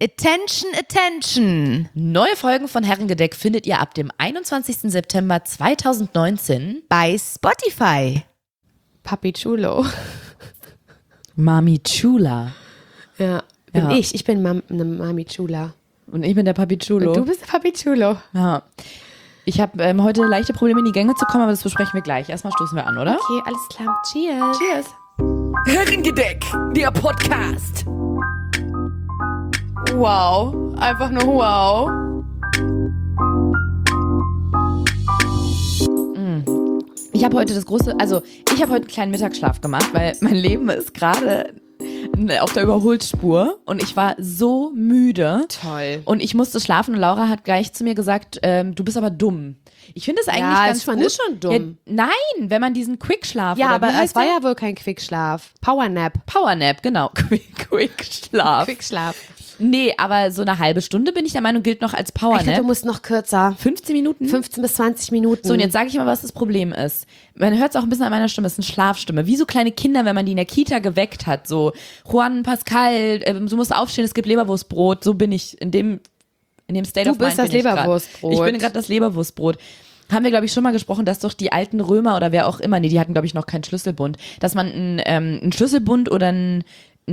Attention, attention! Neue Folgen von Herrengedeck findet ihr ab dem 21. September 2019 bei Spotify. Papi Chulo. Mami Chula. Ja, ich bin eine Mami Chula. Und ich bin der Papi Chulo. Und du bist der Papi Chulo. Ja. Ich habe heute leichte Probleme in die Gänge zu kommen, aber das besprechen wir gleich. Erstmal stoßen wir an, oder? Okay, alles klar. Cheers. Cheers. Herrengedeck, der Podcast. Wow, einfach nur wow. Ich habe heute ich habe heute einen kleinen Mittagsschlaf gemacht, weil mein Leben ist gerade auf der Überholspur und ich war so müde. Toll. Und ich musste schlafen und Laura hat gleich zu mir gesagt, du bist aber dumm. Ich finde es eigentlich ganz gut. Ja, ist schon dumm. Ja, nein, wenn man diesen Quickschlaf Ja, oder aber wie heißt es war der? ja wohl kein Quickschlaf. Powernap. Powernap, genau. Quickschlaf. Quickschlaf. Nee, aber so eine halbe Stunde bin ich der Meinung, gilt noch als Ich glaube, du Powernap. musst noch kürzer. 15 Minuten? 15 bis 20 Minuten. So, und jetzt sage ich mal, was das Problem ist. Man hört es auch ein bisschen an meiner Stimme, es ist eine Schlafstimme. Wie so kleine Kinder, wenn man die in der Kita geweckt hat. So, Juan, Pascal, du musst aufstehen, es gibt Leberwurstbrot. So bin ich in dem State of Mind. Du bist das bin ich grad. Leberwurstbrot. Ich bin gerade das Leberwurstbrot. Haben wir, glaube ich, schon mal gesprochen, dass doch die alten Römer oder wer auch immer, die hatten, glaube ich, noch keinen Schlüsselbund, dass man einen Schlüsselbund oder einen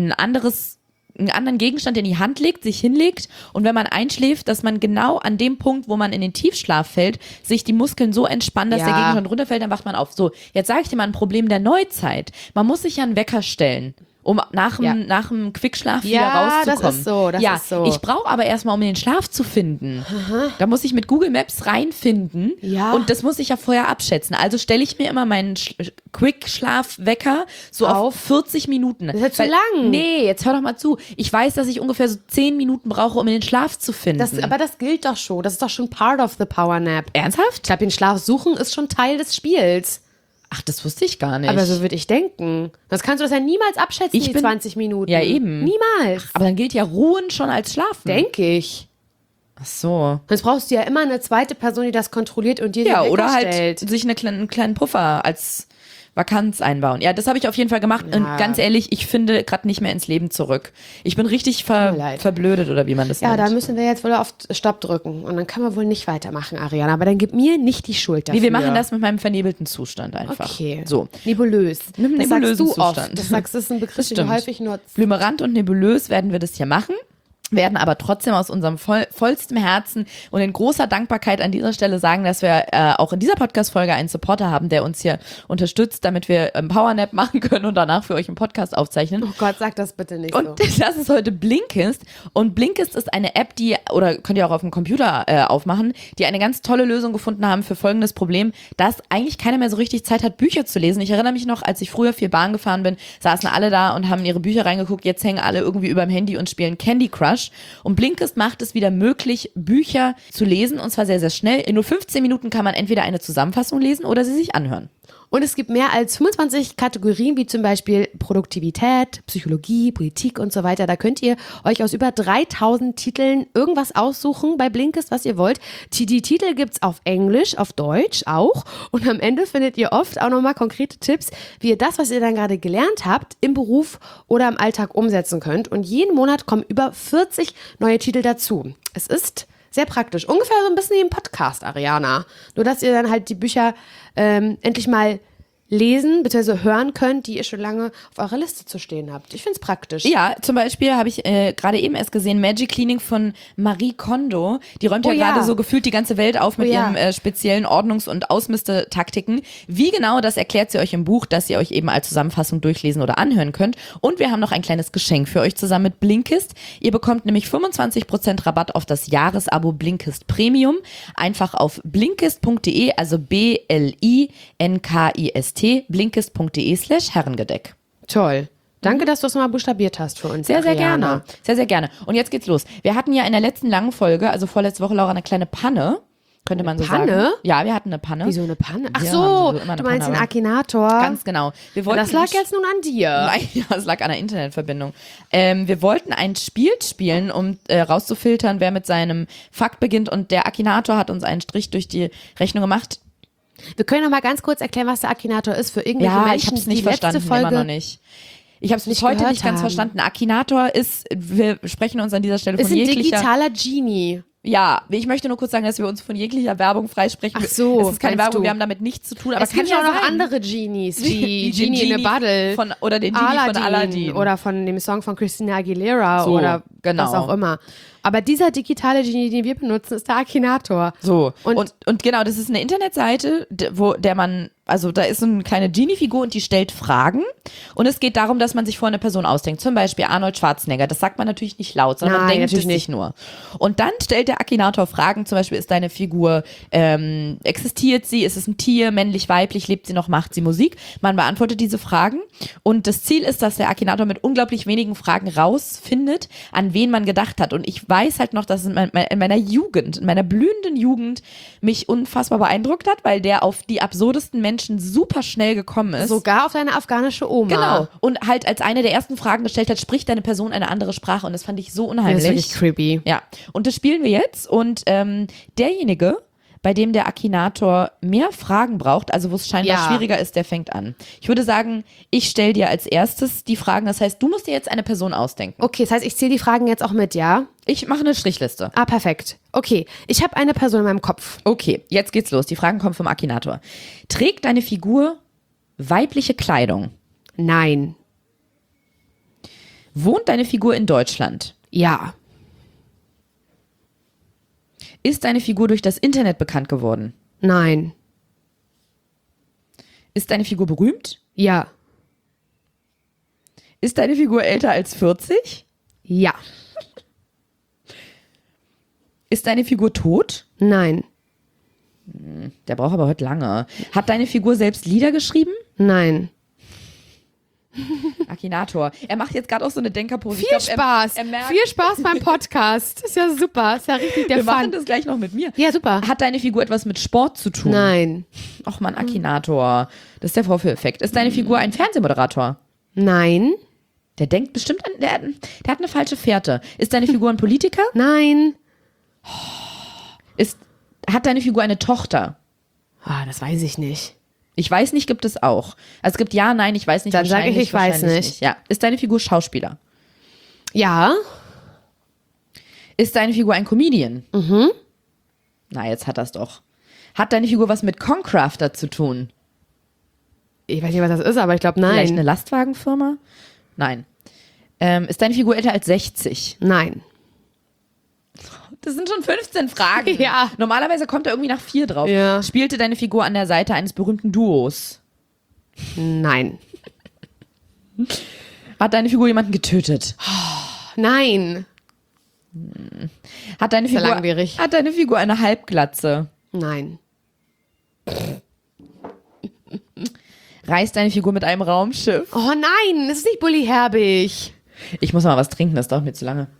anderen Gegenstand in die Hand legt, sich hinlegt und wenn man einschläft, dass man genau an dem Punkt, wo man in den Tiefschlaf fällt, sich die Muskeln so entspannen, dass der Gegenstand runterfällt, dann wacht man auf. So, jetzt sage ich dir mal ein Problem der Neuzeit. Man muss sich ja einen Wecker stellen, um nach dem Quickschlaf wieder rauszukommen. Das ist so. Ich brauche aber erstmal, um den Schlaf zu finden. Da muss ich mit Google Maps reinfinden und das muss ich ja vorher abschätzen. Also stelle ich mir immer meinen Quickschlaf-Wecker so auf 40 Minuten. Das ist ja zu lang. Nee, jetzt hör doch mal zu. Ich weiß, dass ich ungefähr so 10 Minuten brauche, um in den Schlaf zu finden. Aber das gilt doch schon. Das ist doch schon part of the Powernap. Ernsthaft? Ich glaube, den Schlaf suchen ist schon Teil des Spiels. Ach, das wusste ich gar nicht. Aber so würde ich denken. Das kannst du das ja niemals abschätzen, die 20 Minuten. Ja, eben. Niemals. Aber dann gilt ja Ruhen schon als Schlafen. Denke ich. Ach so. Sonst brauchst du ja immer eine zweite Person, die das kontrolliert und dir den Wecker oder halt stellt. sich einen kleinen Puffer als Vakanz einbauen. Ja, das habe ich auf jeden Fall gemacht. Und ganz ehrlich, ich finde gerade nicht mehr ins Leben zurück. Ich bin richtig verblödet oder wie man das nennt. Ja, da müssen wir jetzt wohl auf Stopp drücken. Und dann kann man wohl nicht weitermachen, Ariana. Aber dann gib mir nicht die Schuld dafür. Nee, wir machen das mit meinem vernebelten Zustand einfach. Okay. So. Nebulös. Mit einem Das nebulösen sagst du oft. Zustand. Das sagst, das ist ein Begriff, den du häufig nutzt. Blümerant und nebulös werden wir das hier machen. Werden aber trotzdem aus unserem vollstem Herzen und in großer Dankbarkeit an dieser Stelle sagen, dass wir auch in dieser Podcast-Folge einen Supporter haben, der uns hier unterstützt, damit wir Powernap machen können und danach für euch einen Podcast aufzeichnen. Oh Gott, sag das bitte nicht und so. das ist heute Blinkist. Und Blinkist ist eine App, könnt ihr auch auf dem Computer aufmachen, die eine ganz tolle Lösung gefunden haben für folgendes Problem, dass eigentlich keiner mehr so richtig Zeit hat, Bücher zu lesen. Ich erinnere mich noch, als ich früher viel Bahn gefahren bin, saßen alle da und haben in ihre Bücher reingeguckt. Jetzt hängen alle irgendwie überm Handy und spielen Candy Crush. Und Blinkist macht es wieder möglich, Bücher zu lesen und zwar sehr, sehr schnell. In nur 15 Minuten kann man entweder eine Zusammenfassung lesen oder sie sich anhören. Und es gibt mehr als 25 Kategorien, wie zum Beispiel Produktivität, Psychologie, Politik und so weiter. Da könnt ihr euch aus über 3000 Titeln irgendwas aussuchen bei Blinkist, was ihr wollt. Die Titel gibt's auf Englisch, auf Deutsch auch. Und am Ende findet ihr oft auch nochmal konkrete Tipps, wie ihr das, was ihr dann gerade gelernt habt, im Beruf oder im Alltag umsetzen könnt. Und jeden Monat kommen über 40 neue Titel dazu. Es ist sehr praktisch. Ungefähr so ein bisschen wie im Podcast, Ariana. Nur, dass ihr dann halt die Bücher endlich mal lesen bzw. hören könnt, die ihr schon lange auf eurer Liste zu stehen habt. Ich finde es praktisch. Ja, zum Beispiel habe ich gerade eben erst gesehen, Magic Cleaning von Marie Kondo. Die räumt gerade so gefühlt die ganze Welt auf mit ihren speziellen Ordnungs- und Ausmistetaktiken. Wie genau, das erklärt sie euch im Buch, das ihr euch eben als Zusammenfassung durchlesen oder anhören könnt. Und wir haben noch ein kleines Geschenk für euch zusammen mit Blinkist. Ihr bekommt nämlich 25% Rabatt auf das Jahresabo Blinkist Premium. Einfach auf blinkist.de, also BLINKIST, blinkist.de/Herrengedeck. Toll. Danke, dass du es mal buchstabiert hast für uns, Sehr, sehr Ariana. gerne. Sehr, sehr gerne. Und jetzt geht's los. Wir hatten ja in der letzten langen Folge, also vorletzte Woche, Laura, eine kleine Panne. Könnte man so Panne? sagen. Ja, wir hatten eine Panne. Wieso eine Panne? Ach Wir so, haben sowieso immer eine du meinst Panne, den aber- Akinator. Ganz genau. Wir wollten Das lag jetzt nun an dir. Nein, ja, es lag an der Internetverbindung. Wir wollten ein Spiel spielen, um rauszufiltern, wer mit seinem Fakt beginnt. Und der Akinator hat uns einen Strich durch die Rechnung gemacht. Wir können noch mal ganz kurz erklären, was der Akinator ist für irgendwelche Ja, ich Menschen, habe es nicht die letzte verstanden, Folge immer noch nicht. Ich habe es bis nicht heute gehört nicht ganz haben. verstanden. Akinator ist, wir sprechen uns an dieser Stelle Ist von ein jeglicher... digitaler Genie. Ja, ich möchte nur kurz sagen, dass wir uns von jeglicher Werbung freisprechen. Ach so, es ist keine meinst Werbung, du? wir haben damit nichts zu tun. Aber Es gibt kann ja auch noch sein. andere Genies, wie den Genie in a Bottle. Oder den Genie von Aladdin. Oder von dem Song von Christina Aguilera So, oder genau. was auch immer. Aber dieser digitale Genie, den wir benutzen, ist der Akinator. So, Und- und genau, das ist eine Internetseite, also da ist so eine kleine Genie-Figur und die stellt Fragen und es geht darum, dass man sich vor eine Person ausdenkt, zum Beispiel Arnold Schwarzenegger, das sagt man natürlich nicht laut, sondern man Nein, denkt es natürlich sich nur. Und dann stellt der Akinator Fragen, zum Beispiel ist deine Figur, existiert sie, ist es ein Tier, männlich, weiblich, lebt sie noch, macht sie Musik? Man beantwortet diese Fragen und das Ziel ist, dass der Akinator mit unglaublich wenigen Fragen rausfindet, an wen man gedacht hat und ich weiß halt noch, dass es in meiner Jugend, in meiner blühenden Jugend mich unfassbar beeindruckt hat, weil der auf die absurdesten Menschen super schnell gekommen ist. Sogar auf deine afghanische Oma. Genau. Und halt als eine der ersten Fragen gestellt hat, spricht deine Person eine andere Sprache und das fand ich so Das unheimlich. ist wirklich creepy. Ja, und das spielen wir jetzt und derjenige, bei dem der Akinator mehr Fragen braucht, also wo es scheinbar Ja. schwieriger ist, der fängt an. Ich würde sagen, ich stelle dir als erstes die Fragen, das heißt, du musst dir jetzt eine Person ausdenken. Okay, das heißt, ich zähle die Fragen jetzt auch mit, ja? Ich mache eine Strichliste. Ah, perfekt. Okay, ich habe eine Person in meinem Kopf. Okay, jetzt geht's los. Die Fragen kommen vom Akinator. Trägt deine Figur weibliche Kleidung? Nein. Wohnt deine Figur in Deutschland? Ja. Ist deine Figur durch das Internet bekannt geworden? Nein. Ist deine Figur berühmt? Ja. Ist deine Figur älter als 40? Ja. Ist deine Figur tot? Nein. Der braucht aber heute lange. Hat deine Figur selbst Lieder geschrieben? Nein. Akinator. Er macht jetzt gerade auch so eine Denkerpose. Ich Viel glaub, Spaß. Er merkt, Viel Spaß beim Podcast. Ist ja super. Ist ja richtig der wir machen Fun. das gleich noch mit mir. Ja, super. Hat deine Figur etwas mit Sport zu tun? Nein. Ach man, Akinator. Das ist der Vorführeffekt. Ist deine Figur ein Fernsehmoderator? Nein. Der denkt bestimmt an, der hat eine falsche Fährte. Ist deine Figur ein Politiker? Nein. Hat deine Figur eine Tochter? Ah, das weiß ich nicht. Ich weiß nicht, gibt es auch. Also es gibt ja, nein, ich weiß nicht. Dann sage ich, wahrscheinlich, ich weiß wahrscheinlich nicht. Ja. Ist deine Figur Schauspieler? Ja. Ist deine Figur ein Comedian? Mhm. Na, jetzt hat das doch. Hat deine Figur was mit Concrafter zu tun? Ich weiß nicht, was das ist, aber ich glaube, Vielleicht eine nein. Lastwagenfirma? Nein. Ist deine Figur älter als 60? Nein. Das sind schon 15 Fragen. Ja. Normalerweise kommt er irgendwie nach 4 drauf. Ja. Spielte deine Figur an der Seite eines berühmten Duos? Nein. Hat deine Figur jemanden getötet? Nein. Hat deine Ist ja Figur, langwierig. hat deine Figur eine Halbglatze? Nein. Reist deine Figur mit einem Raumschiff? Oh nein, das ist nicht Bully Herbig. Ich muss mal was trinken, das dauert mir zu lange.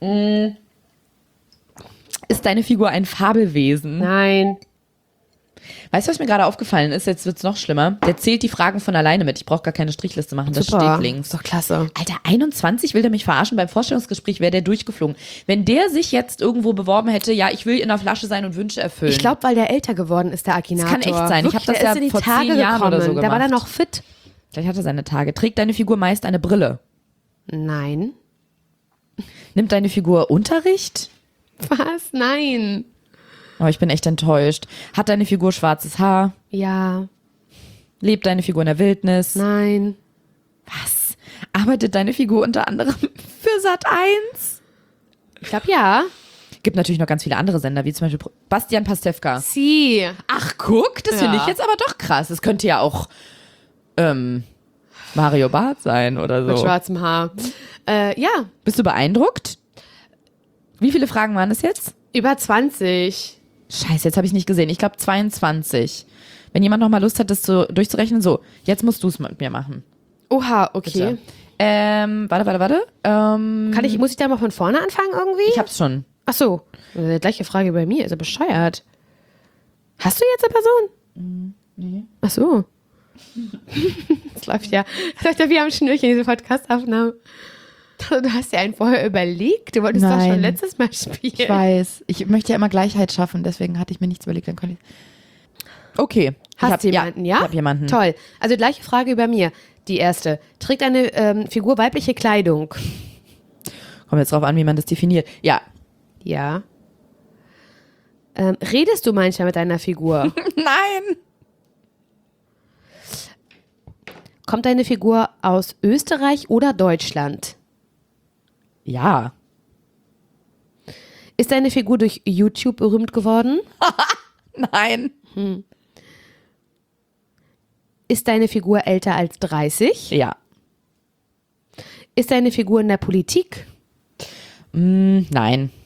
Ist deine Figur ein Fabelwesen? Nein. Weißt du, was mir gerade aufgefallen ist? Jetzt wird's noch schlimmer. Der zählt die Fragen von alleine mit. Ich brauche gar keine Strichliste machen, das steht links. Ist doch klasse. Alter, 21 will der mich verarschen. Beim Vorstellungsgespräch wäre der durchgeflogen. Wenn der sich jetzt irgendwo beworben hätte, ja, ich will in der Flasche sein und Wünsche erfüllen. Ich glaube, weil der älter geworden ist, der Akinator. Das kann echt sein. Ich Wirklich, hab das der ja ist in die vor Tage 10 Jahren gekommen. oder so Da war der gemacht. noch fit. Vielleicht hat er seine Tage. Trägt deine Figur meist eine Brille? Nein. Nimmt deine Figur Unterricht? Was? Nein. Oh, ich bin echt enttäuscht. Hat deine Figur schwarzes Haar? Ja. Lebt deine Figur in der Wildnis? Nein. Was? Arbeitet deine Figur unter anderem für Sat.1? Ich glaube, ja. Gibt natürlich noch ganz viele andere Sender, wie zum Beispiel Bastian Pastewka. Sie. Ach, guck, das finde ich jetzt aber doch krass. Das könnte ja auch Mario Barth sein oder so. Mit schwarzem Haar. Ja. Bist du beeindruckt? Wie viele Fragen waren es jetzt? Über 20. Scheiße, jetzt habe ich nicht gesehen. Ich glaube 22. Wenn jemand noch mal Lust hat, das durchzurechnen, so, jetzt musst du es mit mir machen. Oha, okay. Bitte. Warte. Muss ich da mal von vorne anfangen irgendwie? Ich hab's schon. Ach so. Die gleiche Frage bei mir. Ist ja bescheuert. Hast du jetzt eine Person? Nee. Ach so. Das läuft ja wie am Schnürchen, diese Podcast-Aufnahme. Du hast ja einen vorher überlegt. Du wolltest doch Nein. schon letztes Mal spielen. Ich weiß. Ich möchte ja immer Gleichheit schaffen, deswegen hatte ich mir nichts überlegt. Dann konnte ich. Okay. Hast du jemanden, ja? Ich hab jemanden. Toll. Also gleiche Frage über mir. Die erste. Trägt eine Figur weibliche Kleidung? Kommt jetzt drauf an, wie man das definiert. Ja. Ja. Redest du manchmal mit deiner Figur? Nein. Kommt deine Figur aus Österreich oder Deutschland? Ja. Ist deine Figur durch YouTube berühmt geworden? Nein. Ist deine Figur älter als 30? Ja. Ist deine Figur in der Politik? Nein.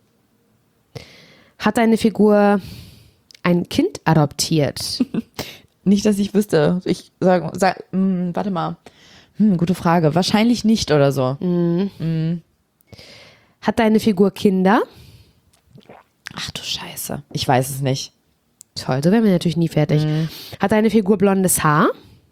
Hat deine Figur ein Kind adoptiert? Nicht, dass ich wüsste. Warte mal. Gute Frage. Wahrscheinlich nicht oder so. Hat deine Figur Kinder? Ach du Scheiße. Ich weiß es nicht. Toll, so wären wir natürlich nie fertig. Hat deine Figur blondes Haar?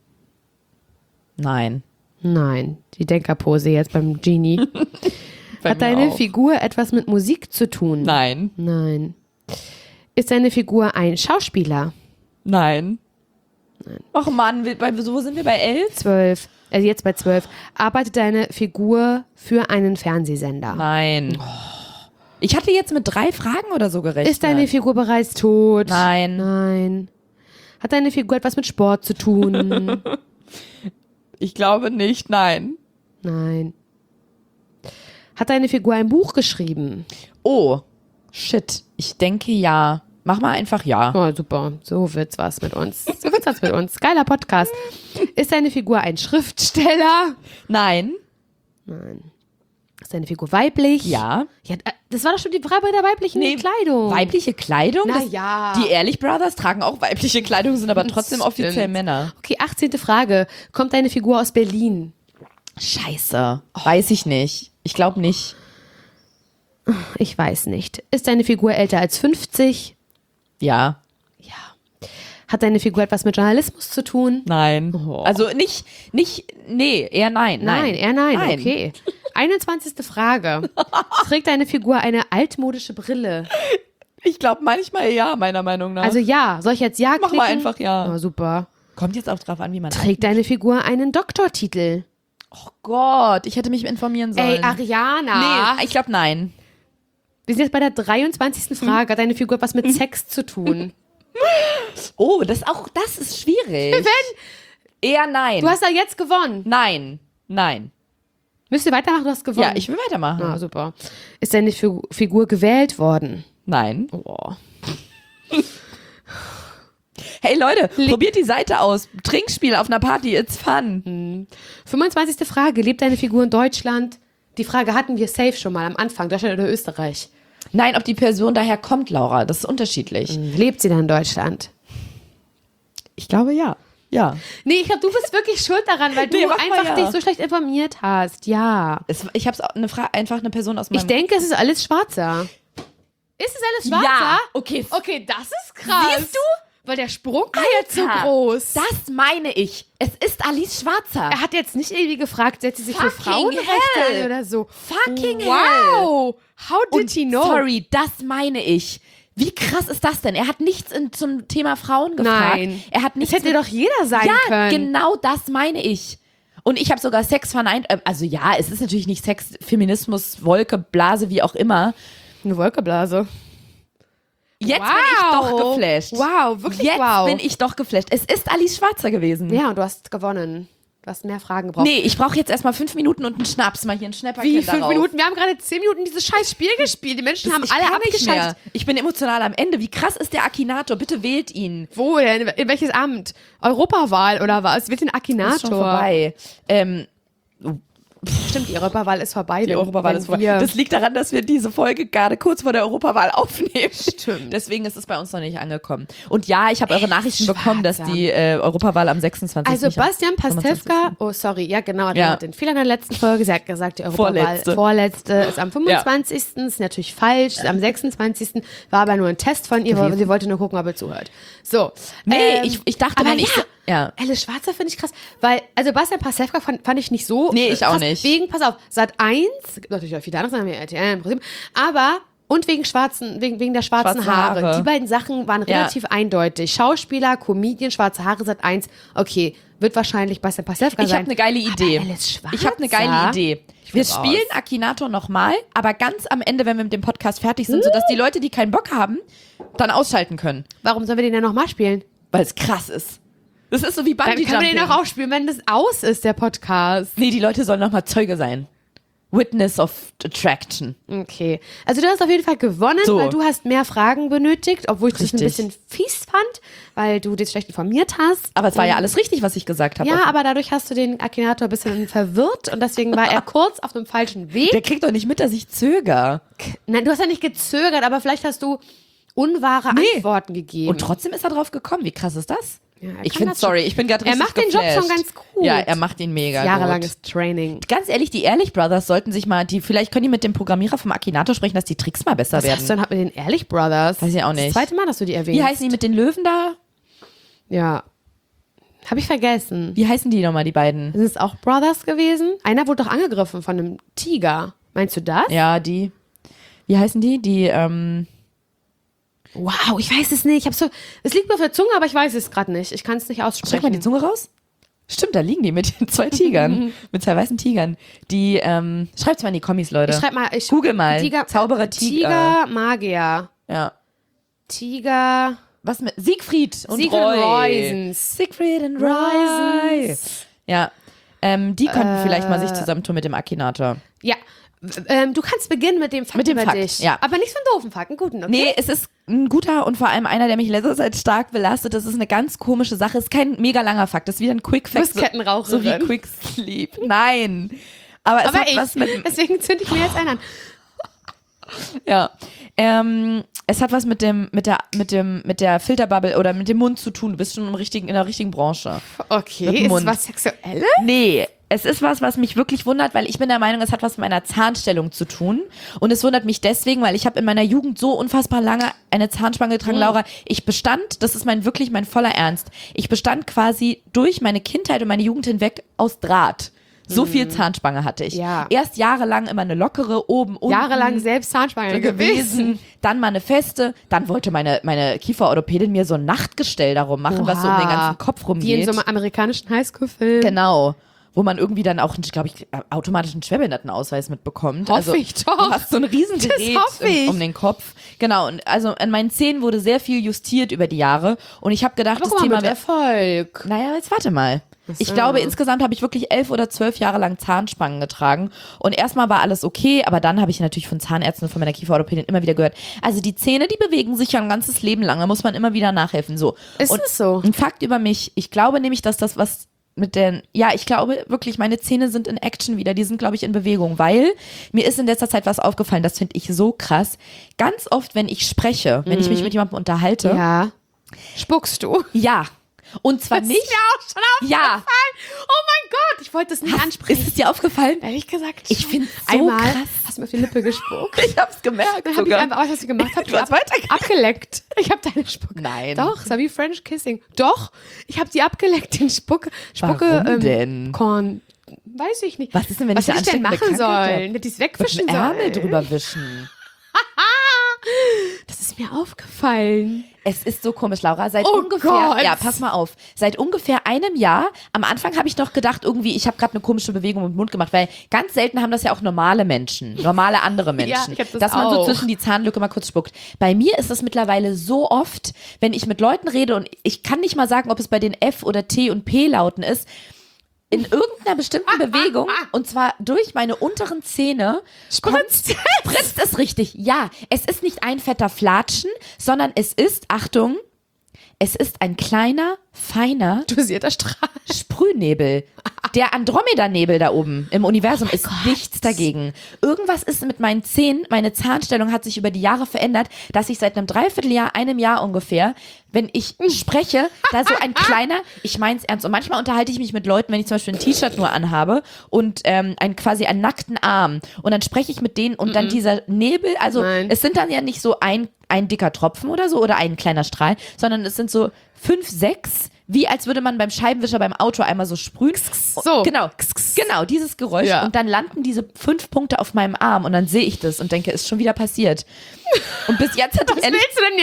Nein. Nein, die Denkerpose jetzt beim Genie. Hat deine Figur etwas mit Musik zu tun? Nein. Nein. Ist deine Figur ein Schauspieler? Nein. Ach Mann, wo sind wir bei 11? 12. Also jetzt bei 12. Arbeitet deine Figur für einen Fernsehsender? Nein. Ich hatte jetzt mit 3 Fragen oder so gerechnet. Ist deine Figur bereits tot? Nein. Nein. Hat deine Figur etwas mit Sport zu tun? Ich glaube nicht, nein. Nein. Hat deine Figur ein Buch geschrieben? Oh, shit. Ich denke ja. Mach mal einfach ja. Oh, super. So wird's was mit uns. Geiler Podcast. Ist deine Figur ein Schriftsteller? Nein. Nein. Ist deine Figur weiblich? Ja. Ja, das war doch schon die Frage bei der weiblichen Kleidung. Weibliche Kleidung? Na ja. Die Ehrlich Brothers tragen auch weibliche Kleidung, sind aber trotzdem offiziell Männer. Okay, 18. Frage. Kommt deine Figur aus Berlin? Scheiße. Weiß ich nicht. Ich glaube nicht. Ich weiß nicht. Ist deine Figur älter als 50? Ja. Ja. Hat deine Figur etwas mit Journalismus zu tun? Nein. Oh. Also eher nein. Nein, eher nein. Okay. 21. Frage. Trägt deine Figur eine altmodische Brille? Ich glaube manchmal ja, meiner Meinung nach. Also ja. Soll ich jetzt ja klicken? Mach mal einfach ja. Oh, super. Kommt jetzt auch drauf an, wie man Trägt deine Figur einen Doktortitel? Oh Gott, ich hätte mich informieren sollen. Ey, Ariana. Nee, ich glaube nein. Wir sind jetzt bei der 23. Frage. Hat deine Figur etwas mit Sex zu tun? Oh, das ist schwierig. Eher nein. Du hast ja jetzt gewonnen. Nein. Müsst ihr weitermachen? Du hast gewonnen. Ja, ich will weitermachen. Ah, super. Ist deine Figur gewählt worden? Nein. Oh. Hey Leute, probiert die Seite aus. Trinkspiel auf einer Party, it's fun. 25. Frage. Lebt deine Figur in Deutschland? Die Frage hatten wir safe schon mal am Anfang. Deutschland oder Österreich? Nein, ob die Person daher kommt, Laura, das ist unterschiedlich. Lebt sie dann in Deutschland? Ich glaube ja. Ja. Nee, ich glaube, du bist wirklich schuld daran, weil du Nee, mach mal einfach ja. dich so schlecht informiert hast. Ja. Ich habe einfach eine Person aus meinem... Ich denke, es ist alles schwarzer. Ist es alles schwarzer? Ja, okay. Okay, das ist krass. Siehst du? Weil der Sprung war jetzt so Alter, groß. Das meine ich. Es ist Alice Schwarzer. Er hat jetzt nicht irgendwie gefragt, setzt sie sich für Fucking Frauenrechte hell. ein oder so. Fucking wow. How did he know? Sorry, das meine ich. Wie krass ist das denn? Er hat nichts zum Thema Frauen gefragt. Nein. Er hat Das nichts hätte doch jeder sein können. Genau das meine ich. Und ich habe sogar Sex verneint. Also ja, es ist natürlich nicht Sex, Feminismus, Wolke, Blase, wie auch immer. Eine Wolkeblase. Jetzt bin ich doch geflasht. Wow, wirklich Jetzt wow. bin ich doch geflasht. Es ist Alice Schwarzer gewesen. Ja, und du hast gewonnen. Du hast mehr Fragen gebraucht. Nee, ich brauche jetzt erstmal 5 Minuten und einen Schnaps. Mal hier einen Schnäpperchen Wie 5 darauf. Minuten? Wir haben gerade 10 Minuten dieses scheiß Spiel gespielt. Die Menschen haben Ich alle kann nicht abgeschaltet. mehr. Ich bin emotional am Ende. Wie krass ist der Akinator? Bitte wählt ihn. Wo denn? In welches Amt? Europawahl oder was? Wird den Akinator? Ist schon vorbei. Stimmt, die Europawahl ist vorbei. Die Europawahl ist vorbei. Das liegt daran, dass wir diese Folge gerade kurz vor der Europawahl aufnehmen. Stimmt. Deswegen ist es bei uns noch nicht angekommen. Und ja, ich habe eure Nachrichten bekommen, dass Schwarzer. die Europawahl am 26. Also nicht am Bastian 25.. Pastewka, oh sorry, ja genau, der Ja. hat den Fehler in der letzten Folge, sie hat gesagt, die Europawahl Vorletzte. vorletzte ist am 25. Ist natürlich falsch, ist am 26. War aber nur ein Test von ihr, weil sie wollte nur gucken, ob er zuhört. So. Nee, ich dachte, aber wenn ich... Ja. Alice Schwarzer finde ich krass, weil, also Bastian Pastewka fand ich nicht so Nee, ich auch krass, nicht. Wegen, pass auf, Sat.1, natürlich auch viele andere, haben wir RTL im Prinzip, aber und wegen der schwarzen Schwarze Haare. Haare. Die beiden Sachen waren relativ eindeutig. Schauspieler, Comedian, schwarze Haare, Sat.1, okay, wird wahrscheinlich Bastian Pastewka Ich sein. habe eine geile Idee. Alice Schwarzer? Ich habe eine geile Idee. Wir raus. spielen Akinator nochmal, aber ganz am Ende, wenn wir mit dem Podcast fertig sind, sodass die Leute, die keinen Bock haben, dann ausschalten können. Warum sollen wir den denn nochmal spielen? Weil es krass ist. Das ist so wie Dann Bungee können wir Jumping. den auch spielen, wenn das aus ist, der Podcast. Nee, die Leute sollen nochmal Zeuge sein. Witness of Attraction. Okay. Also du hast auf jeden Fall gewonnen, So. weil du hast mehr Fragen benötigt, obwohl ich das ein Richtig. bisschen fies fand, weil du dich schlecht informiert hast. Aber es war ja alles richtig, was ich gesagt habe. Ja, aber dadurch hast du den Akinator ein bisschen verwirrt und deswegen war er kurz auf dem falschen Weg. Der kriegt doch nicht mit, dass ich zöger. Nein, du hast ja nicht gezögert, aber vielleicht hast du unwahre Antworten gegeben. Und trotzdem ist er drauf gekommen. Wie krass ist das? Ja, er ich kann finde, das schon. sorry, ich bin gerade Er richtig macht den Job geflasht. schon ganz gut. Ja, er macht ihn mega Jahrelanges gut. Training. Ganz ehrlich, die Ehrlich Brothers sollten sich mal, vielleicht können die mit dem Programmierer vom Akinator sprechen, dass die Tricks mal besser Was werden. hast du denn mit den Ehrlich Brothers? Weiß ich auch Das nicht. zweite Mal, dass du die erwähnst. Wie heißen die mit den Löwen da? Ja. Habe ich vergessen. Wie heißen die nochmal, die beiden? Sind es auch Brothers gewesen? Einer wurde doch angegriffen von einem Tiger. Meinst du das? Ja, die. Wie heißen die? Die, Wow, ich weiß es nicht. Es liegt mir auf der Zunge, aber ich weiß es gerade nicht. Ich kann es nicht aussprechen. streck mal die Zunge raus. Stimmt, da liegen die mit den 2 Tigern. Mit 2 weißen Tigern. Die, schreibt's mal in die Kommis, Leute. Ich schreib mal. Google mal. Tiger, Zauberer Tiger. Tiger, Magier. Ja. Tiger. Was mit Siegfried und Siegfried Roy. Reisens. Siegfried und Roy. Reisens. Ja. Die könnten vielleicht mal sich zusammentun mit dem Akinator. Ja. Du kannst beginnen mit dem Fakt Mit dem über Fakt, dich. ja. Aber nicht so einen doofen Fakt, einen guten, okay? Nee, es ist ein guter und vor allem einer, der mich in letzter Zeit stark belastet. Das ist eine ganz komische Sache. Es ist kein mega langer Fakt. Das ist wieder ein Quick Fact. Du bist Kettenraucherin. So wie Quick Sleep. Nein. Aber es Aber hat ich, was mit... deswegen zünde ich mir jetzt einen an. Ja. Es hat was mit der Filterbubble oder mit dem Mund zu tun. Du bist schon in der richtigen Branche. Okay, Mit dem ist es Mund. was Sexuelles? Nee, es ist was mich wirklich wundert, weil ich bin der Meinung, es hat was mit meiner Zahnstellung zu tun. Und es wundert mich deswegen, weil ich habe in meiner Jugend so unfassbar lange eine Zahnspange getragen, Laura. Ich bestand, das ist wirklich mein voller Ernst, ich bestand quasi durch meine Kindheit und meine Jugend hinweg aus Draht. So viel Zahnspange hatte ich. Ja. Erst jahrelang immer eine lockere, oben, unten. Jahrelang selbst Zahnspange gewesen. Dann mal eine feste. Dann wollte meine Kieferorthopädin mir so ein Nachtgestell darum machen, was so um den ganzen Kopf rumgeht. Wie in so einem amerikanischen Highschool-Film. Genau. Wo man irgendwie dann auch, glaube ich, automatisch einen Schwerbehindertenausweis mitbekommt. Hoffe ich doch. Du hast so ein Riesengerät Das hoffe ich. um den Kopf. Genau. Und also an meinen Zähnen wurde sehr viel justiert über die Jahre. Und ich habe gedacht, Aber das guck mal, Thema mit wäre... Erfolg. Naja, jetzt warte mal. Ich glaube, insgesamt habe ich wirklich 11 oder 12 Jahre lang Zahnspangen getragen. Und erstmal war alles okay, aber dann habe ich natürlich von Zahnärzten und von meiner Kieferorthopädin immer wieder gehört, also die Zähne, die bewegen sich ja ein ganzes Leben lang, da muss man immer wieder nachhelfen. So. Ist und es so? ein Fakt über mich, ich glaube nämlich, dass das was mit den, ja, ich glaube wirklich, meine Zähne sind in Action wieder, die sind, glaube ich, in Bewegung, weil mir ist in letzter Zeit was aufgefallen, das finde ich so krass. Ganz oft, wenn ich spreche, wenn ich mich mit jemandem unterhalte, Ja. Spuckst du? ja. Und zwar Das nicht, ist mir auch schon aufgefallen. ja. Oh mein Gott, ich wollte das nicht ansprechen. Ist es dir aufgefallen? Ehrlich gesagt. Ich find's so Einmal krass. hast du mir auf die Lippe gespuckt. Ich hab's gemerkt Dann habe ich einfach, was ich gemacht habe, Du hast weitergeleckt. abgeleckt. Ich habe deine Spucke. Nein. Doch, es war wie French Kissing. Doch, ich habe die abgeleckt, den Spucke. Warum denn? Korn. Weiß ich nicht. Was ist denn, wenn was ich eine hätte ich denn ansteckende machen Krankheit sollen? Hätte ich es Mit wegwischen dem Ärmel sollen? drüber wischen. Das ist mir aufgefallen. Es ist so komisch, Laura. Seit Oh ungefähr, Gott. ja, pass mal auf. Seit ungefähr einem Jahr, am Anfang habe ich noch gedacht, irgendwie, ich habe gerade eine komische Bewegung im Mund gemacht, weil ganz selten haben das ja auch normale Menschen, normale andere Menschen, Ja, ich hab das dass man so auch. zwischen die Zahnlücke mal kurz spuckt. Bei mir ist das mittlerweile so oft, wenn ich mit Leuten rede und ich kann nicht mal sagen, ob es bei den F- oder T- und P-Lauten ist, in irgendeiner bestimmten Bewegung, und zwar durch meine unteren Zähne, spritzt es richtig. Ja, es ist nicht ein fetter Flatschen, sondern es ist, Achtung, es ist ein kleiner, feiner Dosierter Strahl. Sprühnebel. Der Andromeda-Nebel da oben im Universum ist nichts dagegen. Irgendwas ist mit meinen Zähnen, meine Zahnstellung hat sich über die Jahre verändert, dass ich seit einem Dreivierteljahr, einem Jahr ungefähr, wenn ich spreche, da so ein kleiner, ich mein's ernst, und manchmal unterhalte ich mich mit Leuten, wenn ich zum Beispiel ein T-Shirt nur anhabe und quasi einen nackten Arm und dann spreche ich mit denen und dann dieser Nebel, also Nein. es sind dann ja nicht so ein dicker Tropfen oder so oder ein kleiner Strahl, sondern es sind so 5, 6, wie als würde man beim Scheibenwischer beim Auto einmal so sprühen. So. Genau, dieses Geräusch. Ja. Und dann landen diese 5 Punkte auf meinem Arm und dann sehe ich das und denke, ist schon wieder passiert. Und bis jetzt hatte ich Was ehrlich, willst du denn jetzt tun?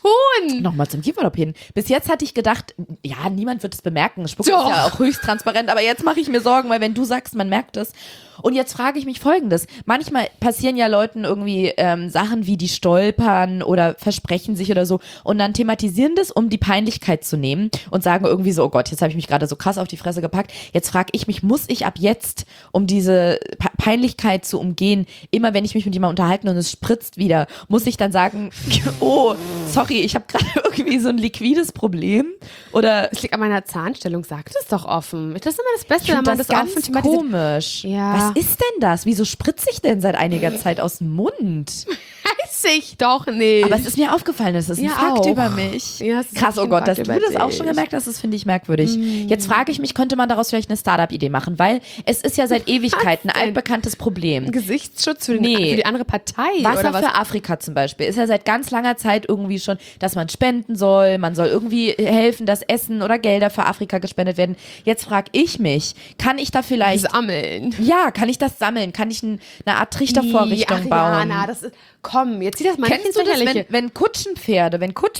tun? Nochmal zum Kieferorthopäden. Bis jetzt hatte ich gedacht, ja, niemand wird es bemerken. Spucke ist Doch. ja auch höchst transparent, aber jetzt mache ich mir Sorgen, weil wenn du sagst, man merkt es. Und jetzt frage ich mich Folgendes. Manchmal passieren ja Leuten irgendwie Sachen wie die stolpern oder versprechen sich oder so und dann thematisieren das, um die Peinlichkeit zu nehmen und sagen irgendwie so, oh Gott, jetzt habe ich mich gerade so krass auf die Fresse gepackt. Jetzt frage ich mich, muss ich ab jetzt, um diese Peinlichkeit zu umgehen, immer wenn ich mich mit jemandem unterhalte und es spritzt wieder, muss ich dann sagen, oh, sorry, ich habe gerade irgendwie so ein liquides Problem? Oder Es liegt an meiner Zahnstellung, sagt es doch offen. Das ist immer das Beste, ich wenn finde man das das ganz offen thematisiert. komisch. Ja. Was ist denn das? Wieso spritze ich denn seit einiger Zeit aus dem Mund? Weiß ich doch nicht. Aber es ist mir aufgefallen, das ist ein Ja, Fakt auch. über mich. Ja, es ist Krass, oh wirklich ein Gott, dass Fakt du über das auch dich. schon gemerkt hast, das finde ich merkwürdig. Jetzt frage ich mich, könnte man daraus vielleicht eine Startup-Idee machen? Weil es ist ja seit Ewigkeiten ein denn? altbekanntes Problem. Gesichtsschutz für, Nee. für die andere Partei Wasser oder was? für Afrika zum Beispiel ist ja seit ganz langer Zeit irgendwie schon, dass man spenden soll, man soll irgendwie helfen, dass Essen oder Gelder für Afrika gespendet werden. Jetzt frage ich mich, kann ich da vielleicht, Sammeln. ja, kann ich das sammeln? Kann ich eine Art Trichtervorrichtung Ach, bauen? Jana, das ist, komm, jetzt zieh das mal Kennst nicht du ins das, Lächerliche. wenn Kutschpferde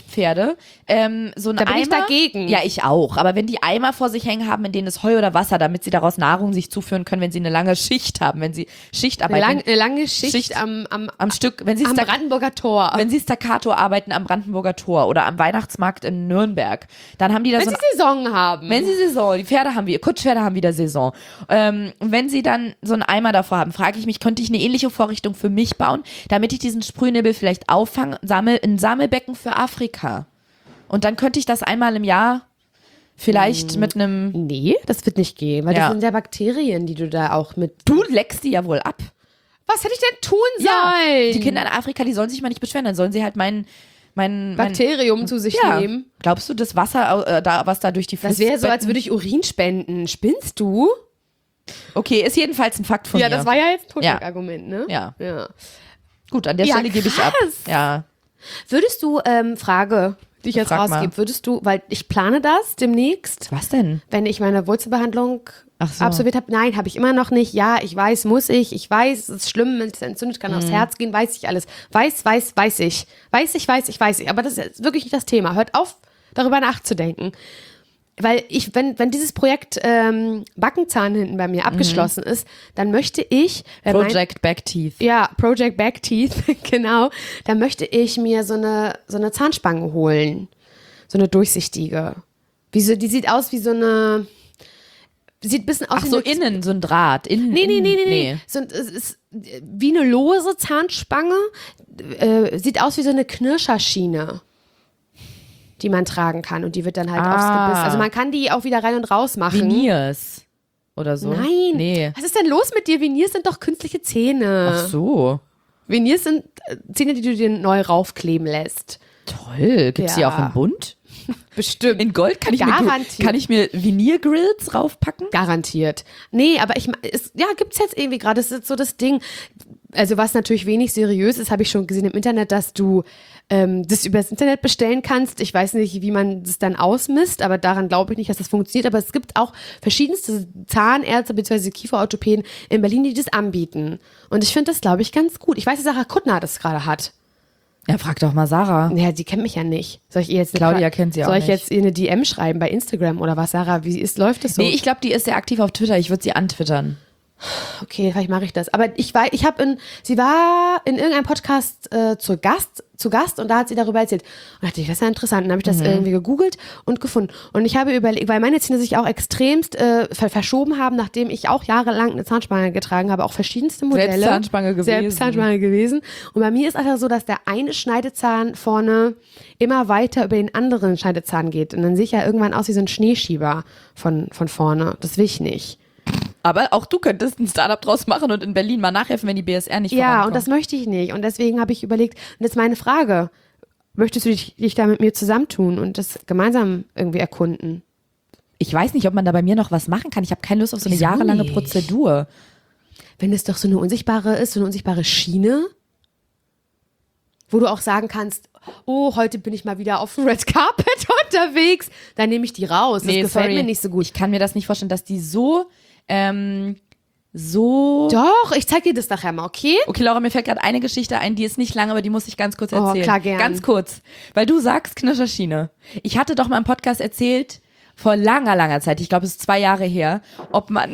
so ein Da bin Eimer, ich dagegen. Ja, ich auch, aber wenn die Eimer vor sich hängen haben, in denen ist Heu oder Wasser, damit sie daraus Nahrung sich zuführen können, wenn sie eine lange Schicht haben, wenn sie Schichtarbeiten Eine lange Schicht, Schicht am Stück, wenn sie Brandenburger Tor. wenn sie Staccato arbeiten am Brandenburger Tor oder am Weihnachtsmarkt in Nürnberg, dann haben die da Wenn so sie ein Saison haben. wenn sie Saison, die Pferde haben wir, Kutschpferde haben wieder Saison. Und wenn sie dann so einen Eimer davor haben, frage ich mich, könnte ich eine ähnliche Vorrichtung für mich bauen, damit ich diesen Sprühnebel vielleicht auffange, ein Sammelbecken für Afrika. Und dann könnte ich das einmal im Jahr vielleicht mit einem, Nee, das wird nicht gehen, weil Ja. das sind ja Bakterien, die du da auch mit... du leckst die ja wohl ab. Was hätte ich denn tun sollen? Die Kinder in Afrika, die sollen sich mal nicht beschweren, dann sollen sie halt mein Bakterium zu sich ja. nehmen. Glaubst du, das Wasser, was da durch die Das wäre so, als Flussbetten- würde ich Urin spenden. Spinnst du? Okay, ist jedenfalls ein Fakt von mir. Ja, das war ja jetzt ein Ja. Totschlagargument, ne? Ja. ja. Gut, an der Ja, Stelle gebe ich ab. krass. Ja. Würdest du, Frage, die ich jetzt Frag mal. rausgebe, würdest du, weil ich plane das demnächst, Was denn? wenn ich meine Wurzelbehandlung Ach so. absolviert habe. Nein, habe ich immer noch nicht. Ja, ich weiß, muss ich. Ich weiß, es ist schlimm, wenn es entzündet, kann aufs Herz gehen, weiß ich alles. Weiß ich. Weiß ich. Aber das ist wirklich nicht das Thema. Hört auf, darüber nachzudenken. Weil wenn dieses Projekt Backenzahn hinten bei mir abgeschlossen ist, dann möchte ich Project Back Teeth. ja, Project Back Teeth, genau. Da möchte ich mir so eine Zahnspange holen. So eine durchsichtige. Die sieht aus wie so eine. Sieht ein bisschen aus Ach wie so, eine. innen, so ein Draht. Nee. So, es ist wie eine lose Zahnspange. Sieht aus wie so eine Knirscherschiene, die man tragen kann. Und die wird dann halt aufs Gebiss. Also man kann die auch wieder rein und raus machen. Veneers. Oder so. Nein. Nee. Was ist denn los mit dir? Veneers sind doch künstliche Zähne. Ach so. Veneers sind Zähne, die du dir neu raufkleben lässt. Toll. Gibt's die Ja. auch in bunt? Bestimmt. In Gold kann Garantiert. ich mir Veneer-Grills raufpacken? Garantiert. Nee, aber gibt's jetzt irgendwie gerade, das ist so das Ding. Also was natürlich wenig seriös ist, habe ich schon gesehen im Internet, dass du das übers Internet bestellen kannst. Ich weiß nicht, wie man das dann ausmisst, aber daran glaube ich nicht, dass das funktioniert. Aber es gibt auch verschiedenste Zahnärzte bzw. Kieferorthopäden in Berlin, die das anbieten. Und ich finde das, glaube ich, ganz gut. Ich weiß, dass Sarah Kuttner das gerade hat. Ja, frag doch mal Sarah. Ja, die kennt mich ja nicht. Soll ich ihr jetzt Claudia kennt sie auch Soll ich nicht. jetzt ihr eine DM schreiben bei Instagram oder was, Sarah? Läuft das so? Nee, ich glaube, die ist sehr aktiv auf Twitter. Ich würde sie antwittern. Okay, vielleicht mache ich das. Aber sie war in irgendeinem Podcast zu Gast und da hat sie darüber erzählt. Und dachte ich, das ist ja interessant. Und dann habe ich das irgendwie gegoogelt und gefunden. Und ich habe überlegt, weil meine Zähne sich auch extremst verschoben haben, nachdem ich auch jahrelang eine Zahnspange getragen habe, auch verschiedenste Modelle. Selbst Zahnspange gewesen. Und bei mir ist einfach so, dass der eine Schneidezahn vorne immer weiter über den anderen Schneidezahn geht. Und dann sehe ich ja irgendwann aus wie so ein Schneeschieber von vorne. Das will ich nicht. Aber auch du könntest ein Startup draus machen und in Berlin mal nachhelfen, wenn die BSR nicht Ja, vorankommt. und das möchte ich nicht. Und deswegen habe ich überlegt, und jetzt meine Frage, möchtest du dich da mit mir zusammentun und das gemeinsam irgendwie erkunden? Ich weiß nicht, ob man da bei mir noch was machen kann. Ich habe keine Lust auf so eine Wieso jahrelange nicht? Prozedur. Wenn es doch so eine unsichtbare Schiene, wo du auch sagen kannst, oh, heute bin ich mal wieder auf dem Red Carpet unterwegs, dann nehme ich die raus. Das gefällt mir nicht so gut. Ich kann mir das nicht vorstellen, dass die so so... Doch, ich zeig dir das nachher mal, okay? Okay, Laura, mir fällt gerade eine Geschichte ein, die ist nicht lang, aber die muss ich ganz kurz erzählen. klar, gern. Ganz kurz. Weil du sagst Knirscherschiene. Ich hatte doch mal im Podcast erzählt, vor langer Zeit, ich glaube, es ist 2 Jahre her, ob man,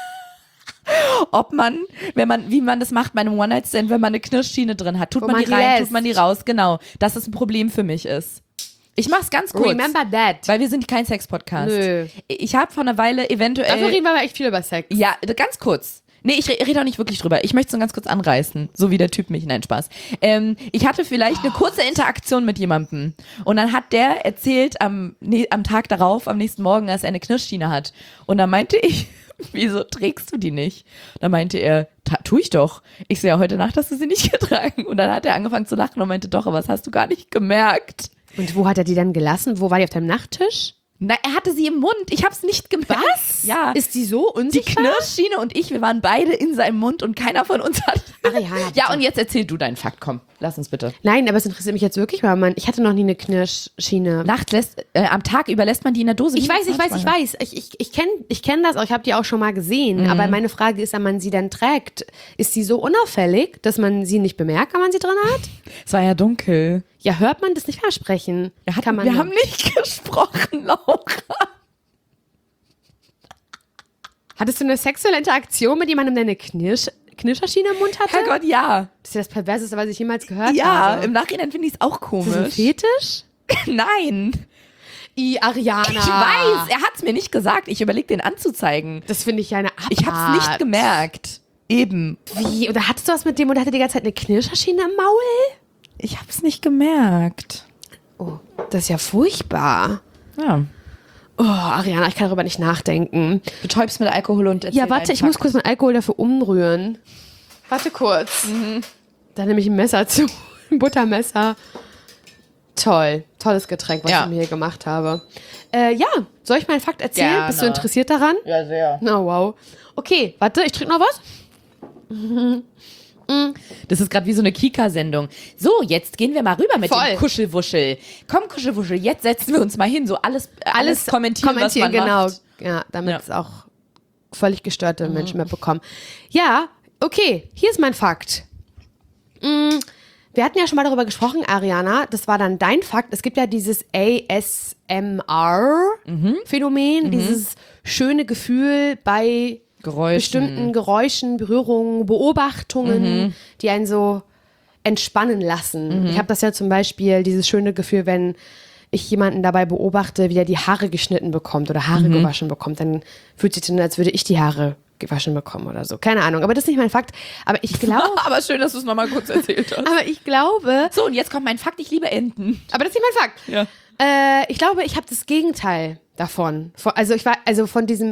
wie man das macht bei einem One-Night-Stand, wenn man eine Knirschschiene drin hat. Tut Wo man man die die rein, lässt. tut man die raus, genau. Dass das ein Problem für mich ist. Ich mach's ganz kurz. Remember that. Weil wir sind kein Sex-Podcast. Nö. Ich habe vor einer Weile eventuell... Dafür reden wir aber echt viel über Sex. Ja, ganz kurz. Nee, ich rede auch nicht wirklich drüber. Ich möchte es nur ganz kurz anreißen. So wie der Typ mich. Nein, Spaß. Ich hatte vielleicht eine kurze Interaktion mit jemandem. Und dann hat der erzählt am Tag darauf, am nächsten Morgen, dass er eine Knirschschiene hat. Und dann meinte ich, wieso trägst du die nicht? Dann meinte er, tu ich doch. Ich so, ja, heute Nacht hast du sie nicht getragen. Und dann hat er angefangen zu lachen und meinte, doch, aber das hast du gar nicht gemerkt. Und wo hat er die dann gelassen? Wo war die auf deinem Nachttisch? Na, er hatte sie im Mund. Ich hab's nicht gemerkt. Was? Ja. Ist die so Die unsichtbar? Knirschschiene und ich, wir waren beide in seinem Mund und keiner von uns hat. Ariana, Ja, bitte. und jetzt erzähl du deinen Fakt, komm. Lass uns bitte. Nein, aber es interessiert mich jetzt wirklich, weil ich hatte noch nie eine Knirschschiene. Am Tag überlässt man die in der Dose. Ich weiß. Ich kenn das auch, ich habe die auch schon mal gesehen. Aber meine Frage ist, wenn man sie dann trägt, ist sie so unauffällig, dass man sie nicht bemerkt, wenn man sie drin hat? Es war ja dunkel. Ja, hört man das nicht mehr sprechen? Wir haben nicht gesprochen, Laura. Hattest du eine sexuelle Interaktion mit jemandem, der eine Knirscherschiene im Mund hatte? Herrgott, ja. Das ist ja das Perverseste, was ich jemals gehört Ja, habe. im Nachhinein finde ich es auch Ist das ein komisch. Fetisch? Nein. Ariana. Ich weiß, er hat es mir nicht gesagt. Ich überlege, den anzuzeigen. Das finde ich ja eine Abart. Ich habe es nicht gemerkt. Eben. Wie? Oder hattest du was mit dem und der hatte die ganze Zeit eine Knirscherschiene im Maul? Ich habe es nicht gemerkt. Oh, das ist ja furchtbar. Ja. Oh, Ariana, ich kann darüber nicht nachdenken. Betäubst mit Alkohol und erzähl Ja, warte, deinen ich muss Fakt. kurz meinen Alkohol dafür umrühren. Warte kurz. Da nehme ich ein Messer zu. Ein Buttermesser. Toll. Tolles Getränk, was Ja. ich mir hier gemacht habe. Ja, soll ich meinen Fakt erzählen? Gerne. Bist du interessiert daran? Ja, sehr. Na, wow. Okay, warte, ich trinke noch was. Das ist gerade wie so eine Kika-Sendung. So, jetzt gehen wir mal rüber mit Voll. dem Kuschelwuschel. Komm, Kuschelwuschel, jetzt setzen wir uns mal hin. So alles kommentieren, was man genau. macht. Ja, damit Ja. es auch völlig gestörte Menschen mehr bekommen. Ja, okay, hier ist mein Fakt. Wir hatten ja schon mal darüber gesprochen, Ariana. Das war dann dein Fakt. Es gibt ja dieses ASMR-Phänomen, dieses schöne Gefühl bei bestimmten Geräuschen, Berührungen, Beobachtungen, die einen so entspannen lassen. Ich habe das ja zum Beispiel, dieses schöne Gefühl, wenn ich jemanden dabei beobachte, wie er die Haare geschnitten bekommt oder Haare gewaschen bekommt, dann fühlt sich dann, als würde ich die Haare gewaschen bekommen oder so. Keine Ahnung, aber das ist nicht mein Fakt. Aber ich glaube, Aber schön, dass du es nochmal kurz erzählt hast. aber ich glaube, So, und jetzt kommt mein Fakt, ich liebe Enten. aber das ist nicht mein Fakt. Ja. Ich glaube, ich habe das Gegenteil davon. Also von diesem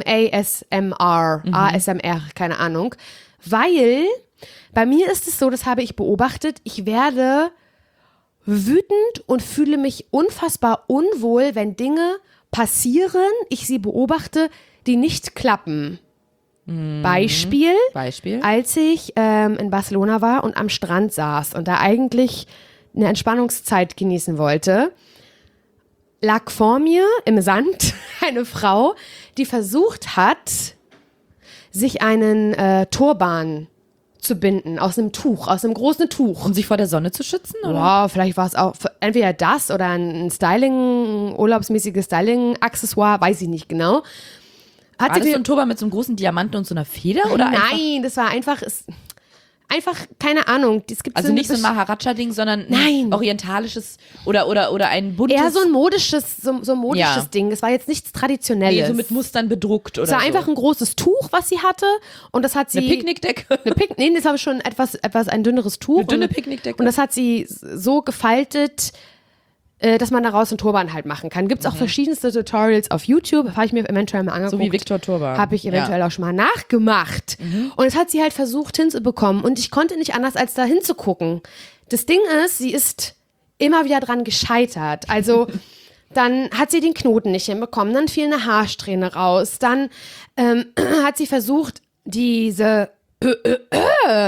ASMR, keine Ahnung. Weil bei mir ist es so, das habe ich beobachtet, ich werde wütend und fühle mich unfassbar unwohl, wenn Dinge passieren, ich sie beobachte, die nicht klappen. Beispiel, als ich in Barcelona war und am Strand saß und da eigentlich eine Entspannungszeit genießen wollte, lag vor mir im Sand eine Frau, die versucht hat, sich einen Turban zu binden aus einem Tuch, aus einem großen Tuch. Um sich vor der Sonne zu schützen, oder? Wow, vielleicht war es auch entweder das oder ein urlaubsmäßiges Styling-Accessoire, weiß ich nicht genau. War das so ein Turban mit so einem großen Diamanten und so einer Feder? Oder einfach, Nein, das war einfach, keine Ahnung. Es gibt also nicht so ein Maharaja-Ding, sondern Nein. ein orientalisches oder ein buntes. eher so ein modisches, so ein modisches Ja. Ding. Das war jetzt nichts Traditionelles. Nee, so mit Mustern bedruckt oder es war so. einfach ein großes Tuch, was sie hatte. Und das hat sie. Eine Picknickdecke. Nee, das war schon ein dünneres Tuch. Eine dünne Und- Picknickdecke. Und das hat sie so gefaltet, dass man daraus einen Turban halt machen kann. Gibt es auch verschiedenste Tutorials auf YouTube. Habe ich mir eventuell mal angeguckt. So wie Viktor Turban. Habe ich eventuell auch schon mal nachgemacht. Und es hat sie halt versucht hinzubekommen. Und ich konnte nicht anders, als da hinzugucken. Das Ding ist, sie ist immer wieder dran gescheitert. Also dann hat sie den Knoten nicht hinbekommen. Dann fiel eine Haarsträhne raus. Dann hat sie versucht, diese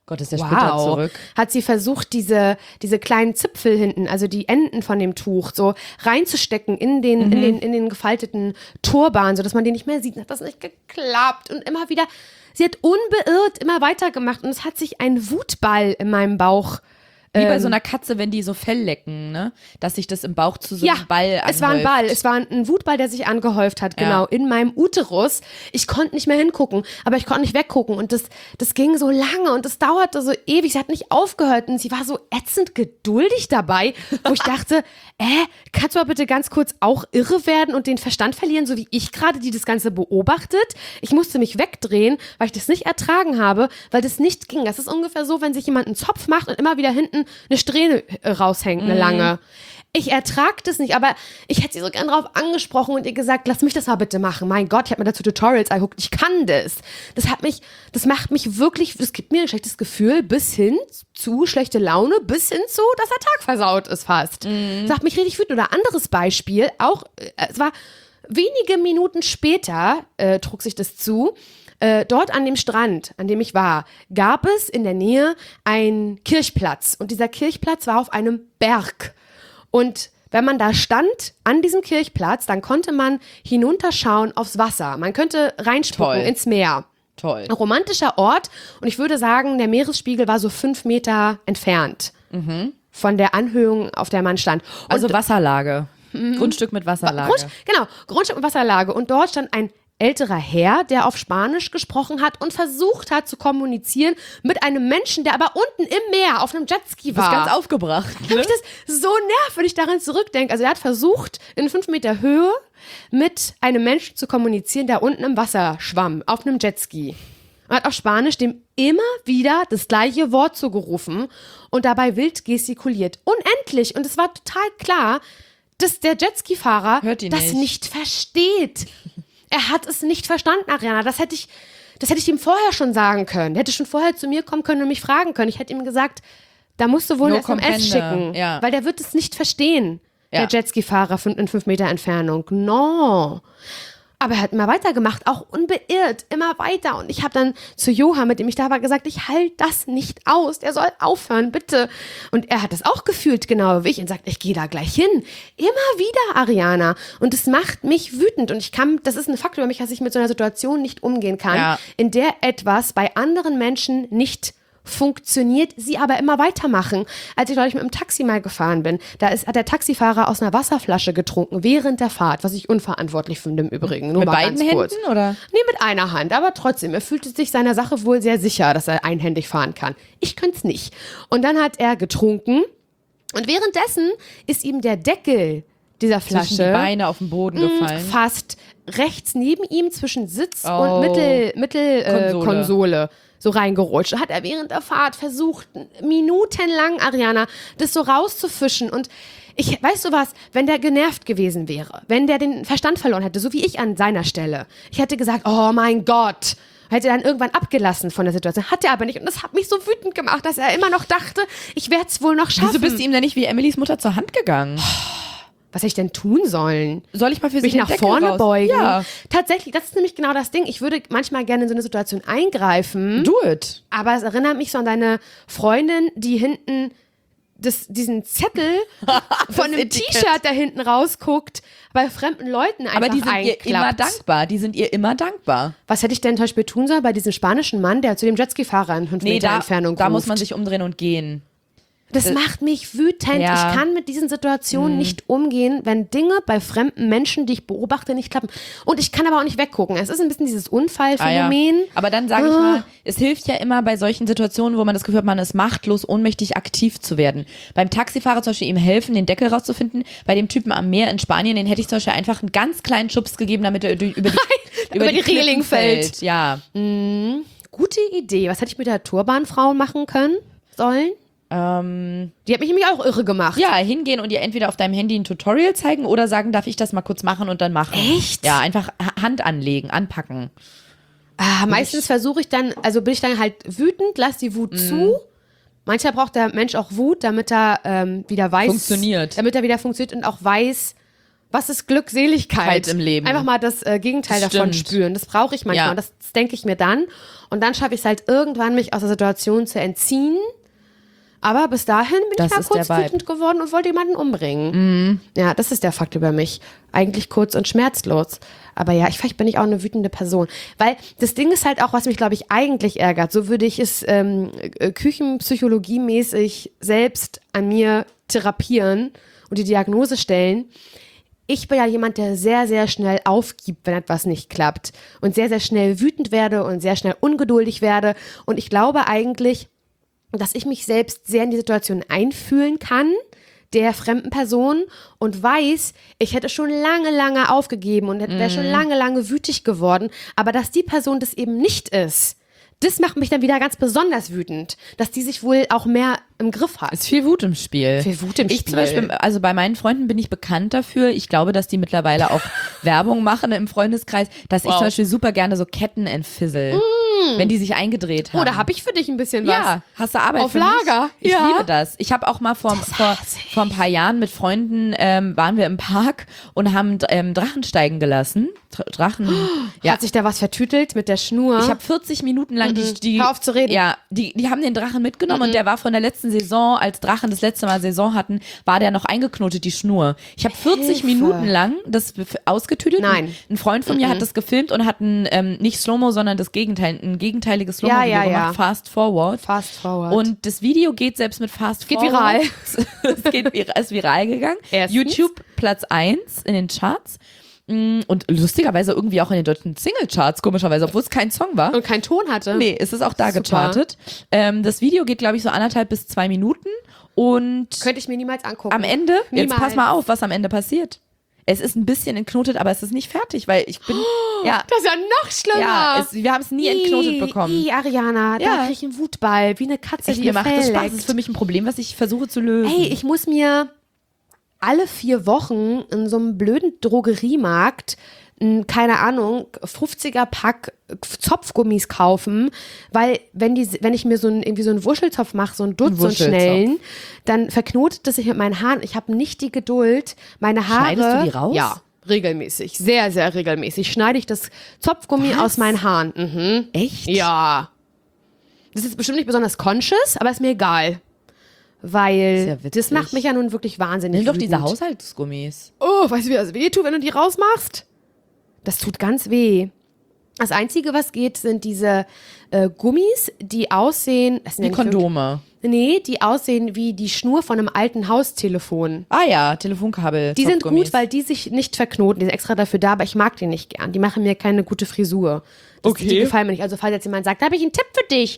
Gott, ist der Splitter zurück. Hat sie versucht, diese kleinen Zipfel hinten, also die Enden von dem Tuch, so reinzustecken in den gefalteten Turban, sodass man den nicht mehr sieht. Hat das nicht geklappt. Und immer wieder, sie hat unbeirrt immer weitergemacht und es hat sich ein Wutball in meinem Bauch. Wie bei so einer Katze, wenn die so Fell lecken, ne? Dass sich das im Bauch zu so einem Ball anhäuft. Es war ein Ball. Es war ein Wutball, der sich angehäuft hat, genau, in meinem Uterus. Ich konnte nicht mehr hingucken, aber ich konnte nicht weggucken und das ging so lange und das dauerte so ewig. Sie hat nicht aufgehört und sie war so ätzend geduldig dabei, wo ich dachte, kannst du mal bitte ganz kurz auch irre werden und den Verstand verlieren, so wie ich gerade, die das Ganze beobachtet? Ich musste mich wegdrehen, weil ich das nicht ertragen habe, weil das nicht ging. Das ist ungefähr so, wenn sich jemand einen Zopf macht und immer wieder hinten eine Strähne raushängt, eine lange. Ich ertrage das nicht, aber ich hätte sie so gern drauf angesprochen und ihr gesagt, lass mich das mal bitte machen. Mein Gott, ich habe mir dazu Tutorials angeguckt, ich kann das. Das macht mich wirklich, das gibt mir ein schlechtes Gefühl, bis hin zu schlechte Laune, bis hin zu, dass der Tag versaut ist fast. Das macht mich richtig wütend. Oder anderes Beispiel, auch, es war wenige Minuten später, trug sich das zu, dort an dem Strand, an dem ich war, gab es in der Nähe einen Kirchplatz. Und dieser Kirchplatz war auf einem Berg. Und wenn man da stand, an diesem Kirchplatz, dann konnte man hinunterschauen aufs Wasser. Man könnte reinspucken ins Meer. Toll. Ein romantischer Ort. Und ich würde sagen, der Meeresspiegel war so 5 Meter entfernt von der Anhöhung, auf der man stand. Und Also Wasserlage. Grundstück mit Wasserlage. Grundstück mit Wasserlage. Und dort stand ein älterer Herr, der auf Spanisch gesprochen hat und versucht hat zu kommunizieren mit einem Menschen, der aber unten im Meer auf einem Jetski war. Du bist ganz aufgebracht. Ne? Mich das so nervt, wenn ich daran zurückdenke. Also er hat versucht, in 5 Meter Höhe mit einem Menschen zu kommunizieren, der unten im Wasser schwamm, auf einem Jetski. Und hat auf Spanisch dem immer wieder das gleiche Wort zugerufen und dabei wild gestikuliert. Unendlich. Und es war total klar, dass der Jetski-Fahrer das nicht versteht. Er hat es nicht verstanden, Ariana. Das hätte ich ihm vorher schon sagen können. Er hätte schon vorher zu mir kommen können und mich fragen können. Ich hätte ihm gesagt, da musst du wohl eine SMS schicken, weil der wird es nicht verstehen, der Jetski-Fahrer in 5 Meter Entfernung. No. Aber er hat immer weitergemacht, auch unbeirrt, immer weiter. Und ich habe dann zu Johann, mit dem ich da war, gesagt, ich halte das nicht aus. Der soll aufhören, bitte. Und er hat das auch gefühlt, genau wie ich. Und sagt, ich gehe da gleich hin. Immer wieder, Ariana. Und es macht mich wütend. Und das ist ein Fakt über mich, dass ich mit so einer Situation nicht umgehen kann, in der etwas bei anderen Menschen nicht funktioniert, sie aber immer weitermachen. Als ich neulich mit dem Taxi mal gefahren bin, hat der Taxifahrer aus einer Wasserflasche getrunken während der Fahrt, was ich unverantwortlich finde im Übrigen. Nur mit mal beiden ganz kurz. Händen, oder? Nee, mit einer Hand, aber trotzdem, er fühlte sich seiner Sache wohl sehr sicher, dass er einhändig fahren kann. Ich könnte es nicht. Und dann hat er getrunken und währenddessen ist ihm der Deckel dieser Flasche zwischen die Beine auf den Boden gefallen. Fast rechts neben ihm zwischen Sitz und Mittelkonsole so reingerutscht. Hat er während der Fahrt versucht, minutenlang, Ariana, das so rauszufischen. Und weißt du was, wenn der genervt gewesen wäre, wenn der den Verstand verloren hätte, so wie ich an seiner Stelle, ich hätte gesagt, oh mein Gott, hätte dann irgendwann abgelassen von der Situation. Hat er aber nicht. Und das hat mich so wütend gemacht, dass er immer noch dachte, ich werde es wohl noch schaffen. Wieso bist du ihm denn nicht wie Emilys Mutter zur Hand gegangen? Was hätte ich denn tun sollen? Soll ich mal für sie mich nach vorne beugen? Ja. Tatsächlich, das ist nämlich genau das Ding. Ich würde manchmal gerne in so eine Situation eingreifen. Do it. Aber es erinnert mich so an deine Freundin, die hinten diesen Zettel von einem T-Shirt da hinten rausguckt, bei fremden Leuten einfach aber die sind einklappt. ihr immer dankbar. Die sind ihr immer dankbar. Was hätte ich denn zum Beispiel tun sollen bei diesem spanischen Mann, der zu dem Jetski-Fahrer in 5 Meter Entfernung da ruft? muss man sich umdrehen und gehen. Das macht mich wütend. Ja. Ich kann mit diesen Situationen nicht umgehen, wenn Dinge bei fremden Menschen, die ich beobachte, nicht klappen. Und ich kann aber auch nicht weggucken. Es ist ein bisschen dieses Unfallphänomen. Ja. Aber dann sage ich mal, es hilft ja immer bei solchen Situationen, wo man das Gefühl hat, man ist machtlos, ohnmächtig aktiv zu werden. Beim Taxifahrer zum Beispiel ihm helfen, den Deckel rauszufinden. Bei dem Typen am Meer in Spanien, den hätte ich zum Beispiel einfach einen ganz kleinen Schubs gegeben, damit er über die Reling fällt. Ja. Gute Idee. Was hätte ich mit der Turbanfrau machen sollen? Die hat mich nämlich auch irre gemacht. Ja, hingehen und ihr entweder auf deinem Handy ein Tutorial zeigen oder sagen, darf ich das mal kurz machen und dann machen. Echt? Ja, einfach Hand anlegen, anpacken. Meistens versuche ich dann, also bin ich dann halt wütend, lass die Wut zu. Manchmal braucht der Mensch auch Wut, damit er wieder weiß. Funktioniert. Damit er wieder funktioniert und auch weiß, was ist Glückseligkeit im Leben. Einfach mal das Gegenteil davon Stimmt. spüren. Das brauche ich manchmal. Ja. Und das denke ich mir dann. Und dann schaffe ich es halt irgendwann, mich aus der Situation zu entziehen. Aber bis dahin bin Das ich mal ist der kurz Vibe. wütend geworden und wollte jemanden umbringen. Ja, das ist der Fakt über mich. Eigentlich kurz und schmerzlos. Aber ja, vielleicht bin ich auch eine wütende Person. Weil das Ding ist halt auch, was mich, glaube ich, eigentlich ärgert. So würde ich es küchenpsychologiemäßig selbst an mir therapieren und die Diagnose stellen. Ich bin ja jemand, der sehr, sehr schnell aufgibt, wenn etwas nicht klappt. Und sehr, sehr schnell wütend werde und sehr schnell ungeduldig werde. Und ich glaube eigentlich, dass ich mich selbst sehr in die Situation einfühlen kann, der fremden Person, und weiß, ich hätte schon lange, lange aufgegeben und wäre schon lange, lange wütig geworden, aber dass die Person das eben nicht ist, das macht mich dann wieder ganz besonders wütend, dass die sich wohl auch mehr im Griff hat. Ist viel Wut im Spiel. Viel Wut im Ich Spiel. zum Beispiel, also bei meinen Freunden bin ich bekannt dafür. Ich glaube, dass die mittlerweile auch Werbung machen im Freundeskreis, dass ich zum Beispiel super gerne so Ketten entfissel, wenn die sich eingedreht haben. Oh, da habe ich für dich ein bisschen was. Ja, hast du Arbeit Auf für Lager. mich? Ich Ja. liebe das. Ich habe auch mal vor ein paar Jahren mit Freunden, waren wir im Park und haben Drachen steigen gelassen. Drachen. Ja. Hat sich da was vertütelt mit der Schnur? Ich habe 40 Minuten lang die Hör auf zu reden. Ja, die haben den Drachen mitgenommen und der war von der letzten Saison, als Drachen das letzte Mal Saison hatten, war der noch eingeknotet, die Schnur. Ich habe 40 Minuten lang das ausgetüdelt. Nein. Ein Freund von mir hat das gefilmt und hat nicht Slow-Mo, sondern ein gegenteiliges Slow-Mo Ja. gemacht, Fast Forward. Fast forward. Und das Video geht selbst mit Fast Geht Forward. viral. Ist viral gegangen. Erstens. YouTube Platz 1 in den Charts. Und lustigerweise irgendwie auch in den deutschen Single-Charts, komischerweise, obwohl es kein Song war. und keinen Ton hatte. Nee, es ist auch da Super. gechartet. Das Video geht, glaube ich, so 1,5 bis 2 Minuten. Und Könnte ich mir niemals angucken. am Ende, jetzt Niemals. pass mal auf, was am Ende passiert. Es ist ein bisschen entknotet, aber es ist nicht fertig, weil ich bin, ja, Das ist ja noch schlimmer. ja, wir haben es nie entknotet bekommen. Ariana, da Ja. krieg ich einen Wutball, wie eine Katze, Echt, die mir ihr macht Fell das Spaß. Das leckt. ist für mich ein Problem, was ich versuche zu lösen. Ey, ich muss mir alle 4 Wochen in so einem blöden Drogeriemarkt keine Ahnung, 50er Pack Zopfgummis kaufen, weil wenn ich mir irgendwie so einen Wuschelzopf mache, so einen Dutz, so einen Wuschelzopf. schnellen, dann verknotet das sich mit meinen Haaren. Ich habe nicht die Geduld, meine Haare. Schneidest du die raus? Ja, regelmäßig, sehr, sehr regelmäßig. Schneide ich das Zopfgummi Was? aus meinen Haaren. Mhm. Echt? Ja. Das ist bestimmt nicht besonders conscious, aber ist mir egal. Weil Ist ja witzig. das macht mich ja nun wirklich wahnsinnig Nimm doch diese wütend. Haushaltsgummis. Oh, weißt du, wie das weh tut, wenn du die rausmachst? Das tut ganz weh. Das Einzige, was geht, sind diese Gummis, die aussehen... Das sind Die ja nicht Kondome. Nee, die aussehen wie die Schnur von einem alten Haustelefon. Ah ja, Telefonkabel. Die sind Zopfgummis. gut, weil die sich nicht verknoten. Die sind extra dafür da, aber ich mag die nicht gern. Die machen mir keine gute Frisur. Die gefallen mir nicht. Also falls jetzt jemand sagt, da habe ich einen Tipp für dich.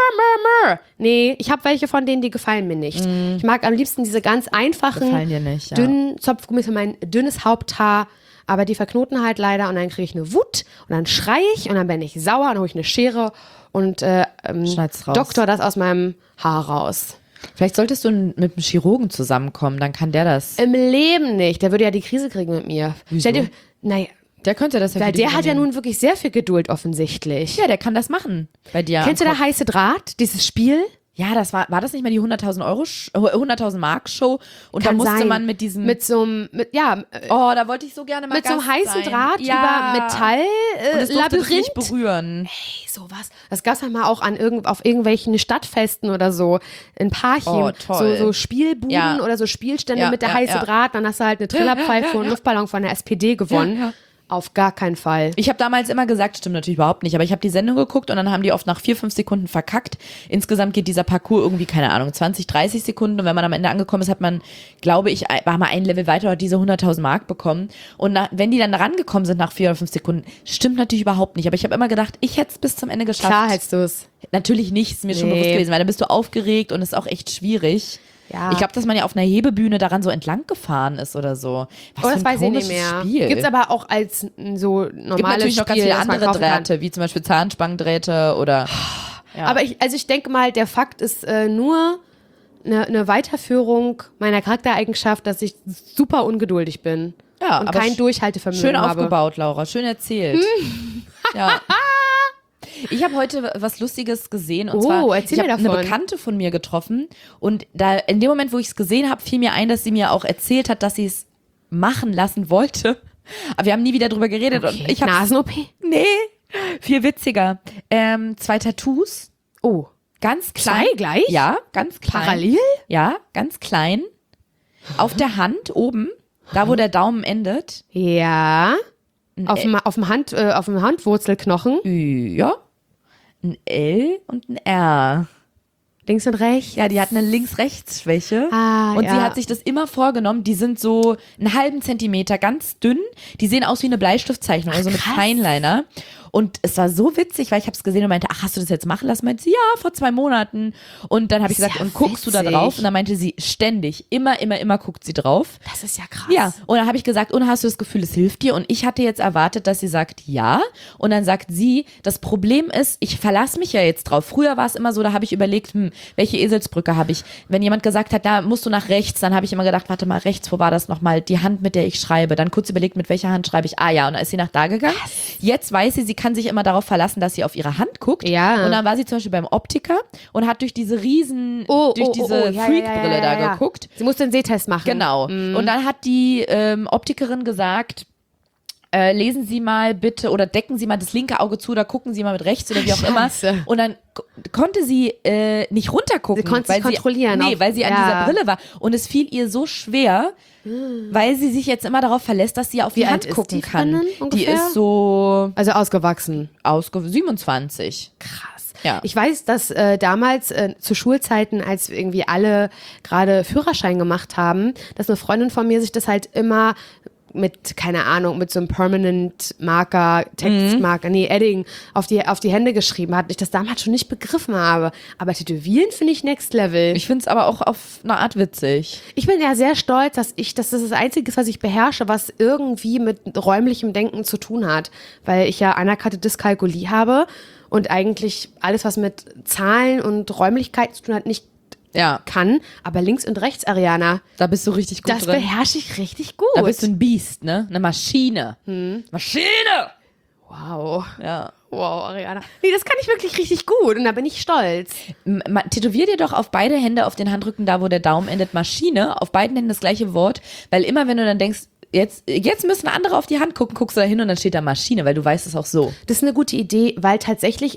Nee, ich habe welche von denen, die gefallen mir nicht. Ich mag am liebsten diese ganz einfachen, Gefallen dir nicht, ja. dünnen Zopfgummis für mein dünnes Haupthaar. Aber die verknoten halt leider und dann kriege ich eine Wut und dann schreie ich und dann bin ich sauer und dann hole ich eine Schere und Schneid's raus. doktor das aus meinem Haar raus. Vielleicht solltest du mit einem Chirurgen zusammenkommen, dann kann der das. Im Leben nicht. Der würde ja die Krise kriegen mit mir. Wieso? Stell dir, naja, Der könnte das ja weil für dich der hat ja übernehmen. nun wirklich sehr viel Geduld offensichtlich. Ja, der kann das machen bei dir. Kennst du der heiße Draht, dieses Spiel? Ja, das war das nicht mal die 100.000 Mark Show? Und da musste man mit diesem, Mit so einem, oh, da wollte ich so gerne mal mit so einem Gast heißen sein. Draht ja. über Metall, Und das durfte dich Labyrinth. nicht berühren. Hey, sowas. Das gab's manchmal auch auf irgendwelchen Stadtfesten oder so. In Parchim. Oh, toll. So Spielbuden Ja. oder so Spielstände Ja, mit der ja, heiße ja. Draht. Dann hast du halt eine Trillerpfeife und einen Luftballon von der SPD gewonnen. Ja, ja. Auf gar keinen Fall. Ich habe damals immer gesagt, stimmt natürlich überhaupt nicht, aber ich habe die Sendung geguckt und dann haben die oft nach 4-5 Sekunden verkackt. Insgesamt geht dieser Parcours irgendwie, keine Ahnung, 20, 30 Sekunden und wenn man am Ende angekommen ist, hat man, glaube ich, war mal ein Level weiter, hat diese 100.000 Mark bekommen und wenn die dann rangekommen sind nach 4 oder 5 Sekunden, stimmt natürlich überhaupt nicht, aber ich habe immer gedacht, ich hätte es bis zum Ende geschafft. Klar hättest du es. Natürlich nicht, ist mir schon Nee. bewusst gewesen, weil dann bist du aufgeregt und ist auch echt schwierig. Ja. Ich glaube, dass man ja auf einer Hebebühne daran so entlang gefahren ist oder so. Was Oh, für das ein weiß ich nicht komisches mehr. Spiel. Gibt's aber auch als so Gibt normales natürlich noch ganz Spiel, viele das man andere kaufen kann. Drähte, wie zum Beispiel Zahnspangendrähte oder. Ja. Aber ich denke mal, der Fakt ist nur eine Weiterführung meiner Charaktereigenschaft, dass ich super ungeduldig bin. Ja, und aber kein Durchhaltevermögen schön habe. aufgebaut, Laura. Schön erzählt. Ja. Ich habe heute was Lustiges gesehen und Oh, zwar erzähl ich mir habe eine davon. Bekannte von mir getroffen und da in dem Moment, wo ich es gesehen habe, fiel mir ein, dass sie mir auch erzählt hat, dass sie es machen lassen wollte. Aber wir haben nie wieder drüber geredet. Und ich habe Nasen-OP? Nee, viel witziger. 2 Tattoos. Oh. Ganz klein. 2 gleich? Ja, ganz klein. Parallel? Ja, ganz klein. Auf der Hand oben, da wo der Daumen endet. Ja. Auf dem Handwurzelknochen. Ja. Ein L und ein R. Links und rechts. Ja, die hat eine Links-Rechts-Schwäche. Und ja. sie hat sich das immer vorgenommen. Die sind so einen halben Zentimeter ganz dünn. Die sehen aus wie eine Bleistiftzeichnung, also mit krass. Fineliner. Und es war so witzig, weil ich habe es gesehen und meinte, ach, hast du das jetzt machen lassen? Meinte sie, ja, vor 2 Monaten. Und dann habe ich Das ist gesagt, ja und guckst du da witzig. drauf? Und dann meinte sie, ständig, immer guckt sie drauf. Das ist ja krass. Ja, und dann habe ich gesagt, und hast du das Gefühl, es hilft dir? Und ich hatte jetzt erwartet, dass sie sagt, ja. Und dann sagt sie, das Problem ist, ich verlasse mich ja jetzt drauf. Früher war es immer so, da habe ich überlegt, welche Eselsbrücke habe ich? Wenn jemand gesagt hat, da musst du nach rechts, dann habe ich immer gedacht, warte mal, rechts, wo war das nochmal? Die Hand, mit der ich schreibe. Dann kurz überlegt, mit welcher Hand schreibe ich? Ah ja, und dann ist sie nach da gegangen. Jetzt weiß sie kann sich immer darauf verlassen, dass sie auf ihre Hand guckt. Ja. Und dann war sie zum Beispiel beim Optiker und hat durch diese Freak-Brille da geguckt. Sie musste einen Sehtest machen. Genau. Und dann hat die Optikerin gesagt, lesen Sie mal bitte oder decken Sie mal das linke Auge zu oder gucken Sie mal mit rechts oder wie auch Scheiße. immer. Und dann konnte sie nicht runtergucken. Sie konnte sich kontrollieren. Nee, weil sie an dieser Brille war. Und es fiel ihr so schwer, weil sie sich jetzt immer darauf verlässt, dass sie auf die Hand alt ist gucken die kann. Freundin Die ungefähr? ist so Also ausgewachsen. 27. Krass. Ja. Ich weiß, dass damals zu Schulzeiten, als irgendwie alle gerade Führerschein gemacht haben, dass eine Freundin von mir sich das halt immer mit, keine Ahnung, mit so einem Permanent Marker, Textmarker, Edding auf die Hände geschrieben hat. Ich das damals schon nicht begriffen habe. Aber Tätowieren finde ich next level. Ich finde es aber auch auf eine Art witzig. Ich bin ja sehr stolz, dass das das Einzige ist, was ich beherrsche, was irgendwie mit räumlichem Denken zu tun hat. Weil ich ja anerkannte Dyskalkulie habe und eigentlich alles, was mit Zahlen und Räumlichkeit zu tun hat, nicht Ja, kann. Aber links und rechts, Ariana, da bist du richtig gut das drin. beherrsche ich richtig gut. Da bist du ein Biest, ne? Eine Maschine. Maschine! Wow. Ja. Wow, Ariana. Nee, das kann ich wirklich richtig gut und da bin ich stolz. Tätowier dir doch auf beide Hände auf den Handrücken, da wo der Daumen endet, Maschine, auf beiden Händen das gleiche Wort, weil immer wenn du dann denkst, jetzt müssen andere auf die Hand gucken, guckst du da hin und dann steht da Maschine, weil du weißt es auch so. Das ist eine gute Idee, weil tatsächlich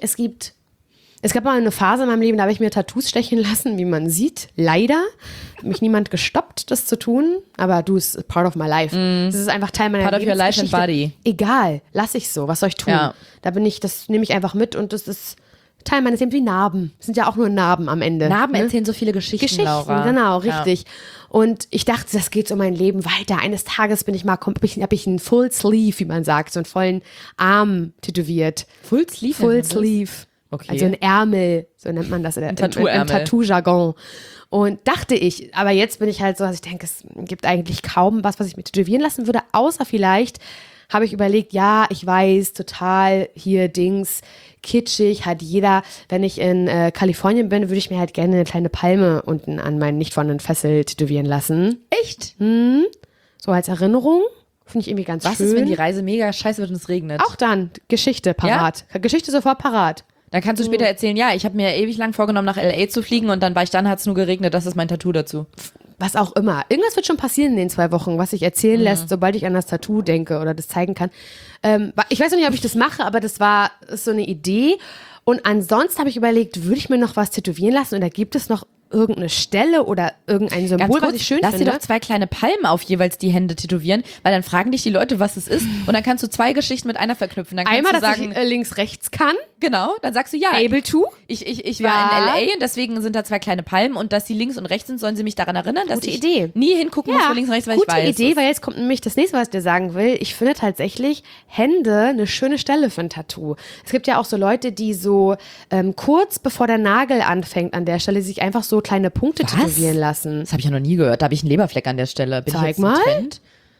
es gab mal eine Phase in meinem Leben, da habe ich mir Tattoos stechen lassen, wie man sieht. Leider hat mich niemand gestoppt, das zu tun. Aber du, es ist part of my life. Das ist einfach Teil meiner Part of your life and Lebensgeschichte. body. Egal, lass ich so. Was soll ich tun? Ja. Das nehme ich einfach mit und das ist Teil meines Lebens wie Narben. Das sind ja auch nur Narben am Ende. Narben ne? erzählen so viele Geschichten, Laura. Genau, richtig. Und ich dachte, das geht um mein Leben weiter. Eines Tages habe ich einen Full Sleeve, wie man sagt, so einen vollen Arm tätowiert. Full Sleeve? Full Sleeve. Okay. Also ein Ärmel, so nennt man das im Tattoo-Ärmel. Tattoo-Jargon. Und dachte ich, aber jetzt bin ich halt so, dass ich denke, es gibt eigentlich kaum was ich mir tätowieren lassen würde, außer vielleicht habe ich überlegt, ja, ich weiß, total hier Dings, kitschig, hat jeder, wenn ich in Kalifornien bin, würde ich mir halt gerne eine kleine Palme unten an meinen nicht vorhandenen Fessel tätowieren lassen. Echt? So als Erinnerung. Finde ich irgendwie ganz Was schön. ist, wenn die Reise mega scheiße wird und es regnet? Auch dann, Geschichte parat. Geschichte sofort parat. Dann kannst du später erzählen, ja, ich habe mir ewig lang vorgenommen, nach L.A. zu fliegen und dann hat es nur geregnet, das ist mein Tattoo dazu. Was auch immer. Irgendwas wird schon passieren in den 2 Wochen, was sich erzählen lässt, sobald ich an das Tattoo denke oder das zeigen kann. Ich weiß noch nicht, ob ich das mache, aber das ist so eine Idee. Und ansonsten habe ich überlegt, würde ich mir noch was tätowieren lassen oder gibt es noch irgendeine Stelle oder irgendein Symbol, was ich schön lass finde? dir doch 2 kleine Palmen auf jeweils die Hände tätowieren, weil dann fragen dich die Leute, was es ist und dann kannst du 2 Geschichten mit einer verknüpfen. Dann kannst Einmal, du dass sagen, ich links-rechts kann, genau, dann sagst du ja. able to. Ich Ja. war in L.A. und deswegen sind da 2 kleine Palmen und dass sie links und rechts sind, sollen sie mich daran erinnern, dass Gute ich Idee. nie hingucken muss, wo links und rechts, weil gute ich weiß. Idee, weil jetzt kommt nämlich das nächste, was ich dir sagen will. Ich finde tatsächlich Hände eine schöne Stelle für ein Tattoo. Es gibt ja auch so Leute, die so kurz bevor der Nagel anfängt an der Stelle sich einfach so kleine Punkte tätowieren lassen. Das habe ich ja noch nie gehört. Da habe ich einen Leberfleck an der Stelle. Bin Zeig ich jetzt mal. ein Trend?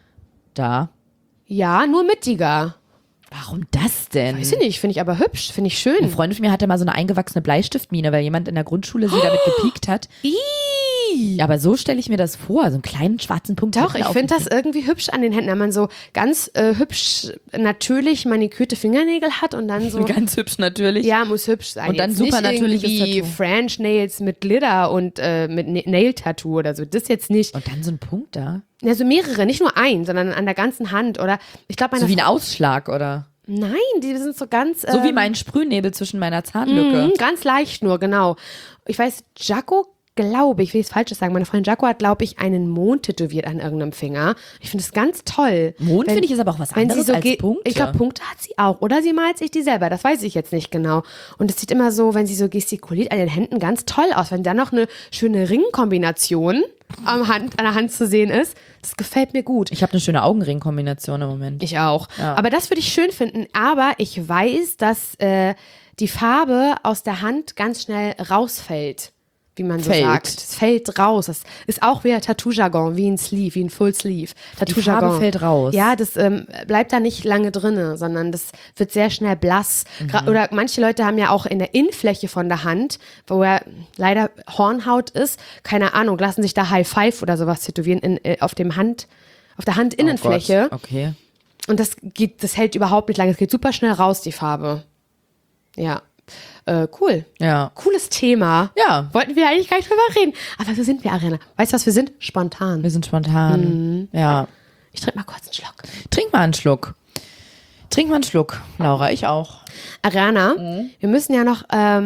Da. Ja, nur mittiger. Warum das denn? Weiß ich nicht, finde ich aber hübsch, finde ich schön. Eine Freundin von mir hatte mal so eine eingewachsene Bleistiftmine, weil jemand in der Grundschule sie damit gepiekt hat. Ui. Aber so stelle ich mir das vor, so einen kleinen schwarzen Punkt. Doch, hinten ich auf finde dem das irgendwie hübsch an den Händen, wenn man so ganz hübsch natürlich manikürte Fingernägel hat und dann so. Finger. Ganz hübsch natürlich. Ja, muss hübsch sein. Und dann Jetzt super nicht natürliches irgendwie Tattoo. French Nails mit Glitter und mit Nail-Tattoo oder so. Das jetzt nicht. Und dann so ein Punkt da. Ja, so mehrere, nicht nur ein, sondern an der ganzen Hand. Oder ich glaube, So wie ein Ausschlag, oder? Nein, die sind so ganz. So wie mein Sprühnebel zwischen meiner Zahnlücke. Ganz leicht nur, genau. Ich weiß, Jaco, glaube ich, will ich es Falsches sagen, meine Freundin Jaco hat, glaube ich, einen Mond tätowiert an irgendeinem Finger. Ich finde das ganz toll. Mond finde ich ist aber auch was anderes als Punkte. Ich glaube, Punkte hat sie auch. Oder sie malt sich die selber, das weiß ich jetzt nicht genau. Und es sieht immer so, wenn sie so gestikuliert an den Händen, ganz toll aus. Wenn dann noch eine schöne Ringkombination an der Hand zu sehen ist, das gefällt mir gut. Ich habe eine schöne Augenringkombination im Moment. Ich auch. Ja. Aber das würde ich schön finden. Aber ich weiß, dass die Farbe aus der Hand ganz schnell rausfällt, wie man so sagt. Es fällt raus. Das ist auch wieder Tattoo-Jargon, wie ein Sleeve, wie ein Full Sleeve. Die Farbe fällt raus. Ja, das bleibt da nicht lange drinne, sondern das wird sehr schnell blass. Oder manche Leute haben ja auch in der Innenfläche von der Hand, wo ja leider Hornhaut ist, keine Ahnung, lassen sich da High Five oder sowas tätowieren auf der Handinnenfläche. Oh Gott, okay. Und das hält überhaupt nicht lange. Es geht super schnell raus, die Farbe. Ja. Cool. Ja. Cooles Thema. Ja. Wollten wir eigentlich gar nicht drüber reden. Aber so sind wir, Ariana. Weißt du, was wir sind? Spontan. Wir sind spontan. Ja. Ich trinke mal kurz einen Schluck. Trink mal einen Schluck. Trink mal einen Schluck. Laura, ich auch. Ariana, wir müssen ja noch, ja,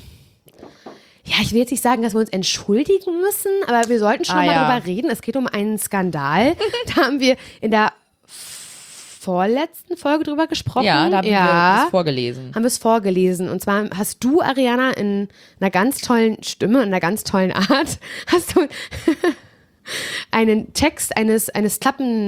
ich will jetzt nicht sagen, dass wir uns entschuldigen müssen, aber wir sollten schon mal drüber reden. Es geht um einen Skandal. Da haben wir in der vorletzten Folge drüber gesprochen. Ja, da haben wir das vorgelesen. Haben wir es vorgelesen. Und zwar hast du, Ariana, in einer ganz tollen Stimme, in einer ganz tollen Art, hast du einen Text wer ist das?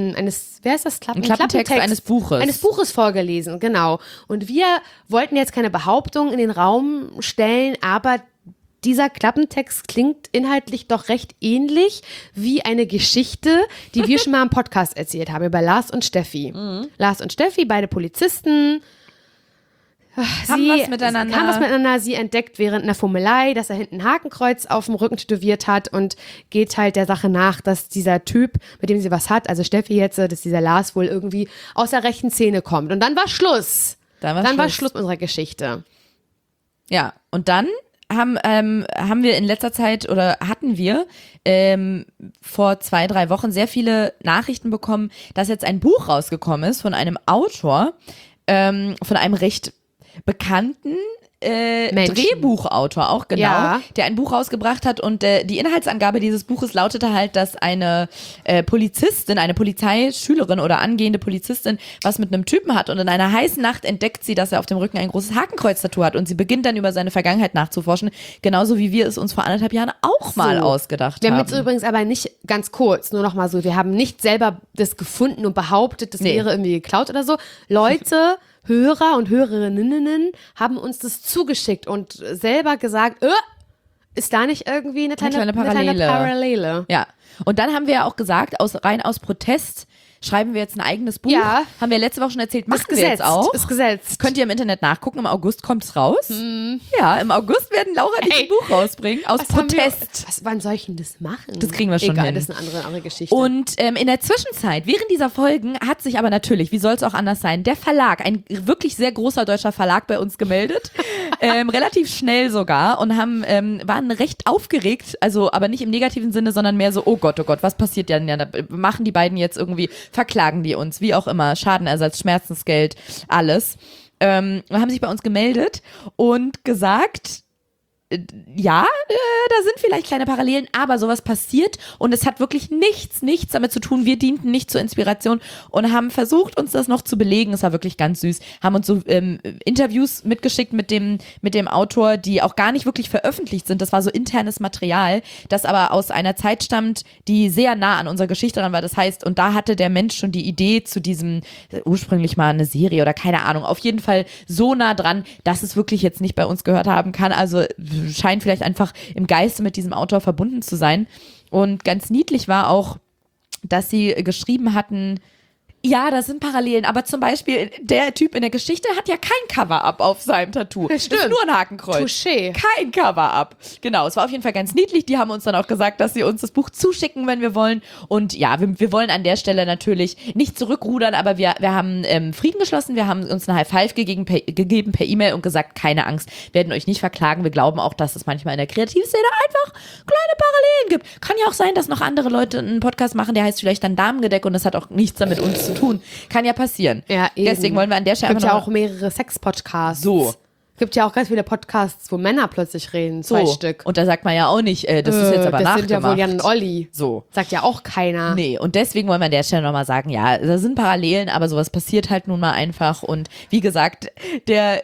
Ein Klappentext eines Buches. Eines Buches vorgelesen, genau. Und wir wollten jetzt keine Behauptung in den Raum stellen, aber dieser Klappentext klingt inhaltlich doch recht ähnlich wie eine Geschichte, die wir schon mal im Podcast erzählt haben, über Lars und Steffi. Lars und Steffi, beide Polizisten. Haben was miteinander. Sie entdeckt während einer Fummelei, dass er hinten ein Hakenkreuz auf dem Rücken tätowiert hat und geht halt der Sache nach, dass dieser Typ, mit dem sie was hat, also Steffi jetzt, dass dieser Lars wohl irgendwie aus der rechten Szene kommt. Und dann war Schluss. Dann war Schluss mit unserer Geschichte. Ja, und dann haben wir in letzter Zeit oder hatten wir vor 2-3 Wochen sehr viele Nachrichten bekommen, dass jetzt ein Buch rausgekommen ist von einem Autor, von einem recht bekannten Drehbuchautor auch, genau, Ja. der ein Buch rausgebracht hat und die Inhaltsangabe dieses Buches lautete halt, dass eine Polizistin, eine Polizeischülerin oder angehende Polizistin was mit einem Typen hat und in einer heißen Nacht entdeckt sie, dass er auf dem Rücken ein großes Hakenkreuz-Tattoo hat und sie beginnt dann über seine Vergangenheit nachzuforschen, genauso wie wir es uns vor 1,5 Jahren auch mal ausgedacht Wir haben haben. jetzt übrigens aber nicht ganz kurz, nur noch mal so, wir haben nicht selber das gefunden und behauptet, das wäre irgendwie geklaut oder so. Leute, Hörer und Hörerinnen haben uns das zugeschickt und selber gesagt, ist da nicht irgendwie eine kleine Parallele? Ja, und dann haben wir ja auch gesagt, rein aus Protest schreiben wir jetzt ein eigenes Buch. Ja. Haben wir letzte Woche schon erzählt, machen wir jetzt auch. Ist gesetzt. Könnt ihr im Internet nachgucken, im August kommt es raus. Ja, im August werden Laura und ich ein Buch rausbringen, aus Protest. Wann soll ich denn das machen? Das kriegen wir schon Egal, hin. das ist eine andere Geschichte. Und in der Zwischenzeit, während dieser Folgen, hat sich aber natürlich, wie soll es auch anders sein, der Verlag, ein wirklich sehr großer deutscher Verlag bei uns gemeldet, relativ schnell sogar und waren recht aufgeregt, also aber nicht im negativen Sinne, sondern mehr so, oh Gott, was passiert denn? Ja, machen die beiden jetzt irgendwie, verklagen die uns, wie auch immer, Schadenersatz, Schmerzensgeld, alles. Haben sich bei uns gemeldet und gesagt, ja, da sind vielleicht kleine Parallelen, aber sowas passiert und es hat wirklich nichts damit zu tun. Wir dienten nicht zur Inspiration und haben versucht, uns das noch zu belegen. Es war wirklich ganz süß. Haben uns so Interviews mitgeschickt mit dem Autor, die auch gar nicht wirklich veröffentlicht sind. Das war so internes Material, das aber aus einer Zeit stammt, die sehr nah an unserer Geschichte dran war. Das heißt, und da hatte der Mensch schon die Idee zu diesem, ursprünglich mal eine Serie oder keine Ahnung, auf jeden Fall so nah dran, dass es wirklich jetzt nicht bei uns gehört haben kann. Also scheint vielleicht einfach im Geiste mit diesem Autor verbunden zu sein. Und ganz niedlich war auch, dass sie geschrieben hatten, Ja, das sind Parallelen, aber zum Beispiel der Typ in der Geschichte hat ja kein Cover-Up auf seinem Tattoo. Das ist nur ein Hakenkreuz. Touché. Kein Cover-Up. Genau, es war auf jeden Fall ganz niedlich. Die haben uns dann auch gesagt, dass sie uns das Buch zuschicken, wenn wir wollen. Und ja, wir wollen an der Stelle natürlich nicht zurückrudern, aber wir haben Frieden geschlossen. Wir haben uns eine High Five gegeben per E-Mail und gesagt, keine Angst, werden euch nicht verklagen. Wir glauben auch, dass es manchmal in der Kreativszene einfach kleine Parallelen gibt. Kann ja auch sein, dass noch andere Leute einen Podcast machen, der heißt vielleicht dann Damengedeck und das hat auch nichts damit uns zu tun. Kann ja passieren. Ja, eben. Deswegen wollen wir an der Stelle Gibt ja auch mehrere Sex-Podcasts. So. Gibt ja auch ganz viele Podcasts, wo Männer plötzlich reden, 2 Stück. Und da sagt man ja auch nicht, das ist jetzt aber das nachgemacht. sind ja wohl Jan und Olli. So. Sagt ja auch keiner. Nee, und deswegen wollen wir an der Stelle nochmal sagen, ja, da sind Parallelen, aber sowas passiert halt nun mal einfach. Und wie gesagt, der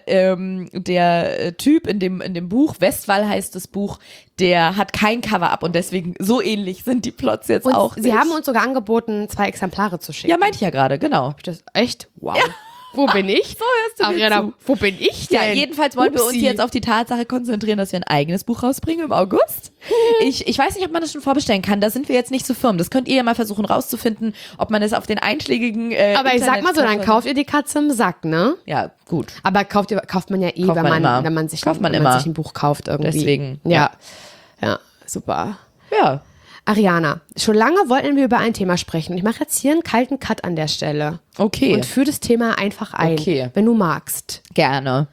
Typ in dem Buch, Westwall heißt das Buch, der hat kein Cover-Up und deswegen so ähnlich sind die Plots jetzt Und auch sie nicht. haben uns sogar angeboten, 2 Exemplare zu schicken. Ja, meinte ich ja gerade, genau. Das echt? Wow. Ja. Wo bin ich? So hörst du mir Ariana, zu. wo bin ich denn? Ja, jedenfalls wollen wir uns Upsi. jetzt auf die Tatsache konzentrieren, dass wir ein eigenes Buch rausbringen im August. Ich weiß nicht, ob man das schon vorbestellen kann. Da sind wir jetzt nicht so firm. Das könnt ihr ja mal versuchen rauszufinden, ob man es auf den einschlägigen Aber ich sag mal so, dann kauft ihr die Katze im Sack, ne? Ja, gut. Aber kauft man ja Kauft man immer. wenn man sich Kauft man wenn immer. man sich ein Buch kauft irgendwie. Deswegen, Ja. Ja, super. Ja. Ariana, schon lange wollten wir über ein Thema sprechen. Ich mache jetzt hier einen kalten Cut an der Stelle. Okay. Und führe das Thema einfach ein, Okay. wenn du magst. Gerne.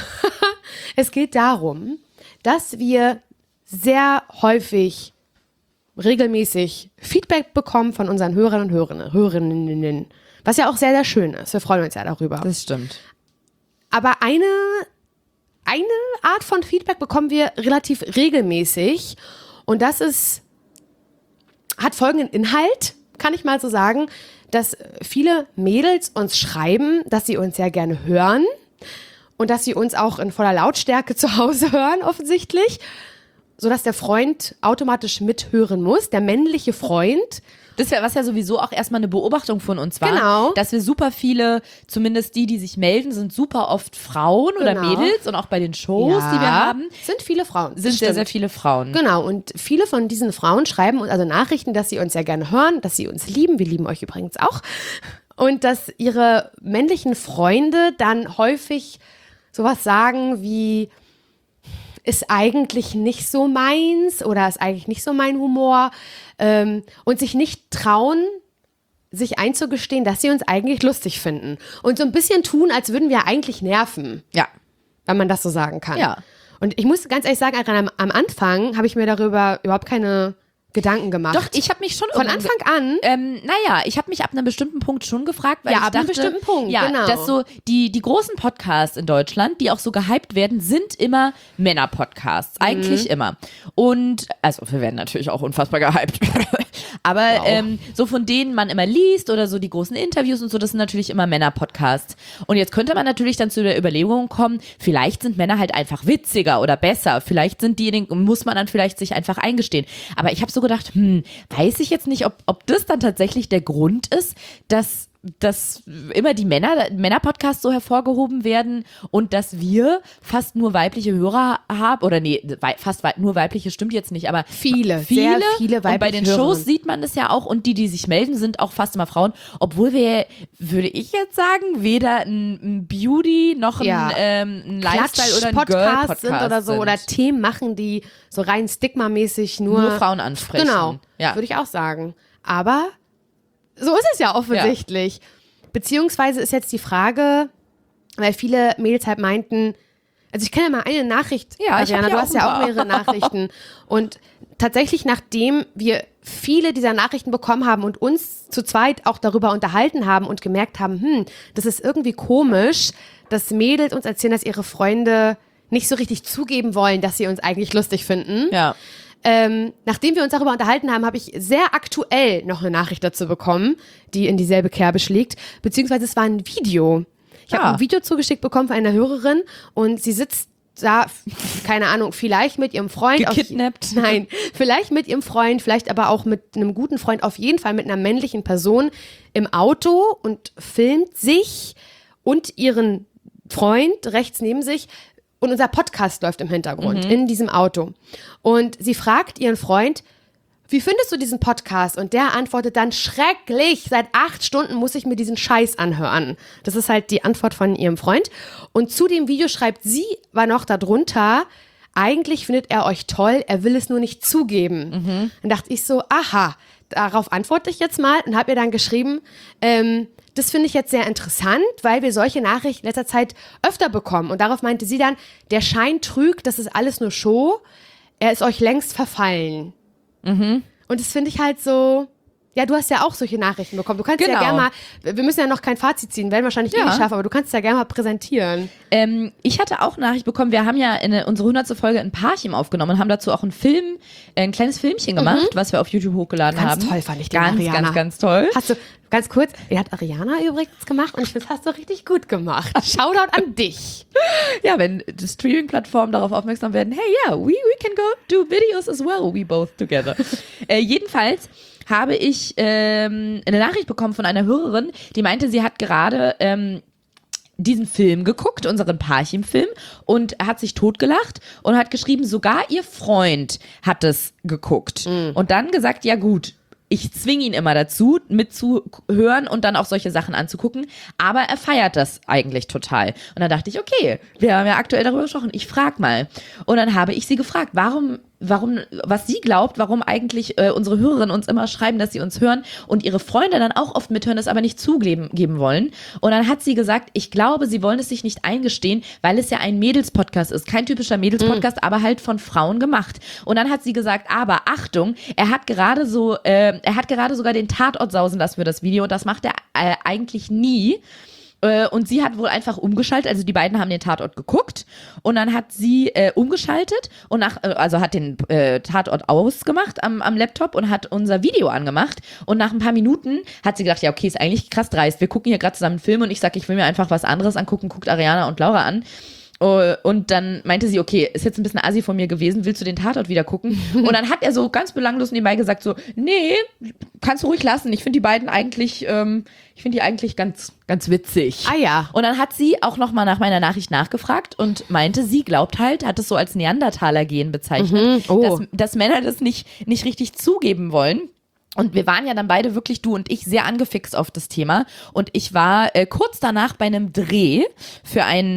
Es geht darum, dass wir sehr häufig, regelmäßig Feedback bekommen von unseren Hörern und Hörerinnen, was ja auch sehr, sehr schön ist. Wir freuen uns ja darüber. Das stimmt. Aber eine Art von Feedback bekommen wir relativ regelmäßig und das hat folgenden Inhalt, kann ich mal so sagen, dass viele Mädels uns schreiben, dass sie uns sehr gerne hören und dass sie uns auch in voller Lautstärke zu Hause hören, offensichtlich, sodass der Freund automatisch mithören muss, der männliche Freund. Das ist ja, was ja sowieso auch erstmal eine Beobachtung von uns war, Genau. dass wir super viele, zumindest die sich melden, sind super oft Frauen oder Genau. Mädels und auch bei den Shows, die wir haben, sind viele Frauen. sind Das sehr, stimmt. sehr viele Frauen. Genau, und viele von diesen Frauen schreiben uns also Nachrichten, dass sie uns sehr gerne hören, dass sie uns lieben. Wir lieben euch übrigens auch. Und dass ihre männlichen Freunde dann häufig sowas sagen wie, ist eigentlich nicht so meins oder ist eigentlich nicht so mein Humor und sich nicht trauen, sich einzugestehen, dass sie uns eigentlich lustig finden. Und so ein bisschen tun, als würden wir eigentlich nerven, Ja. wenn man das so sagen kann. Ja. Und ich muss ganz ehrlich sagen, am Anfang habe ich mir darüber überhaupt keine Gedanken gemacht. Doch, ich habe mich schon Von irgendwann Anfang an? naja, ich habe mich ab einem bestimmten Punkt schon gefragt, weil Ja, ich ab einem dachte, bestimmten Punkt, ja, genau. dass so die großen Podcasts in Deutschland, die auch so gehypt werden, sind immer Männer-Podcasts. Eigentlich immer. Und, also wir werden natürlich auch unfassbar gehypt. Aber so von denen man immer liest oder so die großen Interviews und so, das sind natürlich immer Männer-Podcasts. Und jetzt könnte man natürlich dann zu der Überlegung kommen, vielleicht sind Männer halt einfach witziger oder besser. Vielleicht sind muss man dann vielleicht sich einfach eingestehen. Aber ich habe so gedacht, weiß ich jetzt nicht, ob das dann tatsächlich der Grund ist, dass immer die Männer-Podcasts so hervorgehoben werden und dass wir fast nur weibliche Hörer haben, oder nee, nur weibliche stimmt jetzt nicht, aber Viele, sehr viele weibliche und bei den Hörerinnen. Shows sieht man das ja auch und die sich melden, sind auch fast immer Frauen, obwohl wir, würde ich jetzt sagen, weder ein Beauty noch ein Lifestyle oder ein Klatsch-Podcasts Girl-Podcast sind oder so sind. oder Themen machen, die so rein stigmamäßig nur Frauen ansprechen. Genau, Ja. würde ich auch sagen. Aber so ist es ja offensichtlich. Beziehungsweise ist jetzt die Frage, weil viele Mädels halt meinten, also ich kenne ja mal eine Nachricht, Ja, ich hab Ariana, ja du auch hast ja ein auch paar. mehrere Nachrichten. Und tatsächlich, nachdem wir viele dieser Nachrichten bekommen haben und uns zu zweit auch darüber unterhalten haben und gemerkt haben, das ist irgendwie komisch, dass Mädels uns erzählen, dass ihre Freunde nicht so richtig zugeben wollen, dass sie uns eigentlich lustig finden. Ja. Nachdem wir uns darüber unterhalten haben, habe ich sehr aktuell noch eine Nachricht dazu bekommen, die in dieselbe Kerbe schlägt, beziehungsweise es war ein Video. Ich habe ein Video zugeschickt bekommen von einer Hörerin und sie sitzt da, keine Ahnung, vielleicht mit ihrem Freund. Gekidnappt? Nein, vielleicht mit ihrem Freund, vielleicht aber auch mit einem guten Freund, auf jeden Fall mit einer männlichen Person im Auto und filmt sich und ihren Freund rechts neben sich. Und unser Podcast läuft im Hintergrund in diesem Auto. Und sie fragt ihren Freund, wie findest du diesen Podcast? Und der antwortet dann, schrecklich, seit 8 Stunden muss ich mir diesen Scheiß anhören. Das ist halt die Antwort von ihrem Freund. Und zu dem Video schreibt sie, war noch darunter, eigentlich findet er euch toll, er will es nur nicht zugeben. Dann dachte ich so, aha, darauf antworte ich jetzt mal und habe ihr dann geschrieben, das finde ich jetzt sehr interessant, weil wir solche Nachrichten in letzter Zeit öfter bekommen. Und darauf meinte sie dann, der Schein trügt, das ist alles nur Show, er ist euch längst verfallen. Und das finde ich halt so, ja, du hast ja auch solche Nachrichten bekommen. Du kannst ja gerne mal, wir müssen ja noch kein Fazit ziehen, werden wahrscheinlich nicht schaffen, aber du kannst es ja gerne mal präsentieren. Ich hatte auch Nachricht bekommen, wir haben ja in unsere 100. Folge ein Parchim aufgenommen und haben dazu auch ein kleines Filmchen gemacht, was wir auf YouTube hochgeladen haben. Ganz toll fand ich den, Ganz, Ariana. ganz, ganz toll. Hast du, ganz kurz, die hat Ariana übrigens gemacht und ich finde, das hast du richtig gut gemacht. Shoutout an dich. Ja, wenn die Streaming-Plattformen darauf aufmerksam werden, hey, yeah, we can go do videos as well, we both together. Jedenfalls habe ich eine Nachricht bekommen von einer Hörerin, die meinte, sie hat gerade diesen Film geguckt, unseren Parchim-Film, und hat sich totgelacht und hat geschrieben, sogar ihr Freund hat es geguckt. Und dann gesagt, ja gut, ich zwinge ihn immer dazu, mitzuhören und dann auch solche Sachen anzugucken, aber er feiert das eigentlich total. Und dann dachte ich, okay, wir haben ja aktuell darüber gesprochen, ich frag mal. Und dann habe ich sie gefragt, warum, was sie glaubt, warum eigentlich unsere Hörerinnen uns immer schreiben, dass sie uns hören und ihre Freunde dann auch oft mithören, das aber nicht zugeben wollen. Und dann hat sie gesagt, ich glaube, sie wollen es sich nicht eingestehen, weil es ja ein Mädels-Podcast ist. Kein typischer Mädels-Podcast, aber halt von Frauen gemacht. Und dann hat sie gesagt, aber Achtung, er hat gerade sogar den Tatort sausen lassen für das Video und das macht er eigentlich nie. Und sie hat wohl einfach umgeschaltet, also die beiden haben den Tatort geguckt und dann hat sie umgeschaltet und hat den Tatort ausgemacht am Laptop und hat unser Video angemacht und nach ein paar Minuten hat sie gedacht, ja okay, ist eigentlich krass dreist, wir gucken hier gerade zusammen einen Film und ich sag, ich will mir einfach was anderes angucken, guckt Ariana und Laura an. Und dann meinte sie, okay, ist jetzt ein bisschen assi von mir gewesen, willst du den Tatort wieder gucken? Und dann hat er so ganz belanglos nebenbei gesagt so, nee, kannst du ruhig lassen, ich finde die beiden eigentlich, ganz, ganz witzig. Ah ja. Und dann hat sie auch nochmal nach meiner Nachricht nachgefragt und meinte, sie glaubt halt, hat es so als Neandertaler-Gen bezeichnet, dass Männer das nicht richtig zugeben wollen. Und wir waren ja dann beide wirklich, du und ich, sehr angefixt auf das Thema. Und ich war kurz danach bei einem Dreh für ein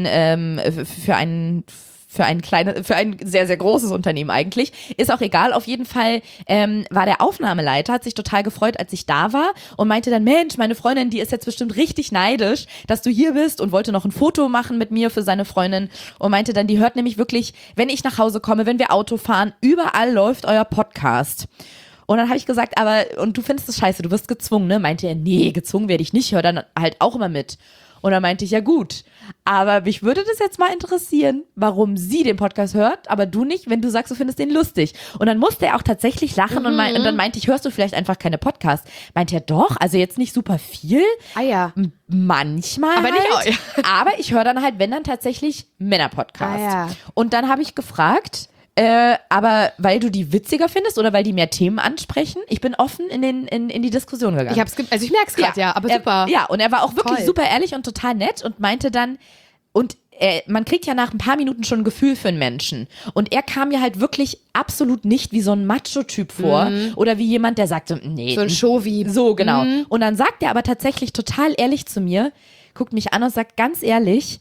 sehr, sehr großes Unternehmen eigentlich. Ist auch egal. Auf jeden Fall war der Aufnahmeleiter, hat sich total gefreut, als ich da war und meinte dann, Mensch, meine Freundin, die ist jetzt bestimmt richtig neidisch, dass du hier bist und wollte noch ein Foto machen mit mir für seine Freundin und meinte dann, die hört nämlich wirklich, wenn ich nach Hause komme, wenn wir Auto fahren, überall läuft euer Podcast. Und dann habe ich gesagt, und du findest das scheiße, du wirst gezwungen, ne? Meinte er, nee, gezwungen werde ich nicht, hör dann halt auch immer mit. Und dann meinte ich, ja gut, aber mich würde das jetzt mal interessieren, warum sie den Podcast hört, aber du nicht, wenn du sagst, du findest den lustig. Und dann musste er auch tatsächlich lachen und dann meinte ich, hörst du vielleicht einfach keine Podcasts? Meinte er, doch, also jetzt nicht super viel. Ah ja. Manchmal aber nicht halt, aber ich höre dann halt, wenn dann tatsächlich Männer-Podcasts. Ah ja. Und dann habe ich gefragt, aber weil du die witziger findest oder weil die mehr Themen ansprechen? Ich bin offen in die Diskussion gegangen. Ich merke es gerade, ja, aber super. Ja, und er war auch wirklich Toll. super ehrlich und total nett und meinte dann, man kriegt ja nach ein paar Minuten schon ein Gefühl für einen Menschen. Und er kam mir halt wirklich absolut nicht wie so ein Macho-Typ vor oder wie jemand, der sagt so, nee. So ein Show-Wie. So, genau. Und dann sagt er aber tatsächlich total ehrlich zu mir, guckt mich an und sagt ganz ehrlich,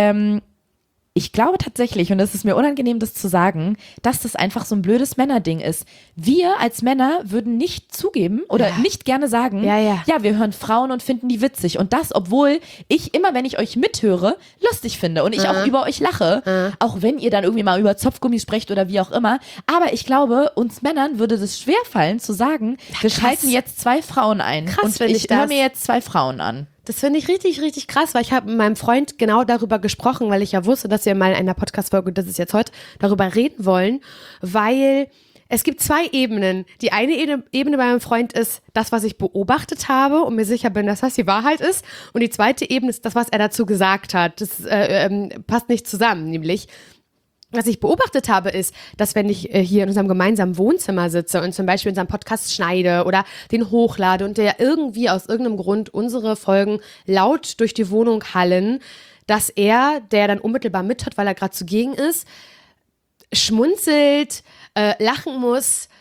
ich glaube tatsächlich, und es ist mir unangenehm, das zu sagen, dass das einfach so ein blödes Männerding ist. Wir als Männer würden nicht zugeben oder nicht gerne sagen, ja, wir hören Frauen und finden die witzig. Und das, obwohl ich immer, wenn ich euch mithöre, lustig finde und ich auch über euch lache, auch wenn ihr dann irgendwie mal über Zopfgummis sprecht oder wie auch immer. Aber ich glaube, uns Männern würde das schwerfallen zu sagen, wir schalten jetzt 2 Frauen ein Krass, und ich höre mir jetzt 2 Frauen an. Das finde ich richtig, richtig krass, weil ich habe mit meinem Freund genau darüber gesprochen, weil ich ja wusste, dass wir mal in einer Podcast-Folge, das ist jetzt heute, darüber reden wollen, weil es gibt 2 Ebenen. Die eine Ebene bei meinem Freund ist das, was ich beobachtet habe und mir sicher bin, dass das die Wahrheit ist. Und die zweite Ebene ist das, was er dazu gesagt hat. Das passt nicht zusammen, nämlich was ich beobachtet habe, ist, dass wenn ich hier in unserem gemeinsamen Wohnzimmer sitze und zum Beispiel unseren Podcast schneide oder den hochlade und der irgendwie aus irgendeinem Grund unsere Folgen laut durch die Wohnung hallen, dass er, der dann unmittelbar mithört, weil er gerade zugegen ist, schmunzelt, lachen muss,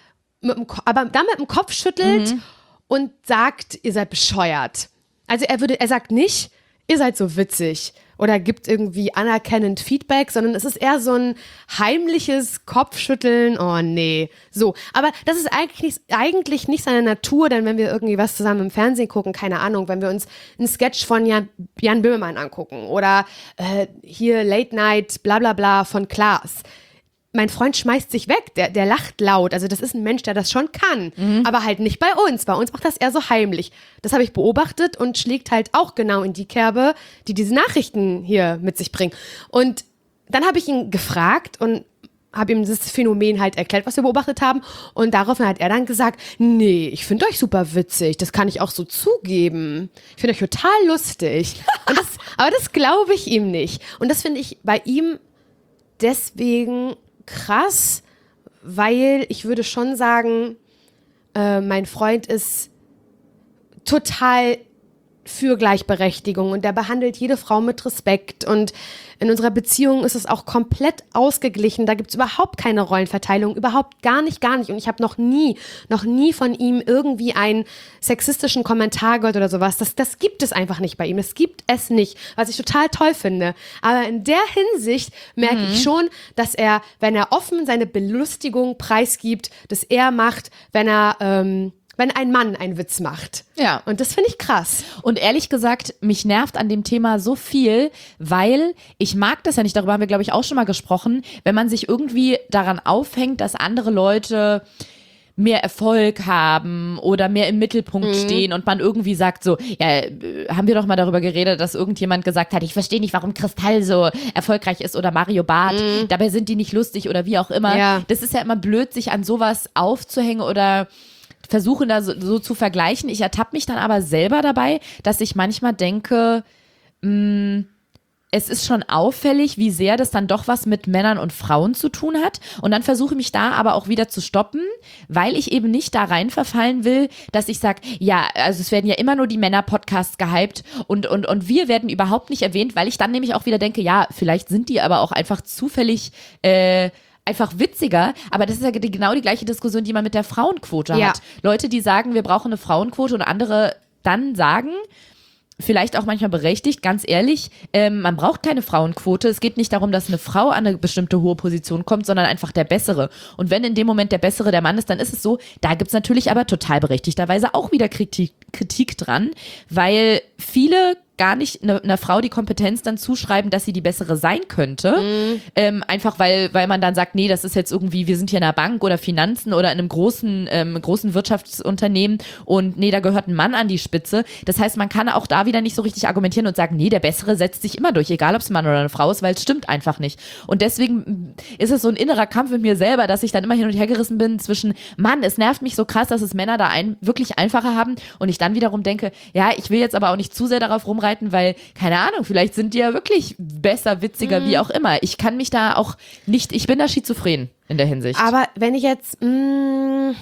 aber dann mit dem Kopf schüttelt und sagt, ihr seid bescheuert. Also er sagt nicht, ihr seid so witzig oder gibt irgendwie anerkennend Feedback, sondern es ist eher so ein heimliches Kopfschütteln, oh nee, so. Aber das ist eigentlich nicht seine Natur, denn wenn wir irgendwie was zusammen im Fernsehen gucken, keine Ahnung, wenn wir uns einen Sketch von Jan Böhmermann angucken oder hier Late Night, bla bla bla von Klaas. Mein Freund schmeißt sich weg, der lacht laut. Also das ist ein Mensch, der das schon kann, aber halt nicht bei uns. Bei uns macht das eher so heimlich. Das habe ich beobachtet und schlägt halt auch genau in die Kerbe, die diese Nachrichten hier mit sich bringen. Und dann habe ich ihn gefragt und habe ihm das Phänomen halt erklärt, was wir beobachtet haben. Und daraufhin hat er dann gesagt, nee, ich finde euch super witzig. Das kann ich auch so zugeben. Ich finde euch total lustig. Aber das glaube ich ihm nicht. Und das finde ich bei ihm deswegen krass, weil ich würde schon sagen, mein Freund ist total für Gleichberechtigung und der behandelt jede Frau mit Respekt und in unserer Beziehung ist es auch komplett ausgeglichen, da gibt es überhaupt keine Rollenverteilung, überhaupt gar nicht und ich habe noch nie von ihm irgendwie einen sexistischen Kommentar gehört oder sowas, das gibt es einfach nicht bei ihm, das gibt es nicht, was ich total toll finde, aber in der Hinsicht merke ich schon, dass er, wenn er offen seine Belustigung preisgibt, das er macht, wenn ein Mann einen Witz macht. Ja. Und das finde ich krass. Und ehrlich gesagt, mich nervt an dem Thema so viel, weil ich mag das ja nicht, darüber haben wir, glaube ich, auch schon mal gesprochen, wenn man sich irgendwie daran aufhängt, dass andere Leute mehr Erfolg haben oder mehr im Mittelpunkt stehen und man irgendwie sagt so, ja, haben wir doch mal darüber geredet, dass irgendjemand gesagt hat, ich verstehe nicht, warum Kristall so erfolgreich ist oder Mario Barth, dabei sind die nicht lustig oder wie auch immer. Ja. Das ist ja immer blöd, sich an sowas aufzuhängen oder versuchen da so zu vergleichen. Ich ertappe mich dann aber selber dabei, dass ich manchmal denke, es ist schon auffällig, wie sehr das dann doch was mit Männern und Frauen zu tun hat. Und dann versuche ich mich da aber auch wieder zu stoppen, weil ich eben nicht da rein verfallen will, dass ich sage, ja, also es werden ja immer nur die Männer-Podcasts gehypt und wir werden überhaupt nicht erwähnt, weil ich dann nämlich auch wieder denke, ja, vielleicht sind die aber auch einfach zufällig einfach witziger, aber das ist ja genau die gleiche Diskussion, die man mit der Frauenquote hat. Leute, die sagen, wir brauchen eine Frauenquote und andere dann sagen, vielleicht auch manchmal berechtigt, ganz ehrlich, man braucht keine Frauenquote. Es geht nicht darum, dass eine Frau an eine bestimmte hohe Position kommt, sondern einfach der Bessere. Und wenn in dem Moment der Bessere der Mann ist, dann ist es so, da gibt's natürlich aber total berechtigterweise auch wieder Kritik dran, weil viele gar nicht einer Frau die Kompetenz dann zuschreiben, dass sie die bessere sein könnte. Einfach weil man dann sagt, nee, das ist jetzt irgendwie, wir sind hier in einer Bank oder Finanzen oder in einem großen Wirtschaftsunternehmen und nee, da gehört ein Mann an die Spitze. Das heißt, man kann auch da wieder nicht so richtig argumentieren und sagen, nee, der Bessere setzt sich immer durch, egal ob es ein Mann oder eine Frau ist, weil es stimmt einfach nicht. Und deswegen ist es so ein innerer Kampf mit mir selber, dass ich dann immer hin und her gerissen bin zwischen, Mann, es nervt mich so krass, dass es Männer da wirklich einfacher haben und ich dann wiederum denke, ja, ich will jetzt aber auch nicht zu sehr darauf rumreiten, weil, keine Ahnung, vielleicht sind die ja wirklich besser, witziger, wie auch immer. Ich kann mich da auch nicht, ich bin da schizophren in der Hinsicht. Aber wenn ich jetzt nur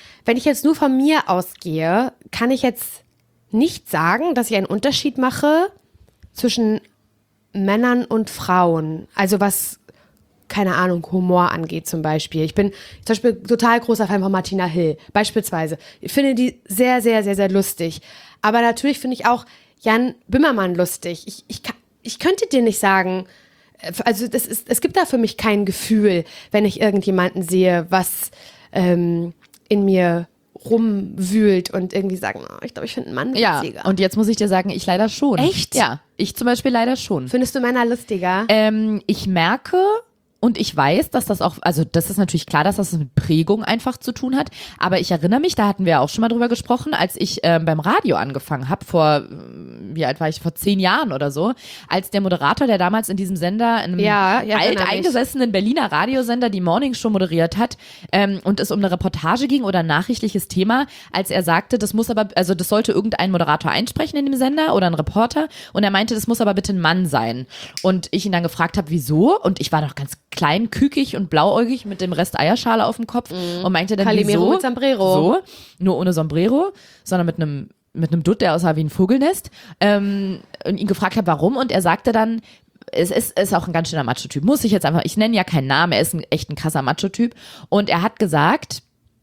von mir ausgehe, kann ich jetzt nicht sagen, dass ich einen Unterschied mache zwischen Männern und Frauen. Also was, keine Ahnung, Humor angeht zum Beispiel. Ich bin zum Beispiel total großer Fan von Martina Hill, beispielsweise. Ich finde die sehr, sehr, sehr, sehr lustig. Aber natürlich finde ich auch Jan Böhmermann lustig. Ich könnte dir nicht sagen, also es gibt da für mich kein Gefühl, wenn ich irgendjemanden sehe, was in mir rumwühlt und irgendwie sagen, oh, ich glaube, ich finde einen Mann witziger. Ja, und jetzt muss ich dir sagen, ich leider schon. Echt? Ja, ich zum Beispiel leider schon. Findest du Männer lustiger? Ich merke und ich weiß, dass das auch, also das ist natürlich klar, dass das mit Prägung einfach zu tun hat, aber ich erinnere mich, da hatten wir auch schon mal drüber gesprochen, als ich beim Radio angefangen habe, wie alt war ich, vor 10 Jahren oder so, als der Moderator, der damals in diesem Sender, in einem alteingesessenen Berliner Radiosender, die Morningshow moderiert hat und es um eine Reportage ging oder ein nachrichtliches Thema, als er sagte, das sollte irgendein Moderator einsprechen in dem Sender oder ein Reporter und er meinte, das muss aber bitte ein Mann sein und ich ihn dann gefragt habe, wieso? Und ich war doch ganz klein, kükig und blauäugig mit dem Rest Eierschale auf dem Kopf und meinte dann, Calimero wieso? mit Sombrero. So, nur ohne Sombrero, sondern mit einem Dutt, der aussah wie ein Vogelnest und ihn gefragt habe, warum und er sagte dann, es ist auch ein ganz schöner Macho-Typ, muss ich jetzt einfach, ich nenne ja keinen Namen, er ist echt ein krasser Macho-Typ und er hat gesagt,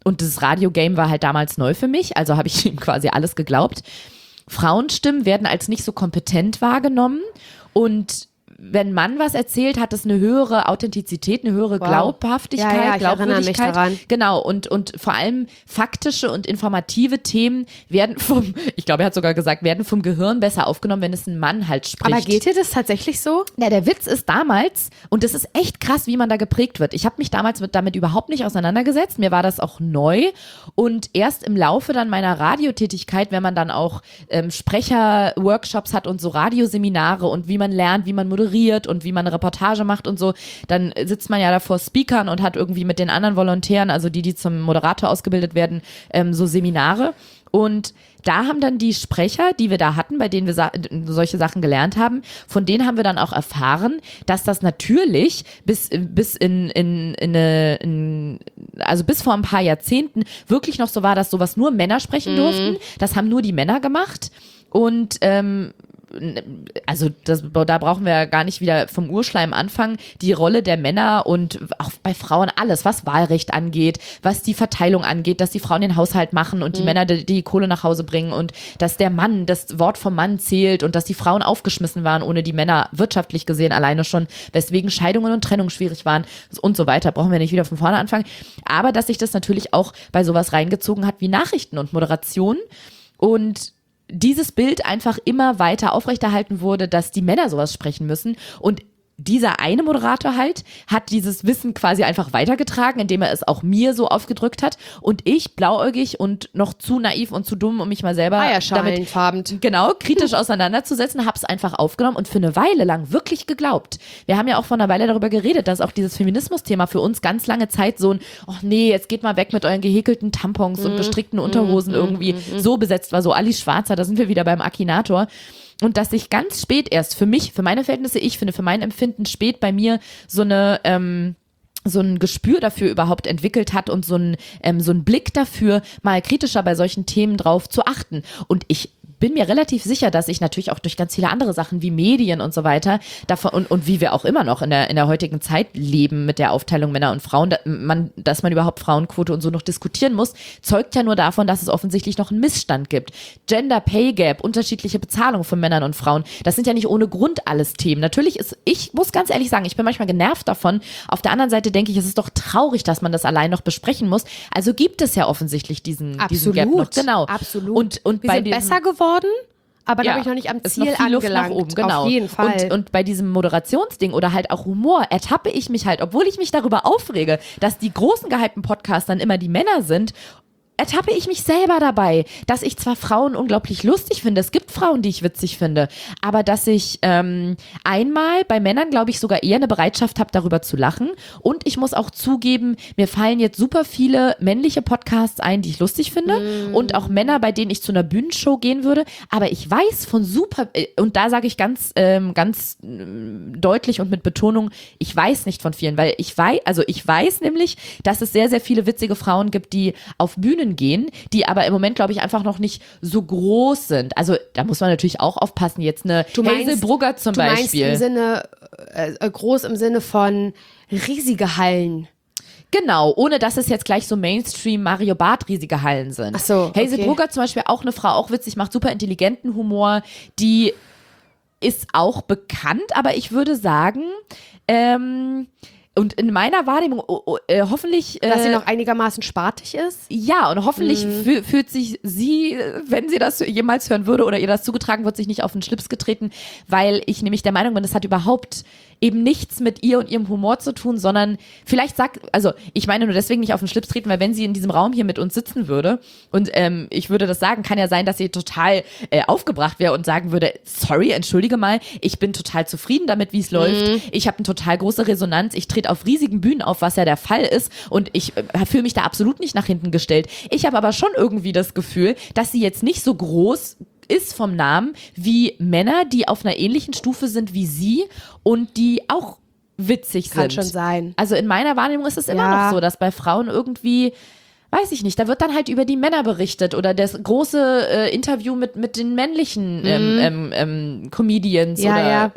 und das Radio-Game war halt damals neu für mich, also habe ich ihm quasi alles geglaubt. Frauenstimmen werden als nicht so kompetent wahrgenommen und wenn Mann was erzählt, hat es eine höhere Authentizität, eine höhere Glaubhaftigkeit, ja, ich erinnere mich daran. Genau, und vor allem faktische und informative Themen werden ich glaube, er hat sogar gesagt, werden vom Gehirn besser aufgenommen, wenn es ein Mann halt spricht. Aber geht dir das tatsächlich so? Ja, der Witz ist damals, und das ist echt krass, wie man da geprägt wird. Ich habe mich damals damit überhaupt nicht auseinandergesetzt. Mir war das auch neu. Und erst im Laufe dann meiner Radiotätigkeit, wenn man dann auch Sprecher-Workshops hat und so Radioseminare und wie man lernt, wie man moderiert und wie man eine Reportage macht und so, dann sitzt man ja da vor Speakern und hat irgendwie mit den anderen Volontären, also die zum Moderator ausgebildet werden, so Seminare. Und da haben dann die Sprecher, die wir da hatten, bei denen wir solche Sachen gelernt haben, von denen haben wir dann auch erfahren, dass das natürlich bis vor ein paar Jahrzehnten wirklich noch so war, dass sowas nur Männer sprechen durften. Das haben nur die Männer gemacht. Und also da brauchen wir ja gar nicht wieder vom Urschleim anfangen, die Rolle der Männer und auch bei Frauen alles, was Wahlrecht angeht, was die Verteilung angeht, dass die Frauen den Haushalt machen und die Männer die Kohle nach Hause bringen und dass der Mann, das Wort vom Mann zählt und dass die Frauen aufgeschmissen waren ohne die Männer, wirtschaftlich gesehen alleine schon, weswegen Scheidungen und Trennung schwierig waren und so weiter, brauchen wir nicht wieder von vorne anfangen, aber dass sich das natürlich auch bei sowas reingezogen hat wie Nachrichten und Moderation und dieses Bild einfach immer weiter aufrechterhalten wurde, dass die Männer sowas sprechen müssen und dieser eine Moderator halt hat dieses Wissen quasi einfach weitergetragen, indem er es auch mir so aufgedrückt hat und ich, blauäugig und noch zu naiv und zu dumm, um mich mal selber damit kritisch auseinanderzusetzen, habe es einfach aufgenommen und für eine Weile lang wirklich geglaubt. Wir haben ja auch vor einer Weile darüber geredet, dass auch dieses Feminismus-Thema für uns ganz lange Zeit so ein, ach nee, jetzt geht mal weg mit euren gehäkelten Tampons und bestrickten Unterhosen irgendwie so besetzt war, so Alice Schwarzer, da sind wir wieder beim Akinator. Und dass sich ganz spät erst für mich, für meine Verhältnisse, ich finde, für mein Empfinden spät bei mir so ein Gespür dafür überhaupt entwickelt hat und so ein Blick dafür, mal kritischer bei solchen Themen drauf zu achten. Und ich bin mir relativ sicher, dass ich natürlich auch durch ganz viele andere Sachen wie Medien und so weiter davon und wie wir auch immer noch in der heutigen Zeit leben mit der Aufteilung Männer und Frauen, dass man überhaupt Frauenquote und so noch diskutieren muss, zeugt ja nur davon, dass es offensichtlich noch einen Missstand gibt. Gender Pay Gap, unterschiedliche Bezahlung von Männern und Frauen, das sind ja nicht ohne Grund alles Themen. Natürlich ich muss ganz ehrlich sagen, ich bin manchmal genervt davon. Auf der anderen Seite denke ich, es ist doch traurig, dass man das allein noch besprechen muss. Also gibt es ja offensichtlich diesen Gap noch. Genau. Absolut. Und wir sind besser geworden, aber glaube ich noch nicht am Ziel noch viel Luft angelangt. Nach oben, genau. Auf jeden Fall. Und bei diesem Moderationsding oder halt auch Humor ertappe ich mich halt, obwohl ich mich darüber aufrege, dass die großen gehypten Podcasts dann immer die Männer sind, ertappe ich mich selber dabei, dass ich zwar Frauen unglaublich lustig finde, es gibt Frauen, die ich witzig finde, aber dass ich einmal bei Männern, glaube ich, sogar eher eine Bereitschaft habe, darüber zu lachen und ich muss auch zugeben, mir fallen jetzt super viele männliche Podcasts ein, die ich lustig finde und auch Männer, bei denen ich zu einer Bühnenshow gehen würde, aber ich weiß von und da sage ich ganz deutlich und mit Betonung, ich weiß nicht von vielen, weil ich weiß nämlich, dass es sehr, sehr viele witzige Frauen gibt, die auf Bühnen gehen, die aber im Moment, glaube ich, einfach noch nicht so groß sind. Also da muss man natürlich auch aufpassen. Jetzt eine Hazel Brugger zum Beispiel. Du meinst im Sinne, groß im Sinne von riesige Hallen. Genau, ohne dass es jetzt gleich so Mainstream Mario Barth riesige Hallen sind. Ach so, okay. Hazel Brugger zum Beispiel, auch eine Frau, auch witzig, macht super intelligenten Humor, die ist auch bekannt, aber ich würde sagen, und in meiner Wahrnehmung hoffentlich... Dass sie noch einigermaßen spartig ist? Ja, und hoffentlich fühlt sich sie, wenn sie das jemals hören würde oder ihr das zugetragen wird, sich nicht auf den Schlips getreten, weil ich nämlich der Meinung bin, das hat überhaupt eben nichts mit ihr und ihrem Humor zu tun, sondern vielleicht ich meine nur deswegen nicht auf den Schlips treten, weil wenn sie in diesem Raum hier mit uns sitzen würde und ich würde das sagen, kann ja sein, dass sie total aufgebracht wäre und sagen würde, sorry, entschuldige mal, ich bin total zufrieden damit, wie es läuft, ich habe eine total große Resonanz, ich trete auf riesigen Bühnen auf, was ja der Fall ist und ich fühle mich da absolut nicht nach hinten gestellt. Ich habe aber schon irgendwie das Gefühl, dass sie jetzt nicht so groß ist vom Namen wie Männer, die auf einer ähnlichen Stufe sind wie sie und die auch witzig sind. Kann schon sein. Also in meiner Wahrnehmung ist es immer noch so, dass bei Frauen irgendwie, weiß ich nicht, da wird dann halt über die Männer berichtet oder das große Interview mit den männlichen Comedians oder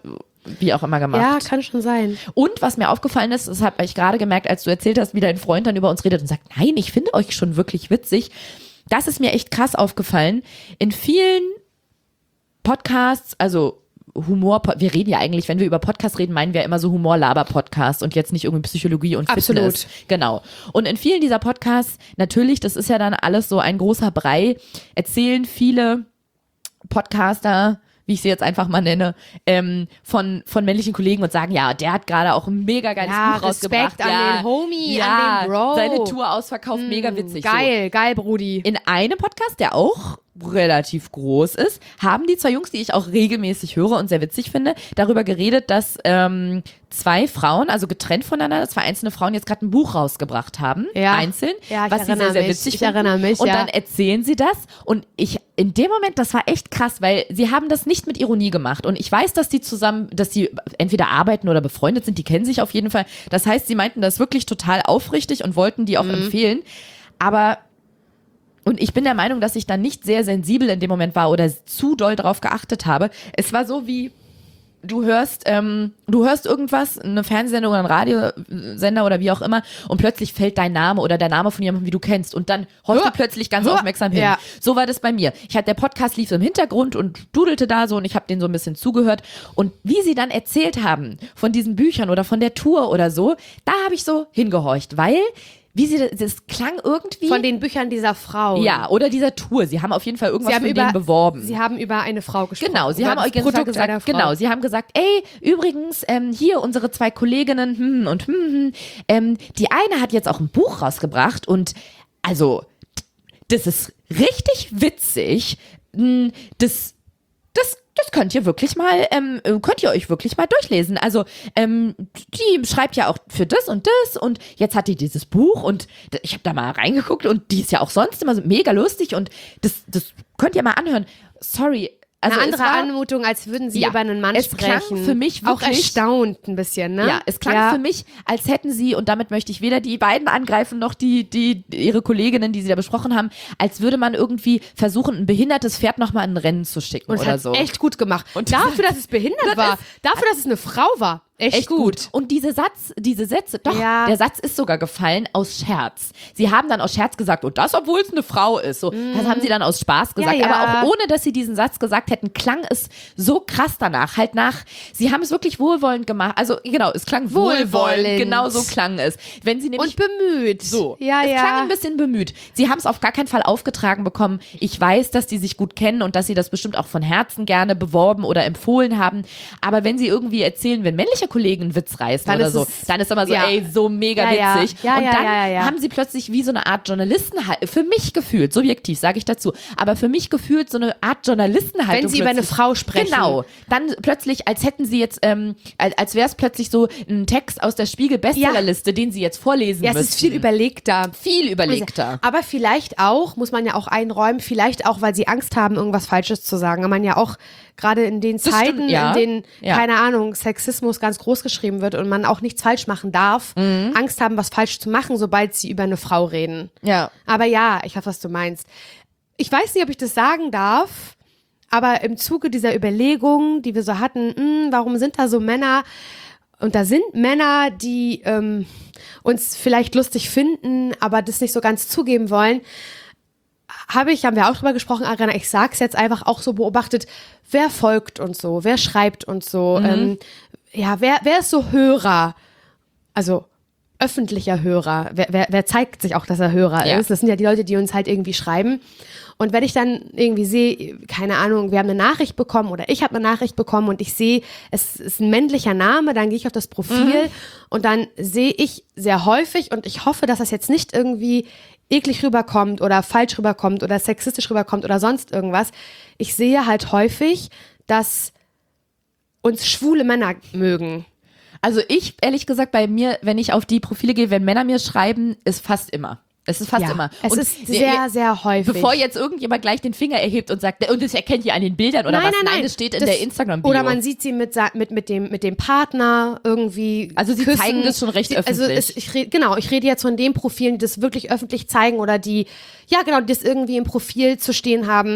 wie auch immer gemacht. Ja, kann schon sein. Und was mir aufgefallen ist, das habe ich gerade gemerkt, als du erzählt hast, wie dein Freund dann über uns redet und sagt, nein, ich finde euch schon wirklich witzig. Das ist mir echt krass aufgefallen. In vielen Podcasts, also Humor, wir reden ja eigentlich, wenn wir über Podcasts reden, meinen wir immer so Humor-Laber-Podcasts und jetzt nicht irgendwie Psychologie und Fitness. Absolut. Genau. Und in vielen dieser Podcasts, natürlich, das ist ja dann alles so ein großer Brei, erzählen viele Podcaster, wie ich sie jetzt einfach mal nenne, von männlichen Kollegen und sagen, ja, der hat gerade auch ein mega geiles Buch rausgebracht. Respekt an den Homie, an den Bro. Seine Tour ausverkauft, mega witzig. Geil, geil, Brudi. In einem Podcast, der auch relativ groß ist, haben die zwei Jungs, die ich auch regelmäßig höre und sehr witzig finde, darüber geredet, dass zwei Frauen, also getrennt voneinander, zwei einzelne Frauen jetzt gerade ein Buch rausgebracht haben, einzeln, Ja, ich was sie sehr, sehr erinnere witzig mich. finden. Ich erinnere mich, und ja. dann erzählen sie das und in dem Moment, das war echt krass, weil sie haben das nicht mit Ironie gemacht und ich weiß, dass die entweder arbeiten oder befreundet sind, die kennen sich auf jeden Fall. Das heißt, sie meinten das wirklich total aufrichtig und wollten die auch empfehlen, aber und ich bin der Meinung, dass ich dann nicht sehr sensibel in dem Moment war oder zu doll drauf geachtet habe. Es war so wie, du hörst irgendwas, eine Fernsehsendung oder ein Radiosender oder wie auch immer und plötzlich fällt dein Name oder der Name von jemandem, wie du kennst und dann horchst du plötzlich ganz aufmerksam hin. Ja. So war das bei mir. Der Podcast lief so im Hintergrund und dudelte da so und ich habe den so ein bisschen zugehört und wie sie dann erzählt haben von diesen Büchern oder von der Tour oder so, da habe ich so hingehorcht, weil das klang irgendwie... Von den Büchern dieser Frau. Ja, oder dieser Tour. Sie haben auf jeden Fall irgendwas von denen beworben. Sie haben über eine Frau gesprochen. Genau, sie über haben das euch gesagt, einer Frau. genau, sie haben gesagt, ey, übrigens, hier unsere zwei Kolleginnen die eine hat jetzt auch ein Buch rausgebracht und also, das ist richtig witzig. Das könnt ihr euch wirklich mal durchlesen. Also, die schreibt ja auch für das und jetzt hat die dieses Buch und ich habe da mal reingeguckt und die ist ja auch sonst immer so mega lustig und das könnt ihr mal anhören. Sorry. Also eine andere Anmutung, als würden sie über einen Mann es sprechen. Klang für mich auch wirklich, erstaunt ein bisschen, ne? Ja, es klang für mich, als hätten sie, und damit möchte ich weder die beiden angreifen, noch ihre Kolleginnen, die sie da besprochen haben, als würde man irgendwie versuchen, ein behindertes Pferd nochmal in ein Rennen zu schicken und oder es so. hat echt gut gemacht. Und dafür, dass es behindert war, dafür, dass es eine Frau war, echt gut. Und diese Sätze, doch, Ja. der Satz ist sogar gefallen aus Scherz. Sie haben dann aus Scherz gesagt, und das, obwohl es eine Frau ist. So, das haben sie dann aus Spaß gesagt. Ja, ja. Aber auch ohne, dass sie diesen Satz gesagt hätten, klang es so krass danach. Sie haben es wirklich wohlwollend gemacht. Also, genau, es klang wohlwollend. Genau so klang es. Wenn sie nämlich Und bemüht. so. Ja, es ja. klang ein bisschen bemüht. Sie haben es auf gar keinen Fall aufgetragen bekommen. Ich weiß, dass die sich gut kennen und dass sie das bestimmt auch von Herzen gerne beworben oder empfohlen haben. Aber wenn sie irgendwie erzählen, wenn männliche Kollegen einen Witz reißen Dann oder ist so, es- dann ist immer so, ja. ey, so mega Ja, ja. witzig. Ja, und ja, dann ja. haben sie plötzlich wie so eine Art Journalistenhaltung, für mich gefühlt, subjektiv sage ich dazu, aber für mich gefühlt so eine Art Journalistenhaltung. Wenn sie über eine plötzlich. Frau sprechen. Genau. Dann plötzlich, als hätten sie jetzt, als wäre es plötzlich so ein Text aus der Spiegel-Bestsellerliste, den sie jetzt vorlesen Ja, müssen. es ist viel überlegter. Viel überlegter. Aber vielleicht auch, muss man ja auch einräumen, vielleicht auch, weil sie Angst haben, irgendwas Falsches zu sagen. Weil man ja auch gerade in den Das Zeiten, stimmt, ja. in denen, Ja. keine Ahnung, Sexismus ganz groß geschrieben wird und man auch nichts falsch machen darf, Angst haben, was falsch zu machen, sobald sie über eine Frau reden. Ja. Aber ja, ich weiß, was du meinst. Ich weiß nicht, ob ich das sagen darf, aber im Zuge dieser Überlegungen, die wir so hatten, warum sind da so Männer? Und da sind Männer, die uns vielleicht lustig finden, aber das nicht so ganz zugeben wollen. Haben wir auch drüber gesprochen, Ariana, ich sag's jetzt einfach auch so beobachtet, wer folgt uns so, wer schreibt uns so, wer ist so Hörer, also öffentlicher Hörer, wer zeigt sich auch, dass er Hörer Ja. ist, das sind ja die Leute, die uns halt irgendwie schreiben und wenn ich dann irgendwie sehe, keine Ahnung, wir haben eine Nachricht bekommen oder ich habe eine Nachricht bekommen und ich sehe, es ist ein männlicher Name, dann gehe ich auf das Profil und dann sehe ich sehr häufig und ich hoffe, dass das jetzt nicht irgendwie eklig rüberkommt oder falsch rüberkommt oder sexistisch rüberkommt oder sonst irgendwas. Ich sehe halt häufig, dass uns schwule Männer mögen. Also ich, ehrlich gesagt, bei mir, wenn ich auf die Profile gehe, wenn Männer mir schreiben, ist fast immer. Es ist fast Ja, immer. es Und ist sehr, sehr häufig. Bevor jetzt irgendjemand gleich den Finger erhebt und sagt, und das erkennt ihr an den Bildern oder was? Nein, das steht in der Instagram-Bio. Oder man sieht sie mit dem Partner irgendwie Also sie küssen. zeigen das schon recht öffentlich. Ich rede jetzt von den Profilen, die das wirklich öffentlich zeigen oder die das irgendwie im Profil zu stehen haben.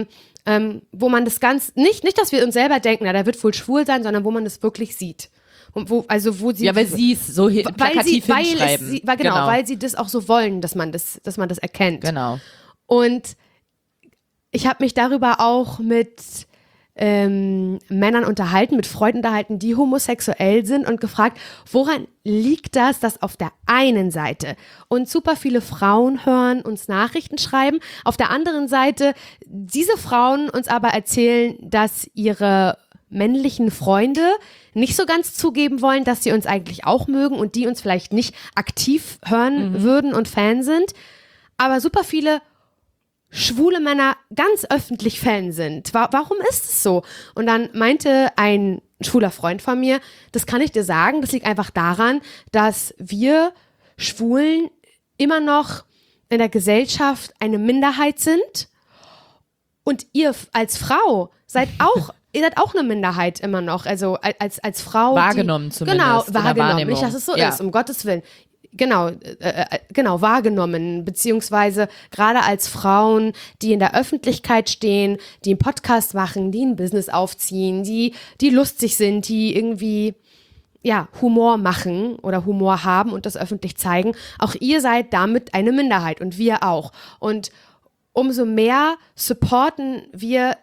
wo man das nicht, dass wir uns selber denken, na, der wird wohl schwul sein, sondern wo man das wirklich sieht. Und wo sie, Ja, weil sie es so plakativ hinschreiben. Weil sie das auch so wollen, dass man das erkennt. Genau. Und ich habe mich darüber auch mit Männern unterhalten, mit Freunden unterhalten, die homosexuell sind und gefragt, woran liegt das, dass auf der einen Seite uns super viele Frauen hören, uns Nachrichten schreiben, auf der anderen Seite diese Frauen uns aber erzählen, dass ihre männlichen Freunde nicht so ganz zugeben wollen, dass sie uns eigentlich auch mögen und die uns vielleicht nicht aktiv hören würden und Fan sind, aber super viele schwule Männer ganz öffentlich Fan sind. Warum ist es so? Und dann meinte ein schwuler Freund von mir, das kann ich dir sagen, das liegt einfach daran, dass wir Schwulen immer noch in der Gesellschaft eine Minderheit sind und ihr als Frau seid auch ihr seid auch eine Minderheit immer noch, also als Frau. Wahrgenommen zumindest. Genau, wahrgenommen. Nicht, dass es so ist, um Gottes Willen. Genau, wahrgenommen, beziehungsweise gerade als Frauen, die in der Öffentlichkeit stehen, die einen Podcast machen, die ein Business aufziehen, die lustig sind, die irgendwie Humor machen oder Humor haben und das öffentlich zeigen. Auch ihr seid damit eine Minderheit und wir auch. Und umso mehr supporten wir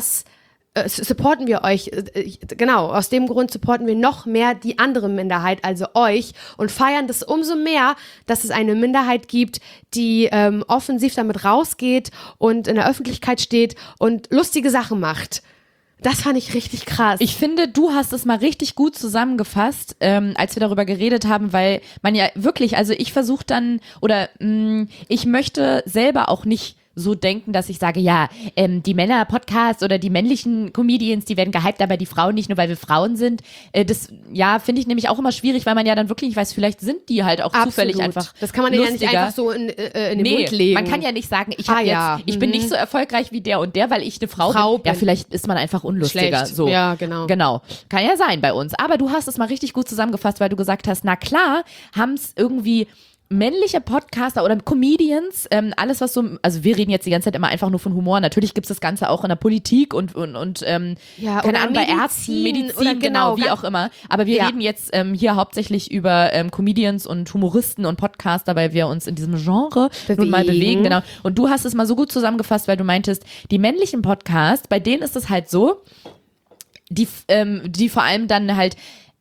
euch, genau, aus dem Grund supporten wir noch mehr die andere Minderheit, also euch, und feiern das umso mehr, dass es eine Minderheit gibt, die offensiv damit rausgeht und in der Öffentlichkeit steht und lustige Sachen macht. Das fand ich richtig krass. Ich finde, du hast es mal richtig gut zusammengefasst, als wir darüber geredet haben, weil man ja wirklich, also ich versuche dann, oder ich möchte selber auch nicht so denken, dass ich sage, die Männer-Podcasts oder die männlichen Comedians, die werden gehypt, aber die Frauen nicht, nur weil wir Frauen sind. Das, finde ich nämlich auch immer schwierig, weil man ja dann wirklich nicht weiß, vielleicht sind die halt auch zufällig einfach das kann man ja nicht einfach so in den Mund legen. Man kann ja nicht sagen, ich bin nicht so erfolgreich wie der und der, weil ich eine Frau bin. Ja, vielleicht ist man einfach unlustiger. Schlecht. So. Ja, genau. Genau. Kann ja sein bei uns. Aber du hast es mal richtig gut zusammengefasst, weil du gesagt hast, na klar, haben es irgendwie männliche Podcaster oder Comedians, alles was so, also wir reden jetzt die ganze Zeit immer einfach nur von Humor, natürlich gibt es das Ganze auch in der Politik und keine Ahnung, bei Ärzten, Medizin, oder genau, wie auch immer, aber wir reden jetzt hier hauptsächlich über Comedians und Humoristen und Podcaster, weil wir uns in diesem Genre nun mal bewegen, genau, und du hast es mal so gut zusammengefasst, weil du meintest, die männlichen Podcasts, bei denen ist es halt so, die vor allem dann halt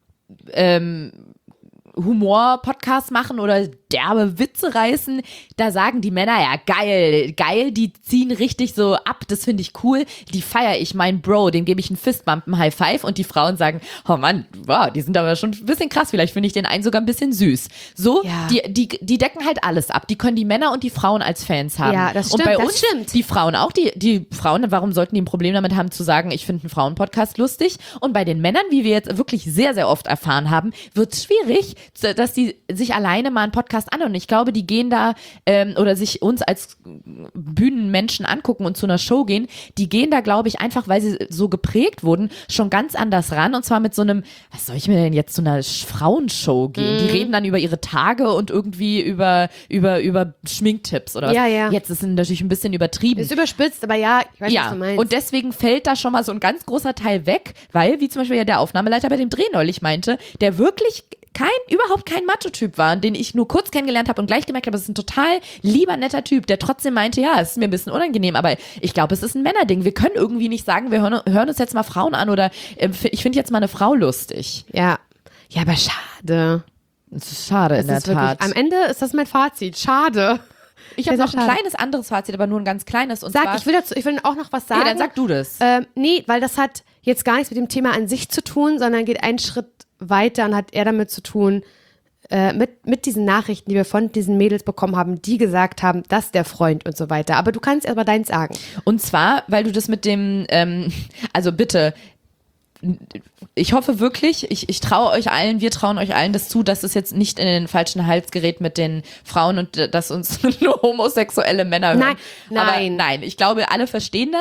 Humor-Podcasts machen oder derbe Witze reißen, da sagen die Männer, ja geil, die ziehen richtig so ab, das finde ich cool, die feiere ich, mein Bro, dem gebe ich einen Fistbump, einen High Five, und die Frauen sagen, oh Mann, wow, die sind aber schon ein bisschen krass, vielleicht finde ich den einen sogar ein bisschen süß. So, die decken halt alles ab, die können die Männer und die Frauen als Fans haben. Ja, das stimmt, und bei uns, die Frauen auch, die Frauen, warum sollten die ein Problem damit haben zu sagen, ich finde einen Frauenpodcast lustig, und bei den Männern, wie wir jetzt wirklich sehr, sehr oft erfahren haben, wird es schwierig, dass die sich alleine mal einen Podcast an, und ich glaube, die gehen da oder sich uns als Bühnenmenschen angucken und zu einer Show gehen, die gehen da, glaube ich, einfach, weil sie so geprägt wurden, schon ganz anders ran, und zwar mit so einem, was soll ich mir denn jetzt zu einer Frauenshow gehen? Die reden dann über ihre Tage und irgendwie über Schminktipps oder was. Ja. Jetzt ist es natürlich ein bisschen übertrieben. Ist überspitzt, aber ich weiß, was du meinst. Und deswegen fällt da schon mal so ein ganz großer Teil weg, weil, wie zum Beispiel ja der Aufnahmeleiter bei dem Dreh neulich meinte, der wirklich überhaupt kein Macho-Typ war, den ich nur kurz kennengelernt habe und gleich gemerkt habe, es ist ein total lieber, netter Typ, der trotzdem meinte, ja, es ist mir ein bisschen unangenehm, aber ich glaube, es ist ein Männerding. Wir können irgendwie nicht sagen, wir hören uns jetzt mal Frauen an oder ich finde jetzt mal eine Frau lustig. Ja, aber schade. Das ist schade, in der Tat. Am Ende ist das mein Fazit. Schade. Ich habe noch ein kleines anderes Fazit, aber nur ein ganz kleines. Und zwar, ich will auch noch was sagen. Ja, dann sag du das. Nee, weil das hat jetzt gar nichts mit dem Thema an sich zu tun, sondern geht einen Schritt weiter und hat eher damit zu tun, mit diesen Nachrichten, die wir von diesen Mädels bekommen haben, die gesagt haben, das ist der Freund und so weiter. Aber du kannst erst mal deins sagen. Und zwar, weil du das mit dem, also bitte, ich hoffe wirklich, ich traue euch allen, wir trauen euch allen das zu, dass es jetzt nicht in den falschen Hals gerät mit den Frauen und dass uns nur homosexuelle Männer hören. Nein. Aber nein, ich glaube, alle verstehen das.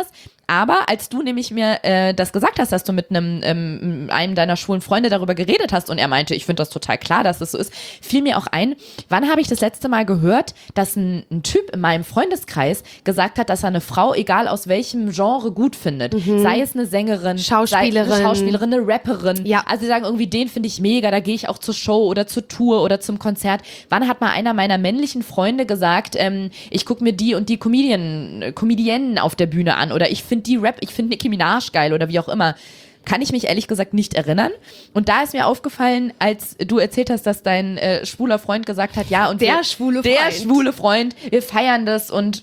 Aber als du nämlich mir das gesagt hast, dass du mit einem deiner schwulen Freunde darüber geredet hast und er meinte, ich finde das total klar, dass es so ist, fiel mir auch ein, wann habe ich das letzte Mal gehört, dass ein Typ in meinem Freundeskreis gesagt hat, dass er eine Frau, egal aus welchem Genre, gut findet. Sei es eine Sängerin, Schauspielerin. sei eine Schauspielerin, eine Rapperin. Ja. Also sie sagen irgendwie, den finde ich mega, da gehe ich auch zur Show oder zur Tour oder zum Konzert. Wann hat mal einer meiner männlichen Freunde gesagt, ich gucke mir die und die Comedienne auf der Bühne an oder ich finde Nicki Minaj geil oder wie auch immer. Kann ich mich ehrlich gesagt nicht erinnern. Und da ist mir aufgefallen, als du erzählt hast, dass dein schwuler Freund gesagt hat, ja, und der schwule Freund, wir feiern das und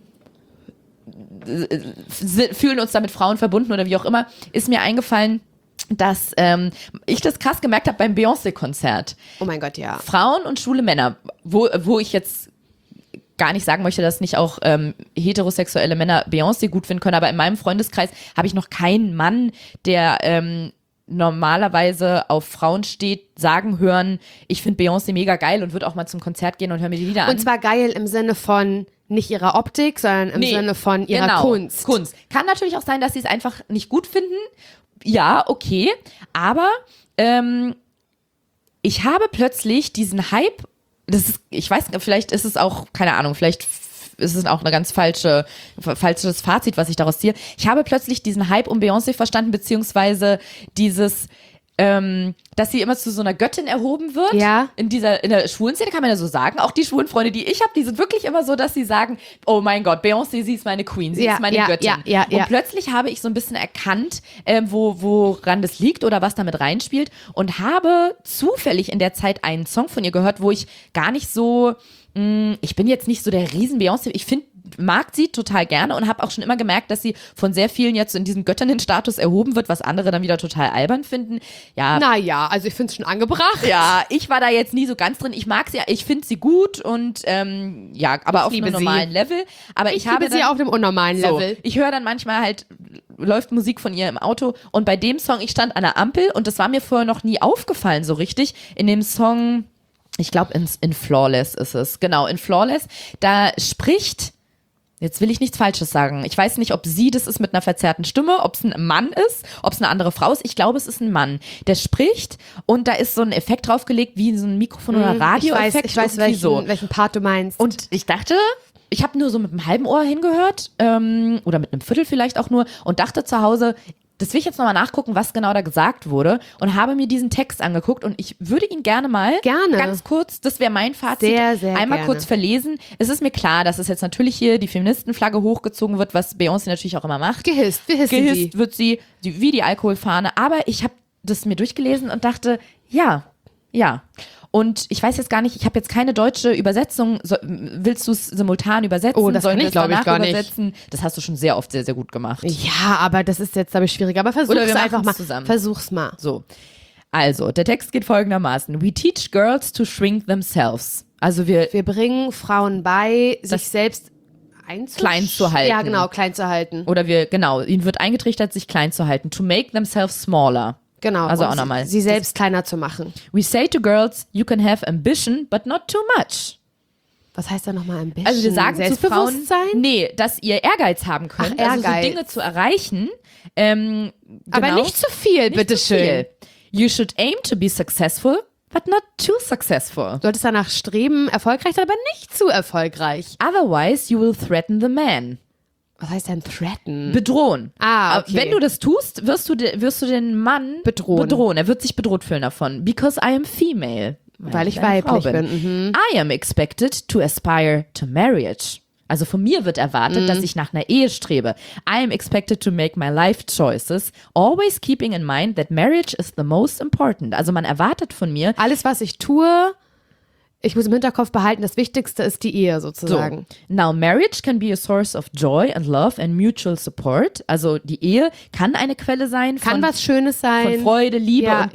fühlen uns damit Frauen verbunden oder wie auch immer, ist mir eingefallen, dass ich das krass gemerkt habe beim Beyoncé-Konzert. Oh mein Gott, ja. Frauen und schwule Männer, wo ich jetzt gar nicht sagen möchte, dass nicht auch heterosexuelle Männer Beyoncé gut finden können, aber in meinem Freundeskreis habe ich noch keinen Mann, der normalerweise auf Frauen steht, sagen hören, ich finde Beyoncé mega geil und würde auch mal zum Konzert gehen und höre mir die Lieder an. Und zwar geil im Sinne von nicht ihrer Optik, sondern im Sinne von ihrer Kunst. Kann natürlich auch sein, dass sie es einfach nicht gut finden. Ja, okay. Aber ich habe plötzlich diesen Hype, ich weiß, vielleicht ist es auch, keine Ahnung, vielleicht ist es auch eine ganz falsches Fazit, was ich daraus ziehe. Ich habe plötzlich diesen Hype um Beyoncé verstanden, beziehungsweise dieses, dass sie immer zu so einer Göttin erhoben wird. Ja. In der schwulen Szene kann man ja so sagen. Auch die schwulen Freunde, die ich habe, die sind wirklich immer so, dass sie sagen, oh mein Gott, Beyoncé, sie ist meine Queen, sie ist meine Göttin. Und plötzlich habe ich so ein bisschen erkannt, woran das liegt oder was damit reinspielt und habe zufällig in der Zeit einen Song von ihr gehört, wo ich gar nicht so, ich bin jetzt nicht so der riesen Beyoncé, ich mag sie total gerne und habe auch schon immer gemerkt, dass sie von sehr vielen jetzt in diesen Göttinnenstatus erhoben wird, was andere dann wieder total albern finden. Ja. Naja, also ich finde es schon angebracht. Ja, ich war da jetzt nie so ganz drin. Ich mag sie, ich finde sie gut und ja, aber auf einem normalen Level. Aber ich habe sie auf einem unnormalen Level. Ich höre dann manchmal halt, läuft Musik von ihr im Auto und bei dem Song, ich stand an der Ampel und das war mir vorher noch nie aufgefallen so richtig. In dem Song, ich glaube in Flawless ist es, genau, in Flawless, da spricht, jetzt will ich nichts Falsches sagen. Ich weiß nicht, ob sie das ist mit einer verzerrten Stimme, ob es ein Mann ist, ob es eine andere Frau ist. Ich glaube, es ist ein Mann, der spricht und da ist so ein Effekt draufgelegt, wie so ein Mikrofon oder Radioeffekt. Ich weiß welchen Part du meinst. Und ich dachte, ich habe nur so mit einem halben Ohr hingehört oder mit einem Viertel vielleicht auch nur und dachte zu Hause, das will ich jetzt nochmal nachgucken, was genau da gesagt wurde und habe mir diesen Text angeguckt und ich würde ihn gerne ganz kurz, das wäre mein Fazit, sehr einmal gerne. kurz verlesen. Es ist mir klar, dass es jetzt natürlich hier die Feministenflagge hochgezogen wird, was Beyoncé natürlich auch immer macht. Gehisst wird sie, wie die Alkoholfahne, aber ich habe das mir durchgelesen und dachte, ja. Und ich weiß jetzt gar nicht, ich habe jetzt keine deutsche Übersetzung. Willst du es simultan übersetzen? Oh, das kann ich, glaube ich, gar nicht. Übersetzen? Das hast du schon sehr oft sehr, sehr gut gemacht. Ja, aber das ist jetzt, glaube ich, schwierig. Aber versuch's einfach mal. Zusammen. Versuch's mal. So. Also, der Text geht folgendermaßen. We teach girls to shrink themselves. Also wir bringen Frauen bei, sich selbst klein zu halten. Ja, genau, klein zu halten. Oder ihnen wird eingetrichtert, sich klein zu halten. To make themselves smaller. Genau. Also auch nochmal. Sie selbst kleiner zu machen. We say to girls, you can have ambition, but not too much. Was heißt da nochmal Ambition? Also wir sagen zu Frauen, Selbstbewusstsein? dass ihr Ehrgeiz haben könnt, Ach, also so Ehrgeiz. Dinge zu erreichen. Aber nicht zu viel, bitteschön. You should aim to be successful, but not too successful. Du solltest danach streben, erfolgreich sein, aber nicht zu erfolgreich. Otherwise, you will threaten the man. Was heißt denn threaten? Bedrohen. Okay. Wenn du das tust, wirst du den Mann bedrohen. Er wird sich bedroht fühlen davon. Because I am female. Weil ich weiblich bin. I am expected to aspire to marriage. Also von mir wird erwartet, dass ich nach einer Ehe strebe. I am expected to make my life choices, always keeping in mind that marriage is the most important. Also man erwartet von mir, alles, was ich tue, ich muss im Hinterkopf behalten, das Wichtigste ist die Ehe sozusagen. So. Now, marriage can be a source of joy and love and mutual support. Also die Ehe kann eine Quelle sein kann was Schönes sein. Von Freude, Liebe und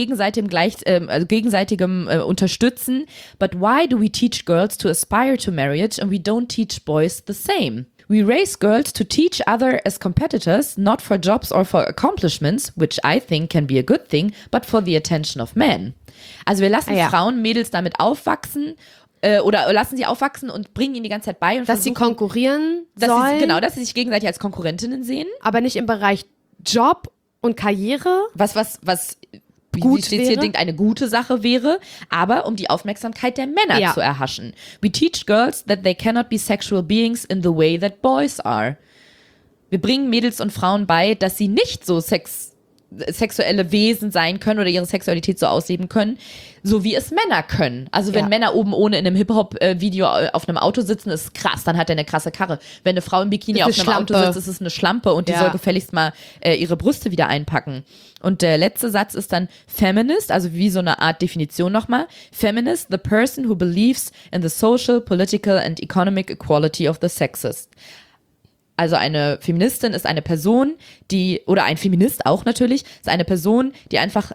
gegenseitigem Unterstützen. But why do we teach girls to aspire to marriage and we don't teach boys the same? We raise girls to teach other as competitors, not for jobs or for accomplishments, which I think can be a good thing, but for the attention of men. Also wir lassen Frauen, Mädels damit aufwachsen, oder lassen sie aufwachsen und bringen ihnen die ganze Zeit bei. Und Dass sie konkurrieren dass sollen, dass sie sich gegenseitig als Konkurrentinnen sehen. aber nicht im Bereich Job und Karriere. Was Gut wie steht's hier, wäre? denkt, eine gute Sache wäre, aber um die Aufmerksamkeit der Männer Ja. zu erhaschen. We teach girls that they cannot be sexual beings in the way that boys are. Wir bringen Mädels und Frauen bei, dass sie nicht so sexuelle Wesen sein können oder ihre Sexualität so ausleben können, so wie es Männer können. Also wenn Ja. Männer oben ohne in einem Hip-Hop-Video auf einem Auto sitzen, ist krass, dann hat er eine krasse Karre. Wenn eine Frau im Bikini Ist auf eine einem Auto Schlampe. sitzt, ist es eine Schlampe und die Ja. soll gefälligst mal ihre Brüste wieder einpacken. Und der letzte Satz ist dann Feminist, also wie so eine Art Definition nochmal. Feminist, the person who believes in the social, political and economic equality of the sexes. Also eine Feministin ist eine Person, die, oder ein Feminist auch natürlich, ist eine Person, die einfach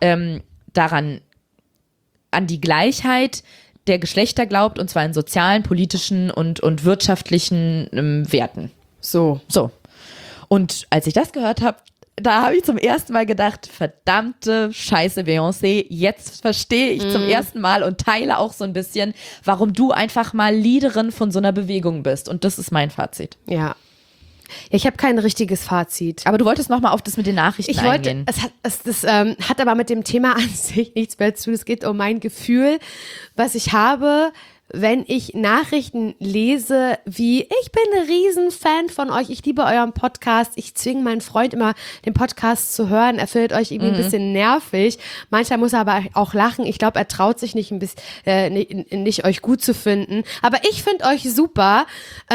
an die Gleichheit der Geschlechter glaubt, und zwar in sozialen, politischen und wirtschaftlichen Werten. So. So. Und als ich das gehört habe, da habe ich zum ersten Mal gedacht, verdammte Scheiße, Beyoncé, jetzt verstehe ich zum ersten Mal und teile auch so ein bisschen, warum du einfach mal Leaderin von so einer Bewegung bist. Und das ist mein Fazit. Ja. Ich habe kein richtiges Fazit. Aber du wolltest noch mal auf das mit den Nachrichten Ich wollte, eingehen. das hat aber mit dem Thema an sich nichts mehr zu. Es geht um mein Gefühl, was ich habe, wenn ich Nachrichten lese, wie ich bin ein Riesenfan von euch, ich liebe euren Podcast, ich zwinge meinen Freund immer, den Podcast zu hören, er findet euch irgendwie ein bisschen nervig, manchmal muss er aber auch lachen, ich glaube, er traut sich nicht, nicht euch gut zu finden, aber ich finde euch super.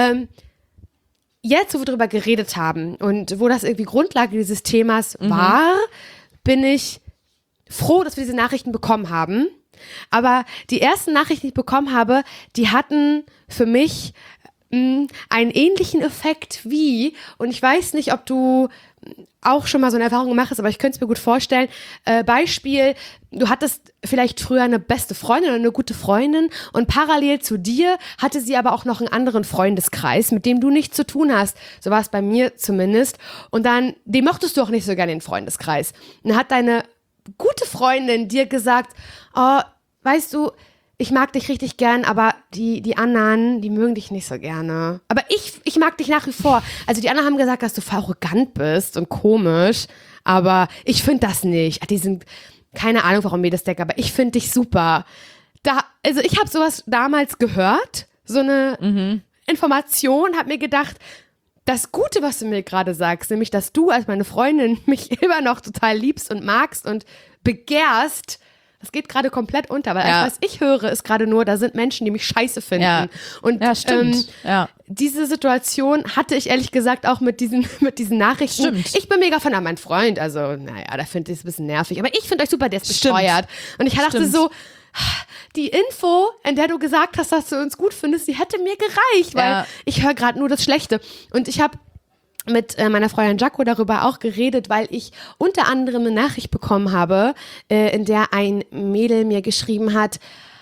Jetzt, wo wir drüber geredet haben und wo das irgendwie Grundlage dieses Themas war, bin ich froh, dass wir diese Nachrichten bekommen haben. Aber die ersten Nachrichten, die ich bekommen habe, die hatten für mich einen ähnlichen Effekt wie, und ich weiß nicht, ob du auch schon mal so eine Erfahrung gemacht hast, aber ich könnte es mir gut vorstellen. Beispiel, du hattest vielleicht früher eine beste Freundin oder eine gute Freundin und parallel zu dir hatte sie aber auch noch einen anderen Freundeskreis, mit dem du nichts zu tun hast. So war es bei mir zumindest. Und dann, den mochtest du auch nicht so gerne, den Freundeskreis. Und dann hat deine gute Freundin dir gesagt, oh, weißt du, ich mag dich richtig gern, aber die anderen, die mögen dich nicht so gerne. Aber ich mag dich nach wie vor. Also die anderen haben gesagt, dass du voll arrogant bist und komisch, aber ich finde das nicht. Die sind, keine Ahnung, warum mir das denken, aber ich finde dich super. Also ich habe sowas damals gehört, so eine Information, habe mir gedacht, das Gute, was du mir gerade sagst, nämlich, dass du als meine Freundin mich immer noch total liebst und magst und begehrst, das geht gerade komplett unter, weil alles, was ich höre, ist gerade nur, da sind Menschen, die mich scheiße finden. Ja. Und Ja, stimmt. diese Situation hatte ich ehrlich gesagt auch mit diesen Nachrichten. Stimmt. Ich bin mega Fan an meinen Freund, also naja, da finde ich es ein bisschen nervig, aber ich finde euch super, der ist bescheuert. Und ich dachte so, die Info, in der du gesagt hast, dass du uns gut findest, die hätte mir gereicht, weil ich höre gerade nur das Schlechte. Und ich habe mit meiner Freundin Jaco darüber auch geredet, weil ich unter anderem eine Nachricht bekommen habe, in der ein Mädel mir geschrieben hat,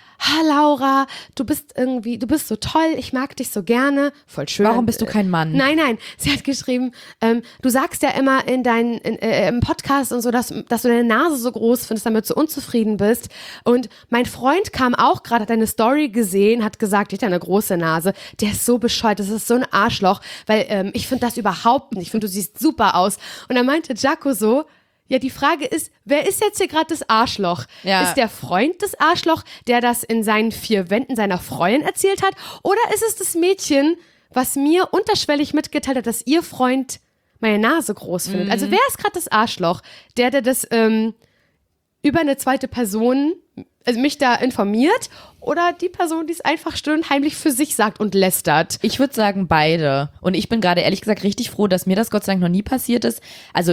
Laura, du bist so toll, ich mag dich so gerne, voll schön. Warum bist du kein Mann? Nein, sie hat geschrieben, du sagst ja immer im Podcast und so, dass du deine Nase so groß findest, damit du so unzufrieden bist. Und mein Freund kam auch gerade, hat deine Story gesehen, hat gesagt, die hat ja eine große Nase, der ist so bescheuert, das ist so ein Arschloch, weil ich finde das überhaupt nicht, ich finde, du siehst super aus. Und dann meinte Jaco so, ja, die Frage ist, wer ist jetzt hier gerade das Arschloch? Ja. Ist der Freund das Arschloch, der das in seinen 4 Wänden seiner Freundin erzählt hat? Oder ist es das Mädchen, was mir unterschwellig mitgeteilt hat, dass ihr Freund meine Nase groß findet? Also wer ist gerade das Arschloch? Der das über eine zweite Person, also mich da informiert, oder die Person, die es einfach still und heimlich für sich sagt und lästert? Ich würde sagen beide. Und ich bin gerade ehrlich gesagt richtig froh, dass mir das Gott sei Dank noch nie passiert ist. Also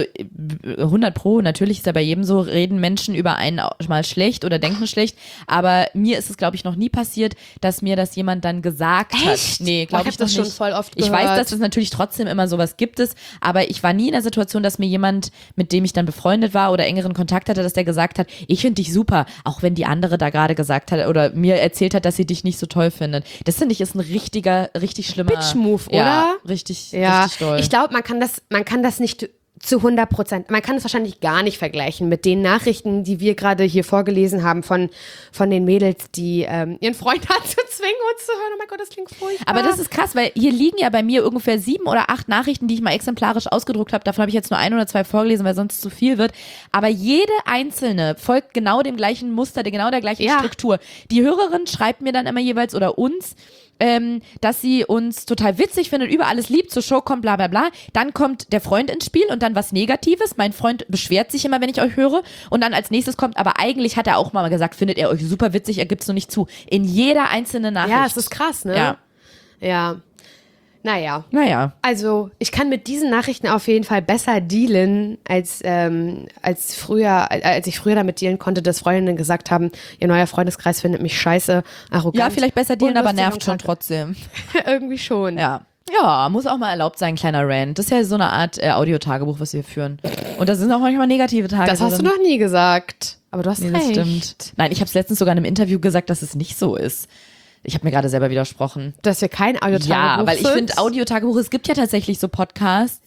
100%, natürlich ist ja bei jedem so, reden Menschen über einen mal schlecht oder denken schlecht. Aber mir ist es, glaube ich, noch nie passiert, dass mir das jemand dann gesagt hat. Echt? Nee, Boah, glaube ich ich hab das noch schon nicht. voll oft Ich gehört. weiß, dass es natürlich trotzdem immer sowas gibt es. Aber ich war nie in der Situation, dass mir jemand, mit dem ich dann befreundet war oder engeren Kontakt hatte, dass der gesagt hat, ich finde dich super. Auch wenn die andere da gerade gesagt hat oder mir erzählt hat, dass sie dich nicht so toll findet. Das finde ich ist ein richtig schlimmer Bitch-Move, ja, oder? Richtig Ja, doll. ich glaube, man kann das nicht Zu 100%. Man kann es wahrscheinlich gar nicht vergleichen mit den Nachrichten, die wir gerade hier vorgelesen haben von den Mädels, die ihren Freund dazu zwingen, uns zu hören. Oh mein Gott, das klingt furchtbar. Aber das ist krass, weil hier liegen ja bei mir ungefähr 7 oder 8 Nachrichten, die ich mal exemplarisch ausgedruckt habe. Davon habe ich jetzt nur 1 oder 2 vorgelesen, weil sonst zu viel wird. Aber jede einzelne folgt genau dem gleichen Muster, genau der gleichen Struktur. Die Hörerin schreibt mir dann immer jeweils oder uns, dass sie uns total witzig findet, über alles liebt, zur Show kommt, bla bla bla. Dann kommt der Freund ins Spiel und dann was Negatives. Mein Freund beschwert sich immer, wenn ich euch höre. Und dann als nächstes kommt, aber eigentlich hat er auch mal gesagt, findet er euch super witzig, er gibt es nur nicht zu. In jeder einzelnen Nachricht. Ja, es ist krass, ne? Ja. Ja. Naja. Also, ich kann mit diesen Nachrichten auf jeden Fall besser dealen, als ich früher damit dealen konnte, dass Freundinnen gesagt haben, ihr neuer Freundeskreis findet mich scheiße, arrogant. Ja, vielleicht besser dealen, aber nervt schon und trotzdem. Irgendwie schon. Ja. Ja, muss auch mal erlaubt sein, kleiner Rant. Das ist ja so eine Art Audiotagebuch, was wir führen. Und da sind auch manchmal negative Tage. Das hast du noch nie gesagt. Aber du hast recht. Das stimmt. Nein, ich habe es letztens sogar in einem Interview gesagt, dass es nicht so ist. Ich habe mir gerade selber widersprochen. Dass wir kein Audiotagebuch Ja, weil ich sind? finde Audiotagebuch, es gibt ja tatsächlich so Podcasts,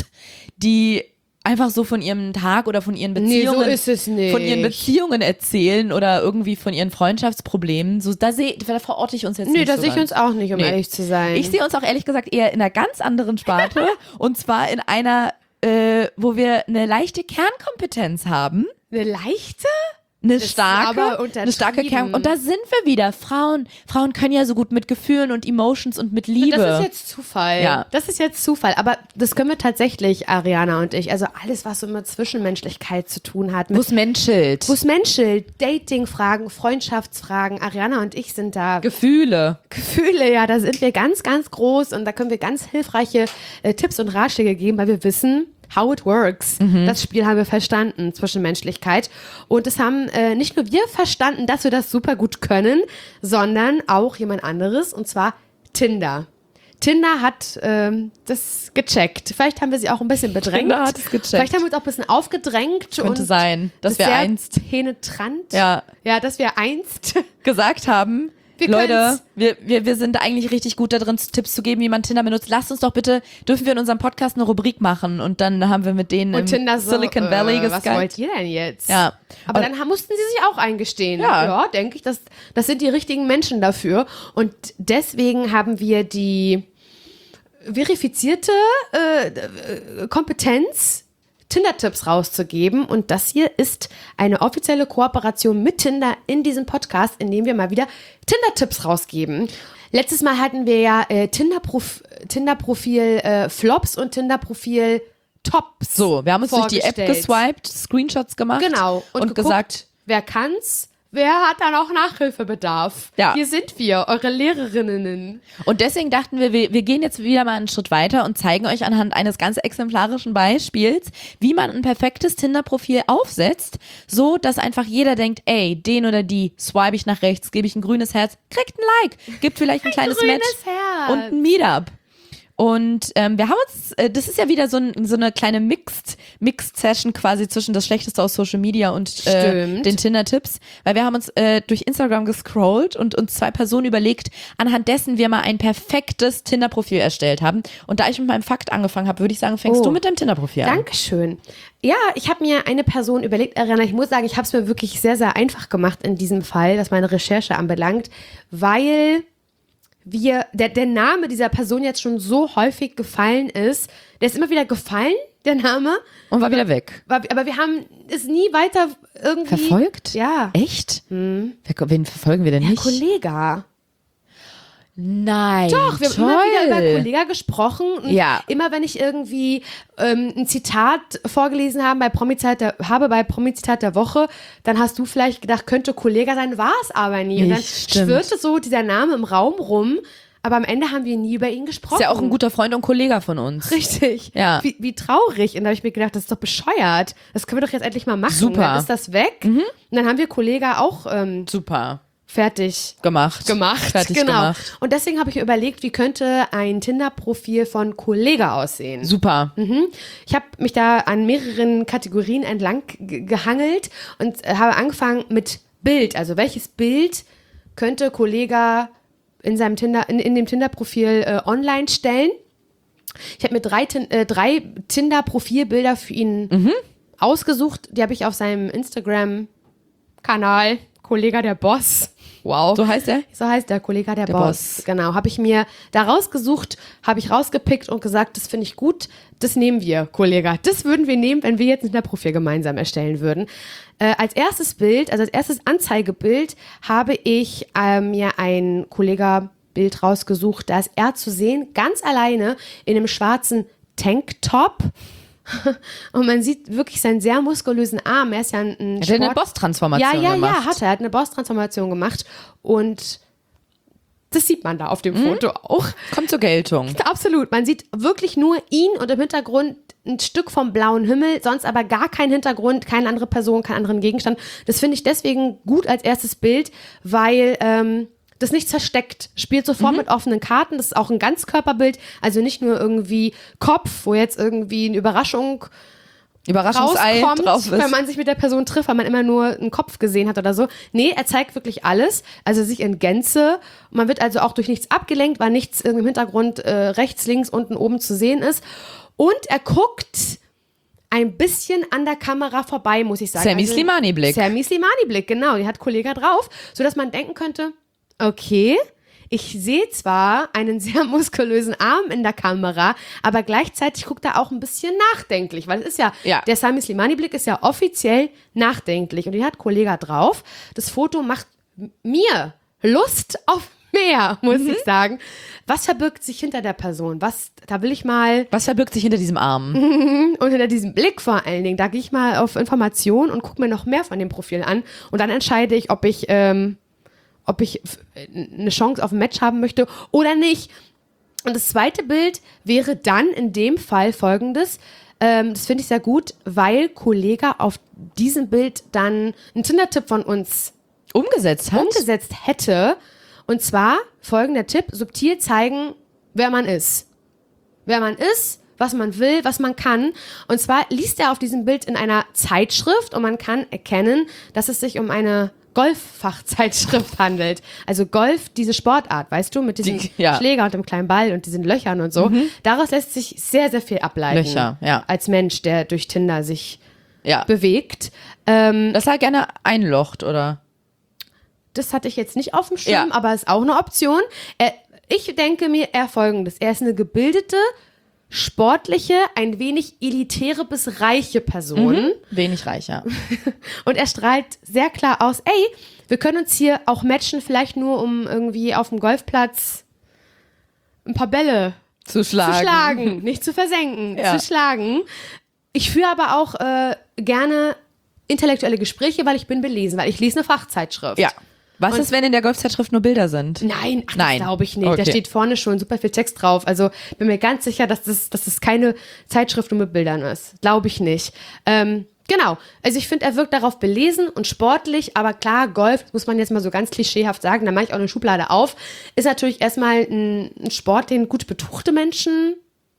die einfach so von ihrem Tag oder von ihren Beziehungen, Nee, so ist es nicht. von ihren Beziehungen erzählen oder irgendwie von ihren Freundschaftsproblemen. So, da verorte ich uns jetzt Nee, nicht da so sehe ich ganz. uns auch nicht, um ehrlich zu sein. Ich sehe uns auch ehrlich gesagt eher in einer ganz anderen Sparte und zwar in einer, wo wir eine leichte Kernkompetenz haben. Eine leichte? Eine ist aber starke untertrieben. Kern. Und da sind wir wieder. Frauen können ja so gut mit Gefühlen und Emotions und mit Liebe. Das ist jetzt Zufall. Ja. Das ist jetzt Zufall. Aber das können wir tatsächlich, Ariana und ich. Also alles, was so mit Zwischenmenschlichkeit zu tun hat. Wo es menschelt. Wo es menschelt. Dating-Fragen, Freundschaftsfragen. Ariana und ich sind da. Gefühle. Gefühle, ja, da sind wir ganz, ganz groß. Und da können wir ganz hilfreiche Tipps und Ratschläge geben, weil wir wissen, how it works. Das Spiel haben wir verstanden, Zwischenmenschlichkeit. Und es haben nicht nur wir verstanden, dass wir das super gut können, sondern auch jemand anderes, und zwar Tinder. Tinder hat das gecheckt. Vielleicht haben wir sie auch ein bisschen bedrängt. Tinder hat es gecheckt. Vielleicht haben wir uns auch ein bisschen aufgedrängt. Könnte und sein, dass wir sehr einst penetrant. Ja. Ja, dass wir einst gesagt haben, Wir Leute, wir sind eigentlich richtig gut da drin, Tipps zu geben, wie man Tinder benutzt. Lasst uns doch bitte, dürfen wir in unserem Podcast eine Rubrik machen? Und dann haben wir mit denen und im Tinder so, Silicon Valley was geskypt. wollt ihr denn jetzt? Ja. Aber dann mussten sie sich auch eingestehen. Ja. Ja, denke ich, das sind die richtigen Menschen dafür. Und deswegen haben wir die verifizierte Kompetenz, Tinder-Tipps rauszugeben. Und das hier ist eine offizielle Kooperation mit Tinder in diesem Podcast, in dem wir mal wieder Tinder-Tipps rausgeben. Letztes Mal hatten wir ja Tinder-Profil Flops und Tinder-Profil Tops. So, wir haben uns durch die App vorgestellt. geswiped, Screenshots gemacht. Genau. Und geguckt, gesagt, wer kann's? Wer hat da noch Nachhilfebedarf? Ja. Hier sind wir, eure Lehrerinnen. und deswegen dachten wir gehen jetzt wieder mal einen Schritt weiter und zeigen euch anhand eines ganz exemplarischen Beispiels, wie man ein perfektes Tinder-Profil aufsetzt, so dass einfach jeder denkt, ey, den oder die swipe ich nach rechts, gebe ich ein grünes Herz, kriegt ein Like, gibt vielleicht ein kleines grünes Match Herz. und ein Meetup. Und wir haben uns, das ist ja wieder so eine kleine Mixed-Session quasi zwischen das Schlechteste aus Social Media und Stimmt. den Tinder-Tipps, weil wir haben uns durch Instagram gescrollt und uns 2 Personen überlegt, anhand dessen wir mal ein perfektes Tinder-Profil erstellt haben. Und da ich mit meinem Fakt angefangen habe, würde ich sagen, fängst du mit deinem Tinder-Profil an. Dankeschön. Ja, ich habe mir eine Person überlegt, Ariana, ich muss sagen, ich habe es mir wirklich sehr, sehr einfach gemacht in diesem Fall, was meine Recherche anbelangt, weil der Name dieser Person jetzt schon so häufig gefallen ist. Der ist immer wieder gefallen, der Name. Und war wieder weg. Aber wir haben es nie weiter irgendwie... Verfolgt? Ja. Echt? Wen verfolgen wir denn nicht? Kollega. Nein. Doch, wir haben immer wieder über Kollega gesprochen. Und Ja. immer wenn ich irgendwie ein Zitat vorgelesen habe bei Promi-Zitat der Woche, dann hast du vielleicht gedacht, könnte Kollega sein, war es aber nie. Und dann Stimmt. schwirrte so dieser Name im Raum rum, aber am Ende haben wir nie über ihn gesprochen. Ist ja auch ein guter Freund und Kollege von uns. Richtig. Ja. Wie traurig. Und da habe ich mir gedacht, das ist doch bescheuert. Das können wir doch jetzt endlich mal machen. Super. Dann ist das weg. Und dann haben wir Kollega auch Super. fertig Gemacht. Fertig genau. gemacht. Und deswegen habe ich mir überlegt, wie könnte ein Tinder-Profil von Kollege aussehen. Super. Ich habe mich da an mehreren Kategorien entlang gehangelt und habe angefangen mit Bild. Also welches Bild könnte Kollege in seinem in dem Tinder-Profil online stellen? Ich habe mir drei Tinder-Profilbilder für ihn ausgesucht. Die habe ich auf seinem Instagram-Kanal, Kollega der Boss. Wow. So heißt er? So heißt der Kollega der Boss. Boss. Genau. Habe ich mir da rausgesucht, habe ich rausgepickt und gesagt, das finde ich gut, das nehmen wir, Kollega. Das würden wir nehmen, wenn wir jetzt ein Tinder-Profil gemeinsam erstellen würden. Als erstes Bild, also als erstes Anzeigebild, habe ich mir ein Kollega-Bild rausgesucht. Da ist er zu sehen, ganz alleine in einem schwarzen Tanktop. Und man sieht wirklich seinen sehr muskulösen Arm. Er ist ja ein Hat er eine Boss-Transformation gemacht? Ja, hat er. Er hat eine Boss-Transformation gemacht. Und das sieht man da auf dem Foto auch. Kommt zur Geltung. Absolut. Man sieht wirklich nur ihn und im Hintergrund ein Stück vom blauen Himmel, sonst aber gar kein Hintergrund, keine andere Person, keinen anderen Gegenstand. Das finde ich deswegen gut als erstes Bild, weil das nichts versteckt. Spielt sofort mit offenen Karten. Das ist auch ein Ganzkörperbild, also nicht nur irgendwie Kopf, wo jetzt irgendwie eine Überraschungsei rauskommt, drauf ist. wenn man sich mit der Person trifft, weil man immer nur einen Kopf gesehen hat oder so. Nee, er zeigt wirklich alles, also sich in Gänze. Man wird also auch durch nichts abgelenkt, weil nichts im Hintergrund rechts, links, unten, oben zu sehen ist. Und er guckt ein bisschen an der Kamera vorbei, muss ich sagen. Sammy Slimani-Blick. Sammy Slimani-Blick, genau. Die hat Kollega drauf, sodass man denken könnte, okay, ich sehe zwar einen sehr muskulösen Arm in der Kamera, aber gleichzeitig guckt er auch ein bisschen nachdenklich, weil es ist ja. Der Sammy Slimani-Blick ist ja offiziell nachdenklich und die hat Kollega drauf. Das Foto macht mir Lust auf mehr, muss ich sagen. Was verbirgt sich hinter der Person? Was verbirgt sich hinter diesem Arm? Und hinter diesem Blick vor allen Dingen, da gehe ich mal auf Informationen und gucke mir noch mehr von dem Profil an und dann entscheide ich, ob ich eine Chance auf ein Match haben möchte oder nicht. Und das zweite Bild wäre dann in dem Fall folgendes. Das finde ich sehr gut, weil Kollega auf diesem Bild dann einen Tinder-Tipp von uns Umgesetzt hätte. Und zwar folgender Tipp, subtil zeigen, wer man ist. Wer man ist, was man will, was man kann. Und zwar liest er auf diesem Bild in einer Zeitschrift und man kann erkennen, dass es sich um eine Golf-Fachzeitschrift handelt. Also Golf, diese Sportart, weißt du, mit diesem Schläger und dem kleinen Ball und diesen Löchern und so. Daraus lässt sich sehr, sehr viel ableiten. Löcher, ja. Als Mensch, der durch Tinder sich bewegt. Dass er gerne einlocht, oder? Das hatte ich jetzt nicht auf dem Schirm, aber ist auch eine Option. Ich denke mir eher Folgendes. Er ist eine gebildete, sportliche, ein wenig elitäre bis reiche Person. Wenig reicher. Und er strahlt sehr klar aus, ey, wir können uns hier auch matchen, vielleicht nur um irgendwie auf dem Golfplatz ein paar Bälle zu schlagen. Nicht zu versenken, zu schlagen. Ich führe aber auch gerne intellektuelle Gespräche, weil ich bin belesen, weil ich lese eine Fachzeitschrift. Ja. Was ist, wenn in der Golfzeitschrift nur Bilder sind? Nein, das glaube ich nicht. Okay. Da steht vorne schon super viel Text drauf. Also bin mir ganz sicher, dass das keine Zeitschrift nur mit Bildern ist. Glaube ich nicht. Genau. Also ich finde, er wirkt darauf belesen und sportlich, aber klar, Golf, das muss man jetzt mal so ganz klischeehaft sagen, da mache ich auch eine Schublade auf, ist natürlich erstmal ein Sport, den gut betuchte Menschen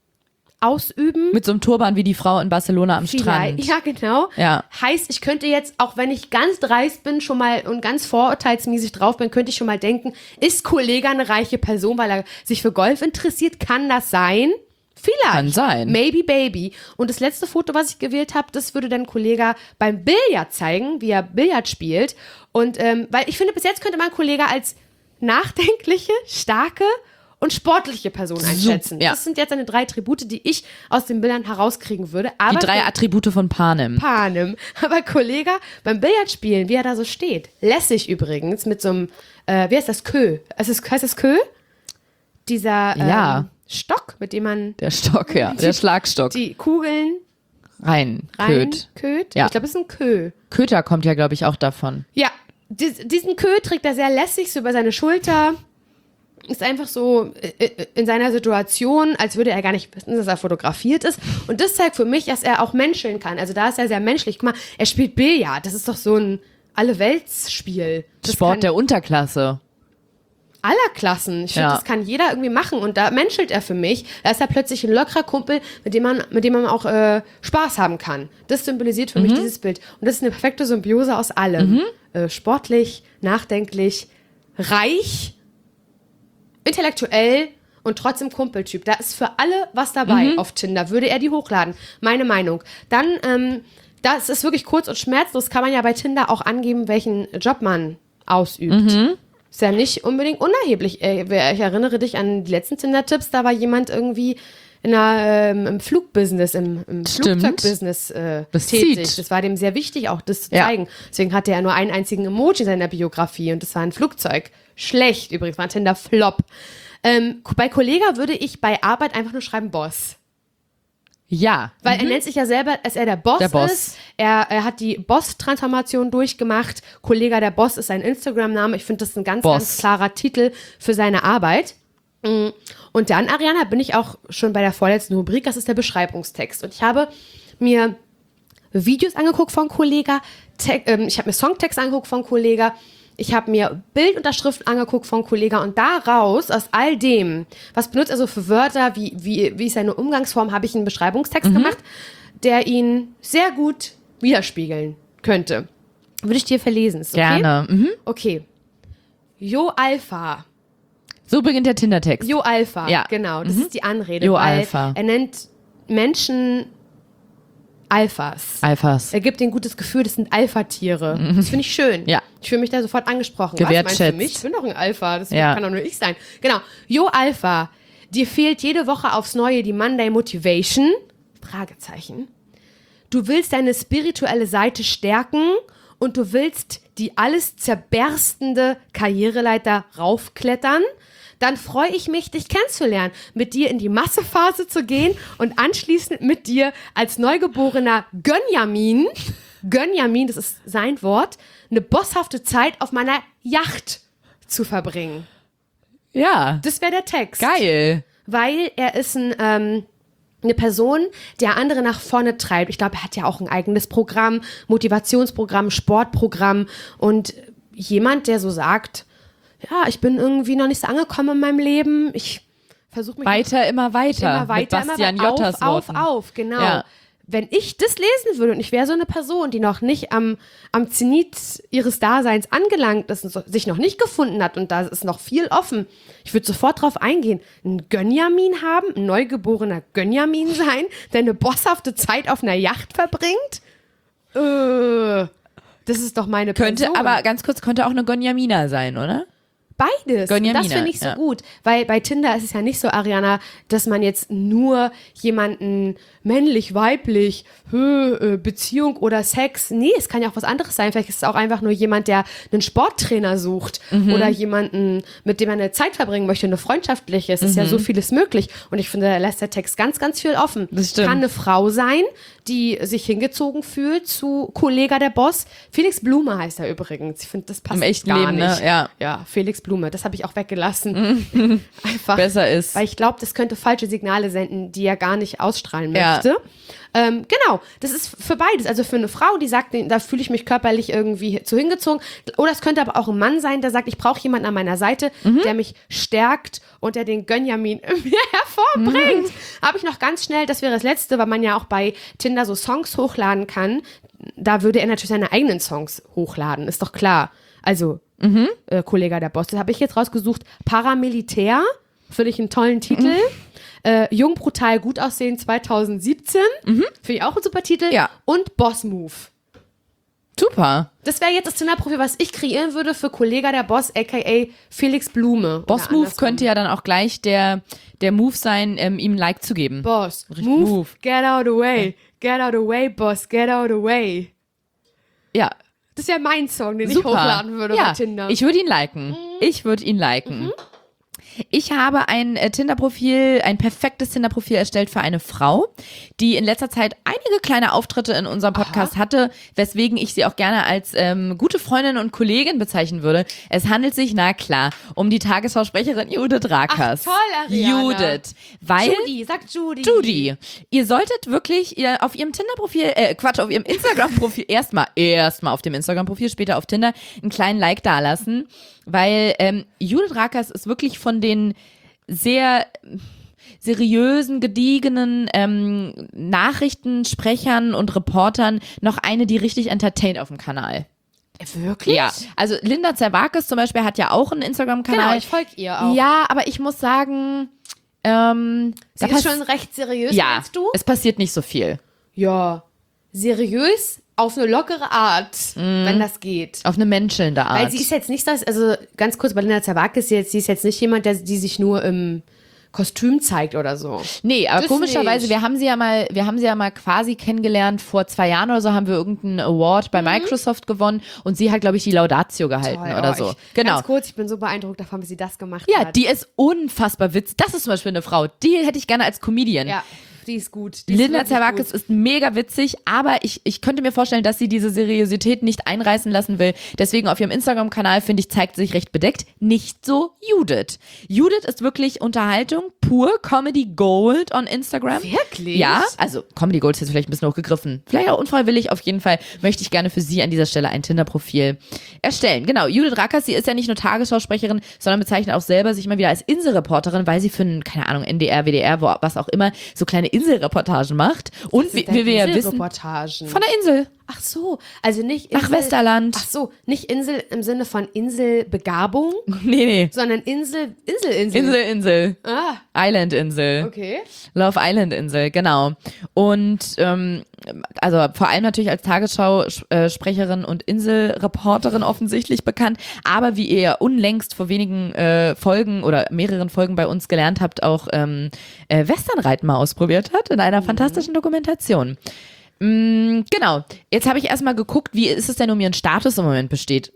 ausüben. Mit so einem Turban wie die Frau in Barcelona am Strand. Ja, genau. Ja. Heißt, ich könnte jetzt, auch wenn ich ganz dreist bin schon mal und ganz vorurteilsmäßig drauf bin, könnte ich schon mal denken, ist Kollega eine reiche Person, weil er sich für Golf interessiert? Kann das sein? Vielleicht. Kann sein. Maybe baby. Und das letzte Foto, was ich gewählt habe, das würde dann Kollega beim Billard zeigen, wie er Billard spielt. Und weil ich finde, bis jetzt könnte man Kollega als nachdenkliche, starke und sportliche Person einschätzen. Ja. Das sind jetzt seine 3 Attribute, die ich aus den Bildern herauskriegen würde. Aber die 3 Attribute von Panem. Aber Kollega beim Billardspielen, wie er da so steht, lässig übrigens, mit so einem, wie heißt das, Kö? Heißt das Kö? Dieser Stock, mit dem man der Stock, der Schlagstock. Die Kugeln köt. Ja. Ich glaube, es ist ein Kö. Köter kommt ja, glaube ich, auch davon. Ja, diesen Kö trägt er sehr lässig so über seine Schulter. Ist einfach so in seiner Situation, als würde er gar nicht wissen, dass er fotografiert ist. Und das zeigt für mich, dass er auch menscheln kann. Also da ist er sehr menschlich. Guck mal, er spielt Billard. Das ist doch so ein Alle-Welt-Spiel. Sport der Unterklasse. Aller Klassen. Ich finde, das kann jeder irgendwie machen. Und da menschelt er für mich. Da ist er plötzlich ein lockerer Kumpel, mit dem man auch Spaß haben kann. Das symbolisiert für mich dieses Bild. Und das ist eine perfekte Symbiose aus allem. Sportlich, nachdenklich, reich, intellektuell und trotzdem Kumpeltyp. Da ist für alle was dabei auf Tinder. Würde er die hochladen? Meine Meinung. Dann, das ist wirklich kurz und schmerzlos. Kann man ja bei Tinder auch angeben, welchen Job man ausübt. Ist ja nicht unbedingt unerheblich. Ich erinnere dich an die letzten Tinder-Tipps. Da war jemand irgendwie im Flugbusiness, im Flugzeugbusiness tätig. Das war dem sehr wichtig, auch das zu zeigen. Deswegen hatte er nur einen einzigen Emoji in seiner Biografie und das war ein Flugzeug. Schlecht übrigens, war ein Tinder-Flop. Bei Kollega würde ich bei Arbeit einfach nur schreiben Boss. Ja. Weil er nennt sich ja selber, dass er der Boss ist. Er hat die Boss-Transformation durchgemacht. Kollega der Boss ist sein Instagram-Name. Ich finde, das ist ein ganz klarer Titel für seine Arbeit. Und dann, Ariana, bin ich auch schon bei der vorletzten Rubrik. Das ist der Beschreibungstext. Und ich habe mir Videos angeguckt von Kollega. Ich habe mir Songtext angeguckt von Kollega. Ich habe mir Bildunterschriften angeguckt von Kollega und daraus, aus all dem, was benutzt er so für Wörter, wie ist seine Umgangsform, habe ich einen Beschreibungstext gemacht, der ihn sehr gut widerspiegeln könnte. Würde ich dir verlesen, ist okay? Gerne. Okay. Jo Alpha. So beginnt der Tinder-Text. Jo Alpha, Ja. genau, das ist die Anrede. Jo weil Alpha. Er nennt Menschen Alphas. Er gibt denen ein gutes Gefühl, das sind Alpha-Tiere. Das finde ich schön. Ja. Ich fühle mich da sofort angesprochen. Gewertschätzt. Was meinst du mich? Ich bin doch ein Alpha, das kann doch nur ich sein. Genau. Jo Alpha, dir fehlt jede Woche aufs Neue die Monday Motivation? Fragezeichen. Du willst deine spirituelle Seite stärken und du willst die alles zerberstende Karriereleiter raufklettern? Dann freue ich mich, dich kennenzulernen, mit dir in die Massephase zu gehen und anschließend mit dir als neugeborener Gönjamin, das ist sein Wort, eine bosshafte Zeit auf meiner Yacht zu verbringen. Ja. Das wäre der Text. Geil. Weil er ist eine Person, der andere nach vorne treibt. Ich glaube, er hat ja auch ein eigenes Programm, Motivationsprogramm, Sportprogramm und jemand, der so sagt, ja, ich bin irgendwie noch nicht so angekommen in meinem Leben. Ich versuche mich Immer weiter. Mit Bastian Jottas Worten. Auf, genau. Ja. Wenn ich das lesen würde und ich wäre so eine Person, die noch nicht am Zenit ihres Daseins angelangt ist und sich noch nicht gefunden hat und da ist noch viel offen, ich würde sofort drauf eingehen. Ein Gönjamin haben, ein neugeborener Gönjamin sein, der eine bosshafte Zeit auf einer Yacht verbringt? Das ist doch meine Person. Aber ganz kurz, könnte auch eine Gonjamina sein, oder? Beides. Gönjamina, Das finde ich so gut. Weil bei Tinder ist es ja nicht so, Ariana, dass man jetzt nur jemanden männlich, weiblich, Beziehung oder Sex. Nee, es kann ja auch was anderes sein. Vielleicht ist es auch einfach nur jemand, der einen Sporttrainer sucht oder jemanden, mit dem man eine Zeit verbringen möchte, eine freundschaftliche. Es ist ja so vieles möglich. Und ich finde, da lässt der Text ganz, ganz viel offen. Das stimmt. Kann eine Frau sein, die sich hingezogen fühlt zu Kollega der Boss. Felix Blume heißt er übrigens. Ich finde, das passt Im echten gar Leben, nicht. ne? Ja, Felix Blume. Das habe ich auch weggelassen. Einfach. Besser ist. Weil ich glaube, das könnte falsche Signale senden, die er gar nicht ausstrahlen möchte. Genau, das ist für beides. Also für eine Frau, die sagt, da fühle ich mich körperlich irgendwie zu hingezogen. Oder es könnte aber auch ein Mann sein, der sagt, ich brauche jemanden an meiner Seite, der mich stärkt und der den Gönjamin in mir hervorbringt. Habe ich noch ganz schnell, das wäre das Letzte, weil man ja auch bei Tinder so Songs hochladen kann. Da würde er natürlich seine eigenen Songs hochladen, ist doch klar. Also, Kollega der Boss, das habe ich jetzt rausgesucht. Paramilitär, finde ich einen tollen Titel. Jung, brutal, gut aussehen 2017. Finde ich auch ein super Titel. Ja. Und Boss Move. Super. Das wäre jetzt das Tinder-Profil, was ich kreieren würde für Kollega der Boss, a.k.a. Felix Blume. Boss Move könnte ja dann auch gleich der Move sein, ihm ein Like zu geben. Boss, move, get out of the way. Get out of the way, Boss, get out of the way. Ja. Das ist ja mein Song, den Super. ich hochladen würde bei Tinder. Ich würde ihn liken. Ich habe ein Tinder-Profil, ein perfektes Tinder-Profil erstellt für eine Frau, die in letzter Zeit einige kleine Auftritte in unserem Podcast hatte, weswegen ich sie auch gerne als gute Freundin und Kollegin bezeichnen würde. Es handelt sich, na klar, um die Tagesschausprecherin Judith Rakers. Ach, toll, Ariana. Judith. Weil Judy, sag Judy. Judy, ihr solltet wirklich auf ihrem Tinder-Profil, auf ihrem Instagram-Profil, erstmal auf dem Instagram-Profil, später auf Tinder, einen kleinen Like dalassen, weil Judith Rakers ist wirklich von den sehr seriösen, gediegenen Nachrichtensprechern und Reportern noch eine, die richtig entertaint auf dem Kanal. Wirklich? Ja, also Linda Zerwakis zum Beispiel hat ja auch einen Instagram-Kanal. Genau, ich folge ihr auch. Ja, aber ich muss sagen, Sie ist schon recht seriös, ja, meinst du? es passiert nicht so viel. Ja. Seriös auf eine lockere Art, wenn das geht. Auf eine menschelnde Art. Weil sie ist jetzt nicht das, also ganz kurz, bei Linda Zerwakis, sie ist jetzt nicht jemand, die sich nur im Kostüm zeigt oder so. Nee, aber Das komischerweise, nicht. wir haben sie ja mal quasi kennengelernt, vor 2 Jahren oder so haben wir irgendeinen Award bei Microsoft gewonnen und sie hat, glaube ich, die Laudatio gehalten Toll, oder so. Genau. Ganz kurz, ich bin so beeindruckt davon, wie sie das gemacht Ja, hat. die ist unfassbar witzig. Das ist zum Beispiel eine Frau, die hätte ich gerne als Comedian. Ja, die ist gut. Die ist Linda wirklich Zerwakis gut. ist mega witzig, aber ich könnte mir vorstellen, dass sie diese Seriosität nicht einreißen lassen will. Deswegen auf ihrem Instagram-Kanal, finde ich, zeigt sie sich recht bedeckt. Nicht so Judith. Judith ist wirklich Unterhaltung, pur Comedy Gold on Instagram. Wirklich? Ja, also Comedy Gold ist jetzt vielleicht ein bisschen hochgegriffen. Vielleicht auch unfreiwillig, auf jeden Fall möchte ich gerne für sie an dieser Stelle ein Tinder-Profil erstellen. Genau, Judith Rakers, sie ist ja nicht nur Tagesschausprecherin, sondern bezeichnet auch selber sich immer wieder als Inselreporterin, weil sie für einen, keine Ahnung, NDR, WDR, was auch immer, so kleine Inselreportagen macht. Und wie wir ja wissen, Inselreportagen. von der Insel. Ach so, also nicht Nach Westerland. Ach so, nicht Insel im Sinne von Inselbegabung, Nee. sondern Insel. Insel. Ah, Island-Insel. okay. Love Island-Insel, genau. Und also vor allem natürlich als Tagesschau-Sprecherin und Inselreporterin offensichtlich bekannt, aber wie ihr ja unlängst vor wenigen Folgen oder mehreren Folgen bei uns gelernt habt, auch Westernreiten mal ausprobiert hat in einer fantastischen Dokumentation. Genau. Jetzt habe ich erstmal geguckt, wie ist es denn um ihren Status im Moment bestellt.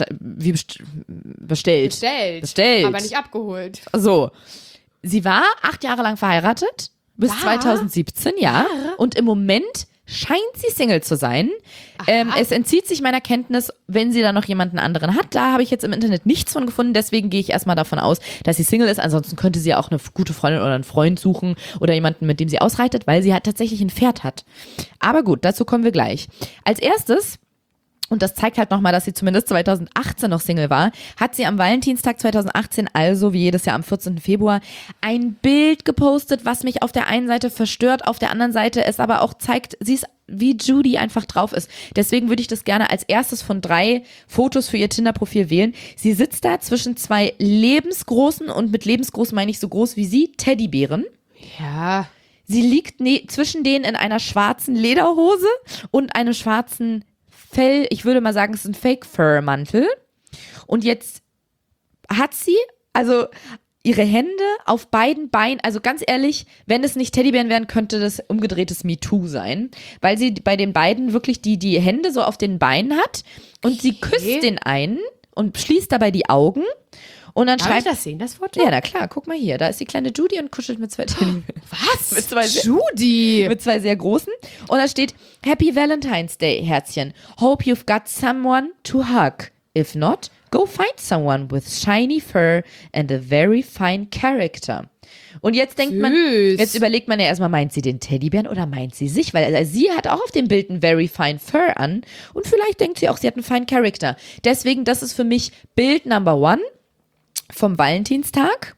Bestellt. Bestellt. Aber nicht abgeholt. So. Sie war 8 Jahre lang verheiratet, bis 2017, ja. Und im Moment scheint sie Single zu sein. Es entzieht sich meiner Kenntnis, wenn sie da noch jemanden anderen hat. Da habe ich jetzt im Internet nichts von gefunden, deswegen gehe ich erstmal davon aus, dass sie Single ist. Ansonsten könnte sie auch eine gute Freundin oder einen Freund suchen oder jemanden, mit dem sie ausreitet, weil sie halt tatsächlich ein Pferd hat. Aber gut, dazu kommen wir gleich. Als erstes, und das zeigt halt nochmal, dass sie zumindest 2018 noch Single war, hat sie am Valentinstag 2018, also wie jedes Jahr am 14. Februar, ein Bild gepostet, was mich auf der einen Seite verstört, auf der anderen Seite es aber auch zeigt, sie ist wie Judy einfach drauf ist. Deswegen würde ich das gerne als erstes von 3 Fotos für ihr Tinder-Profil wählen. Sie sitzt da zwischen 2 lebensgroßen, und mit lebensgroß meine ich so groß wie sie, Teddybären. Ja. Sie liegt zwischen denen in einer schwarzen Lederhose und einem schwarzen Fell, ich würde mal sagen, es ist ein Fake-Fur-Mantel. Und jetzt hat sie, also ihre Hände auf beiden Beinen, also ganz ehrlich, wenn es nicht Teddybären wären, könnte das umgedrehtes MeToo sein. Weil sie bei den beiden wirklich die Hände so auf den Beinen hat und sie küsst den einen und schließt dabei die Augen. Und dann Darf ich schreibt, das sehen, das Foto? ja, na klar, guck mal hier, da ist die kleine Judy und kuschelt mit 2 Teddybären. Was? Mit 2 Judy? mit 2 sehr großen. Und da steht, Happy Valentine's Day, Herzchen. Hope you've got someone to hug. If not, go find someone with shiny fur and a very fine character. Und jetzt denkt man, Süß. jetzt überlegt man ja erstmal, meint sie den Teddybären oder meint sie sich? Weil also, sie hat auch auf dem Bild einen very fine fur an und vielleicht denkt sie auch, sie hat einen fine character. Deswegen, das ist für mich Bild Number 1 vom Valentinstag.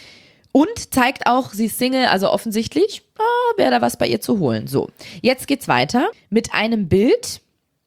Und zeigt auch, sie ist Single, also offensichtlich wäre da was bei ihr zu holen. So, jetzt geht's weiter mit einem Bild,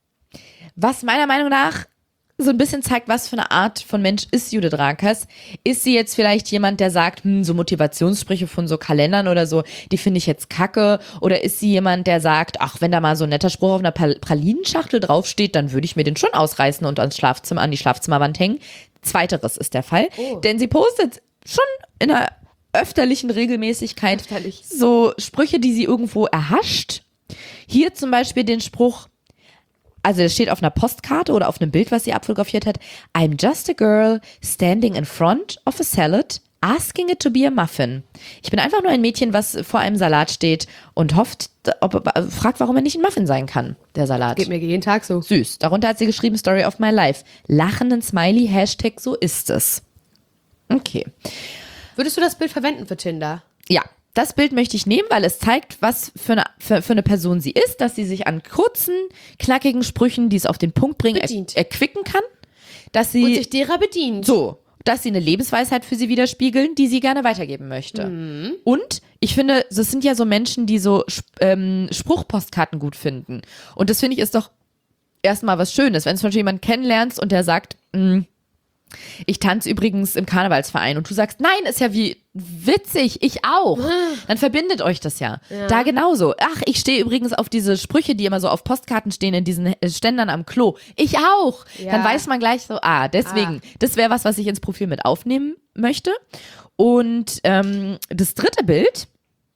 was meiner Meinung nach so ein bisschen zeigt, was für eine Art von Mensch ist Judith Rakers. Ist sie jetzt vielleicht jemand, der sagt, so Motivationssprüche von so Kalendern oder so, die finde ich jetzt kacke? Oder ist sie jemand, der sagt, ach, wenn da mal so ein netter Spruch auf einer Pralinenschachtel draufsteht, dann würde ich mir den schon ausreißen und an die Schlafzimmerwand hängen? Zweiteres ist der Fall, denn sie postet schon in einer öfterlichen Regelmäßigkeit so Sprüche, die sie irgendwo erhascht. Hier zum Beispiel den Spruch, also es steht auf einer Postkarte oder auf einem Bild, was sie abfotografiert hat, I'm just a girl standing in front of a salad, asking it to be a muffin. Ich bin einfach nur ein Mädchen, was vor einem Salat steht und fragt, warum er nicht ein Muffin sein kann, der Salat. Geht mir jeden Tag so. Süß. Darunter hat sie geschrieben, Story of my life. Lachenden Smiley, Hashtag so ist es. Okay. Würdest du das Bild verwenden für Tinder? Ja, das Bild möchte ich nehmen, weil es zeigt, was für eine Person sie ist, dass sie sich an kurzen, knackigen Sprüchen, die es auf den Punkt bringen, Bedient. erquicken kann. Dass sie Und sich derer bedient. so, dass sie eine Lebensweisheit für sie widerspiegeln, die sie gerne weitergeben möchte. Und ich finde, das sind ja so Menschen, die so Spruchpostkarten gut finden. Und das finde ich ist doch erstmal was Schönes, wenn du zum Beispiel jemanden kennenlernst und der sagt, Ich tanze übrigens im Karnevalsverein und du sagst, nein, ist ja wie witzig, ich auch. Dann verbindet euch das ja. Da genauso. Ach, ich stehe übrigens auf diese Sprüche, die immer so auf Postkarten stehen in diesen Ständern am Klo. Ich auch. Ja. Dann weiß man gleich so, deswegen, das wäre was ich ins Profil mit aufnehmen möchte. Und das dritte Bild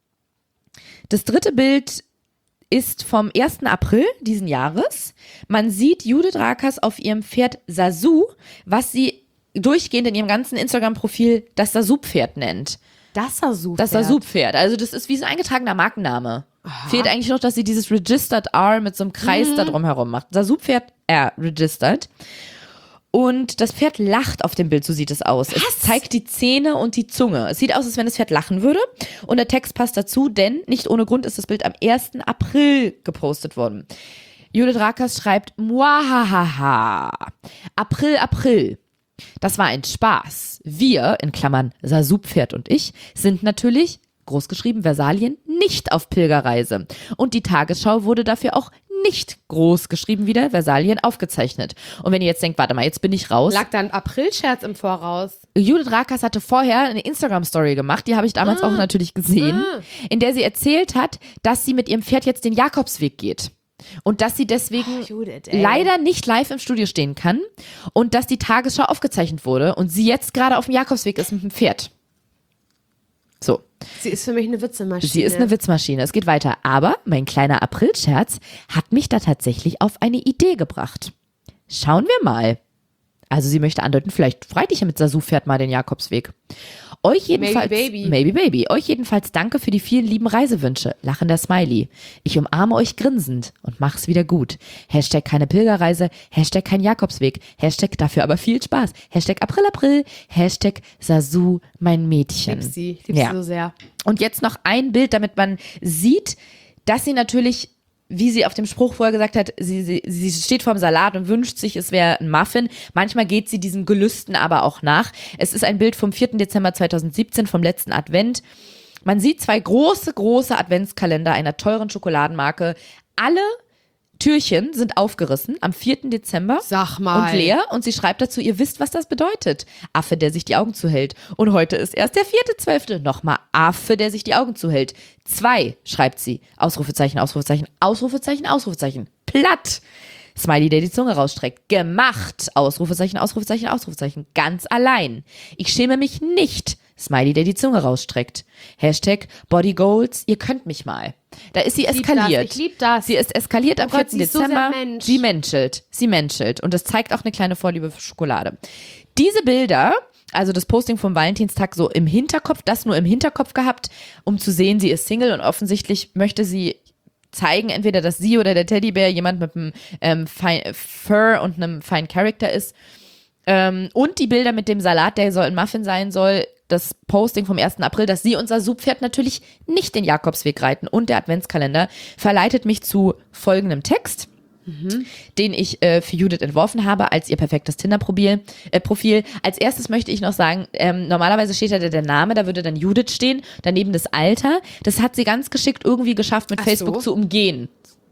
ist vom 1. April diesen Jahres. Man sieht Judith Rakers auf ihrem Pferd Sasu, was sie durchgehend in ihrem ganzen Instagram-Profil das Sasu-Pferd nennt. Das Sasu-Pferd. Das Sasu-Pferd. Also das ist wie so ein eingetragener Markenname. Fehlt eigentlich noch, dass sie dieses Registered R mit so einem Kreis da drum herum macht. Sasu-Pferd R, Registered. Und das Pferd lacht auf dem Bild, so sieht es aus. Es zeigt die Zähne und die Zunge. Es sieht aus, als wenn das Pferd lachen würde. Und der Text passt dazu, denn nicht ohne Grund ist das Bild am 1. April gepostet worden. Judith Rakers schreibt, Muahahaha. April, April. Das war ein Spaß. Wir, in Klammern Sasu-Pferd und ich, sind natürlich, großgeschrieben Versalien, nicht auf Pilgerreise. Und die Tagesschau wurde dafür auch nicht groß geschrieben wieder, Versalien aufgezeichnet. Und wenn ihr jetzt denkt, warte mal, jetzt bin ich raus. Lag da ein April-Scherz im Voraus? Judith Rakers hatte vorher eine Instagram-Story gemacht, die habe ich damals auch natürlich gesehen, in der sie erzählt hat, dass sie mit ihrem Pferd jetzt den Jakobsweg geht. Und dass sie deswegen Judith, ey. leider nicht live im Studio stehen kann und dass die Tagesschau aufgezeichnet wurde und sie jetzt gerade auf dem Jakobsweg ist mit dem Pferd. So. Sie ist für mich eine Witzemaschine. Sie ist eine Witzmaschine. Es geht weiter. Aber mein kleiner Aprilscherz hat mich da tatsächlich auf eine Idee gebracht. Schauen wir mal. Also sie möchte andeuten, vielleicht reite ich ja mit Sasu-Pferd mal den Jakobsweg. Euch jedenfalls, Maybe Baby. Euch jedenfalls danke für die vielen lieben Reisewünsche. Lachender Smiley. Ich umarme euch grinsend und mach's wieder gut. Hashtag keine Pilgerreise. Hashtag kein Jakobsweg. Hashtag dafür aber viel Spaß. Hashtag April, April. Hashtag Sasu, mein Mädchen. Ich liebe sie so sehr. Und jetzt noch ein Bild, damit man sieht, dass sie natürlich, wie sie auf dem Spruch vorher gesagt hat, sie steht vorm Salat und wünscht sich, es wäre ein Muffin. Manchmal geht sie diesen Gelüsten aber auch nach. Es ist ein Bild vom 4. Dezember 2017, vom letzten Advent. Man sieht 2 große, große Adventskalender einer teuren Schokoladenmarke. Alle Türchen sind aufgerissen am 4. Dezember. Sag mal. Und leer. Und sie schreibt dazu, ihr wisst, was das bedeutet. Affe, der sich die Augen zuhält. Und heute ist erst der 4.12. Nochmal Affe, der sich die Augen zuhält. 2, schreibt sie. Ausrufezeichen, Ausrufezeichen, Ausrufezeichen, Ausrufezeichen. Platt. Smiley, der die Zunge rausstreckt. Gemacht. Ausrufezeichen, Ausrufezeichen, Ausrufezeichen. Ganz allein. Ich schäme mich nicht. Smiley, der die Zunge rausstreckt. Hashtag Body Goals, ihr könnt mich mal. Da ist sie eskaliert. Ich lieb das. Sie ist eskaliert am 4. Gott, sie ist so Dezember. sehr Mensch. Sie menschelt. Und das zeigt auch eine kleine Vorliebe für Schokolade. Diese Bilder, also das Posting vom Valentinstag so im Hinterkopf, das nur im Hinterkopf gehabt, um zu sehen, sie ist Single und offensichtlich möchte sie zeigen, entweder, dass sie oder der Teddybär jemand mit einem Fur und einem Fine Character ist. Und die Bilder mit dem Salat, der soll ein Muffin sein soll, das Posting vom 1. April, dass sie und Sasu-Pferd natürlich nicht den Jakobsweg reiten und der Adventskalender verleitet mich zu folgendem Text, den ich für Judith entworfen habe als ihr perfektes Tinder-Profil. Als erstes möchte ich noch sagen, normalerweise steht da der Name, da würde dann Judith stehen, daneben das Alter. Das hat sie ganz geschickt irgendwie geschafft, mit Facebook zu umgehen.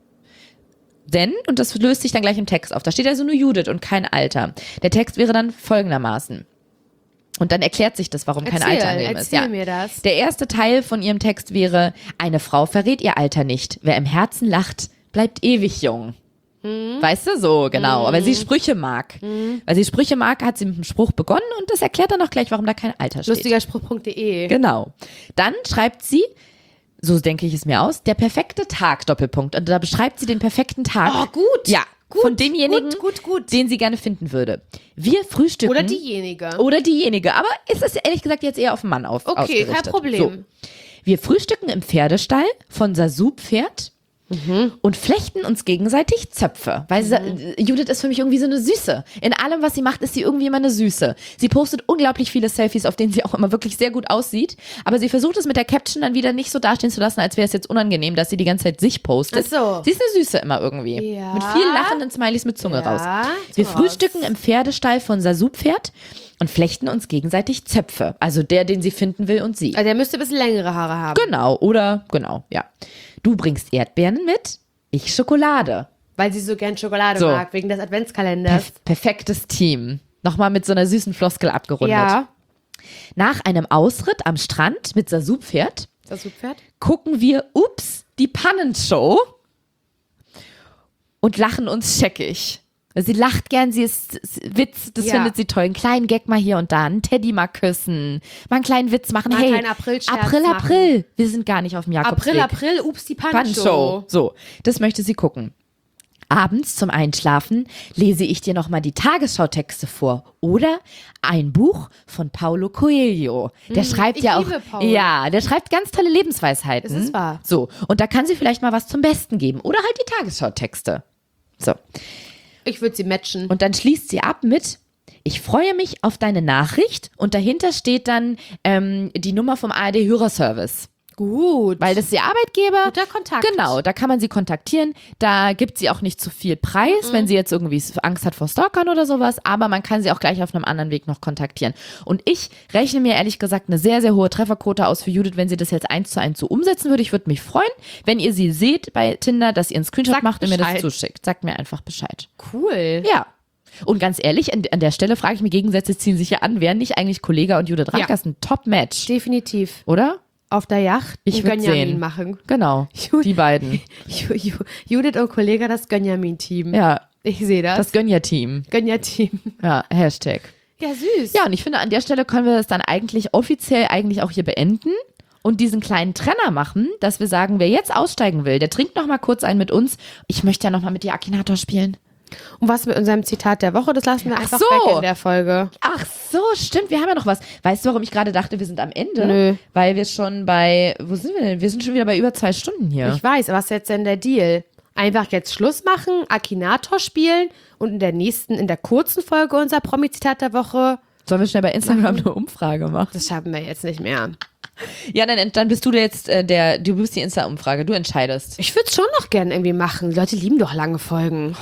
Denn, und das löst sich dann gleich im Text auf, da steht also nur Judith und kein Alter. Der Text wäre dann folgendermaßen. Und dann erklärt sich das, warum kein Alter angegeben ist. Erzähl mir das. Der erste Teil von ihrem Text wäre, eine Frau verrät ihr Alter nicht. Wer im Herzen lacht, bleibt ewig jung. Weißt du, so, genau. Aber sie Sprüche mag. Weil sie Sprüche mag, hat sie mit einem Spruch begonnen und das erklärt dann auch gleich, warum da kein Alter steht. Lustigerspruch.de. Genau. Dann schreibt sie, so denke ich es mir aus, der perfekte Tag, Doppelpunkt. Und da beschreibt sie den perfekten Tag. Oh, gut. Ja, Gut, von demjenigen, gut. den sie gerne finden würde. Wir frühstücken. Oder diejenige. Oder diejenige. Aber ist es ehrlich gesagt jetzt eher auf den Mann ausgerichtet. Okay, kein Problem. So. Wir frühstücken im Pferdestall von Sasu-Pferd und flechten uns gegenseitig Zöpfe. Weil Judith ist für mich irgendwie so eine Süße. In allem, was sie macht, ist sie irgendwie immer eine Süße. Sie postet unglaublich viele Selfies, auf denen sie auch immer wirklich sehr gut aussieht. Aber sie versucht es mit der Caption dann wieder nicht so dastehen zu lassen, als wäre es jetzt unangenehm, dass sie die ganze Zeit sich postet. Ach so. Sie ist eine Süße immer irgendwie. Ja. Mit viel lachenden Smileys mit Zunge raus. Wir raus. frühstücken im Pferdestall von Sasu-Pferd und flechten uns gegenseitig Zöpfe. Also der, den sie finden will und sie. Also der müsste ein bisschen längere Haare haben. Genau, ja. Du bringst Erdbeeren mit, ich Schokolade. Weil sie so gern Schokolade So. mag, wegen des Adventskalenders. Perfektes Team. Nochmal mit so einer süßen Floskel abgerundet. Ja. Nach einem Ausritt am Strand mit Sasu-Pferd Das Pferd? gucken wir, ups, die Pannenshow und lachen uns scheckig. Sie lacht gern, sie ist Witz, das findet sie toll. Einen kleinen Gag mal hier und da, einen Teddy mal küssen, mal einen kleinen Witz machen. Mal Hey, einen kleinen April-Scherz April, machen. April. Wir sind gar nicht auf dem Jakobsweg. April, ups, die Pannenshow. Pannenshow. So, das möchte sie gucken. Abends zum Einschlafen lese ich dir nochmal die Tagesschautexte vor oder ein Buch von Paulo Coelho. Der schreibt ich ja auch, liebe Paulo. ja, der schreibt ganz tolle Lebensweisheiten. Das ist wahr. So, und da kann sie vielleicht mal was zum Besten geben oder halt die Tagesschautexte. So, Ich würde sie matchen. und dann schließt sie ab mit: Ich freue mich auf deine Nachricht, und dahinter steht dann die Nummer vom ARD-Hörerservice. Gut. Weil das ist ihr Arbeitgeber. Guter Kontakt. Genau, da kann man sie kontaktieren. Da gibt sie auch nicht zu viel Preis, wenn sie jetzt irgendwie Angst hat vor Stalkern oder sowas. Aber man kann sie auch gleich auf einem anderen Weg noch kontaktieren. Und ich rechne mir ehrlich gesagt eine sehr, sehr hohe Trefferquote aus für Judith, wenn sie das jetzt 1:1 so umsetzen würde. Ich würde mich freuen, wenn ihr sie seht bei Tinder, dass ihr einen Screenshot Sagt macht und mir das Bescheid. zuschickt. Sagt mir einfach Bescheid. Cool. Ja. Und ganz ehrlich, an der Stelle frage ich mich, Gegensätze ziehen sich ja an. Wären nicht eigentlich Kollega und Judith Rakers ein Top-Match, Definitiv. oder? Auf der Yacht Ich einen würd Gönjamin sehen. machen. Genau, die beiden. Judith und Kollege, das Gönjamin-Team. Ja, Ich sehe das. das Gönja-Team. Gönja-Team. Ja, Hashtag. Ja, süß. Ja, und ich finde, an der Stelle können wir das dann eigentlich offiziell eigentlich auch hier beenden und diesen kleinen Trenner machen, dass wir sagen, wer jetzt aussteigen will, der trinkt noch mal kurz einen mit uns. Ich möchte ja noch mal mit dir Akinator spielen. Und was mit unserem Zitat der Woche, das lassen wir einfach so. weg in der Folge. Ach so, stimmt, wir haben ja noch was. Weißt du, warum ich gerade dachte, wir sind am Ende? Nö. Weil wir schon bei, wo sind wir denn? Wir sind schon wieder bei über 2 Stunden hier. Ich weiß, was ist jetzt denn der Deal? Einfach jetzt Schluss machen, Akinator spielen und in der kurzen Folge unser Promi-Zitat der Woche, Sollen wir schnell bei Instagram eine Umfrage machen? das schaffen wir jetzt nicht mehr. Ja, dann bist du jetzt du bist die Insta-Umfrage, du entscheidest. Ich würde es schon noch gerne irgendwie machen. Die Leute lieben doch lange Folgen.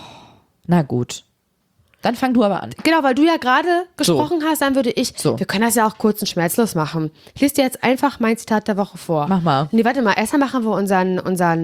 Na gut. Dann fang du aber an. Genau, weil du ja gerade gesprochen hast, dann würde ich, So. wir können das ja auch kurz und schmerzlos machen. Ich lese dir jetzt einfach mein Zitat der Woche vor. Mach mal. Nee, warte mal, erstmal machen wir unseren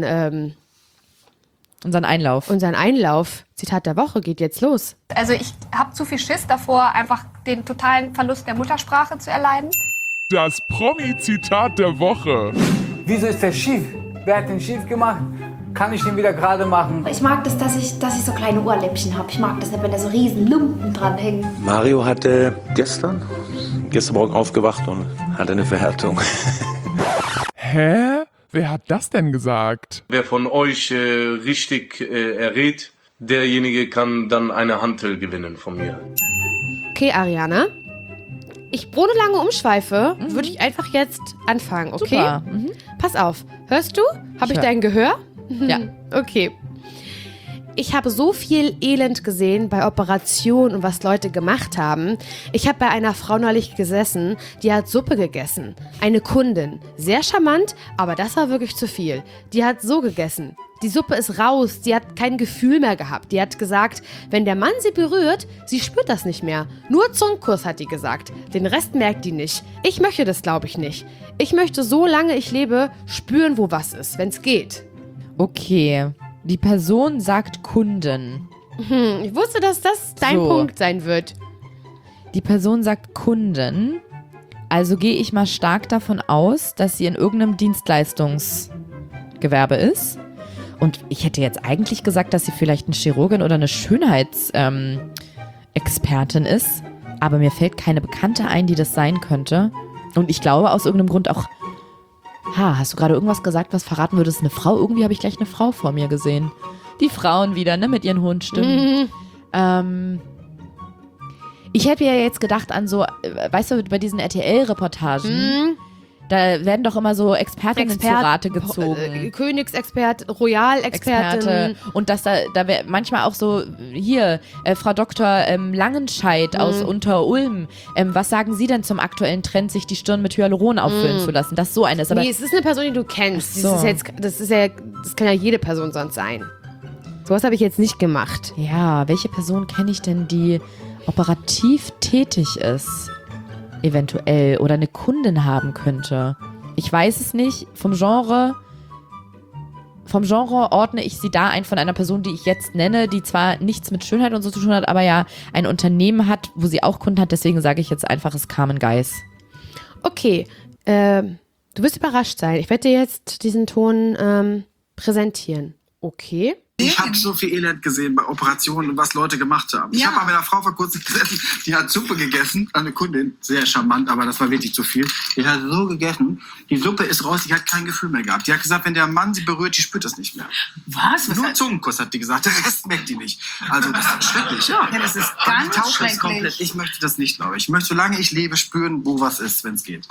Einlauf. Einlauf. Zitat der Woche geht jetzt los. Also ich habe zu viel Schiss davor, einfach den totalen Verlust der Muttersprache zu erleiden. Das Promi-Zitat der Woche. Wieso ist der schief? Wer hat den schief gemacht? Kann ich den wieder gerade machen? Ich mag das, dass ich so kleine Ohrläppchen habe. Ich mag das nicht, wenn da so riesen Lumpen dran hängen. Mario hatte gestern Morgen aufgewacht und hatte eine Verhärtung. Hä? Wer hat das denn gesagt? Wer von euch richtig errät, derjenige kann dann eine Hantel gewinnen von mir. Okay, Ariana. Ohne lange Umschweife würde ich einfach jetzt anfangen, okay? Super. Pass auf. Hörst du? Habe ich hör. dein Gehör? Ja. Okay. Ich habe so viel Elend gesehen bei Operationen und was Leute gemacht haben. Ich habe bei einer Frau neulich gesessen, die hat Suppe gegessen. Eine Kundin. Sehr charmant, aber das war wirklich zu viel. Die hat so gegessen. Die Suppe ist raus, die hat kein Gefühl mehr gehabt. Die hat gesagt, wenn der Mann sie berührt, sie spürt das nicht mehr. Nur Zungenkuss, hat die gesagt. Den Rest merkt die nicht. Ich möchte das, glaube ich, nicht. Ich möchte, solange ich lebe, spüren, wo was ist, wenn es geht. Okay. Die Person sagt Kunden. Ich wusste, dass das dein So. Punkt sein wird. Die Person sagt Kunden. Also gehe ich mal stark davon aus, dass sie in irgendeinem Dienstleistungsgewerbe ist. Und ich hätte jetzt eigentlich gesagt, dass sie vielleicht eine Chirurgin oder eine Schönheitsexpertin ist. Aber mir fällt keine Bekannte ein, die das sein könnte. Und ich glaube aus irgendeinem Grund auch, hast du gerade irgendwas gesagt, was verraten würde, es ist eine Frau? Irgendwie habe ich gleich eine Frau vor mir gesehen. Die Frauen wieder, ne, mit ihren hohen Stimmen. Ich hätte ja jetzt gedacht an so, weißt du, bei diesen RTL-Reportagen, da werden doch immer so Expertinnen zu Rate gezogen. Königsexpert, Royalexpertin. Und dass da wäre manchmal auch so, hier, Frau Dr. Langenscheidt aus Unterulm, was sagen Sie denn zum aktuellen Trend, sich die Stirn mit Hyaluron auffüllen zu lassen? Das so eine ist. Aber Nee, es ist eine Person, die du kennst. Ach so. Das kann ja jede Person sonst sein. Sowas habe ich jetzt nicht gemacht. ja, welche Person kenne ich denn, die operativ tätig ist? Eventuell. Oder eine Kundin haben könnte. Ich weiß es nicht. Vom Genre vom Genre ordne ich sie da ein von einer Person, die ich jetzt nenne, die zwar nichts mit Schönheit und so zu tun hat, aber ja ein Unternehmen hat, wo sie auch Kunden hat. Deswegen sage ich jetzt einfach, es ist Carmen Geis. Okay, du wirst überrascht sein. Ich werde dir jetzt diesen Ton präsentieren. Okay. Ich habe so viel Elend gesehen bei Operationen und was Leute gemacht haben. Ich habe mal mit einer Frau vor kurzem gesessen, die hat Suppe gegessen, eine Kundin, sehr charmant, aber das war wirklich zu viel. Die hat so gegessen, die Suppe ist raus, die hat kein Gefühl mehr gehabt. Die hat gesagt, wenn der Mann sie berührt, die spürt das nicht mehr. Was? Nur Zungenkuss, hat die gesagt, der Rest merkt die nicht. Also das ist schrecklich. Ja, das ist ganz schrecklich. Komplett. Ich möchte das nicht, glaube ich. Ich möchte, solange ich lebe, spüren, wo was ist, wenn es geht.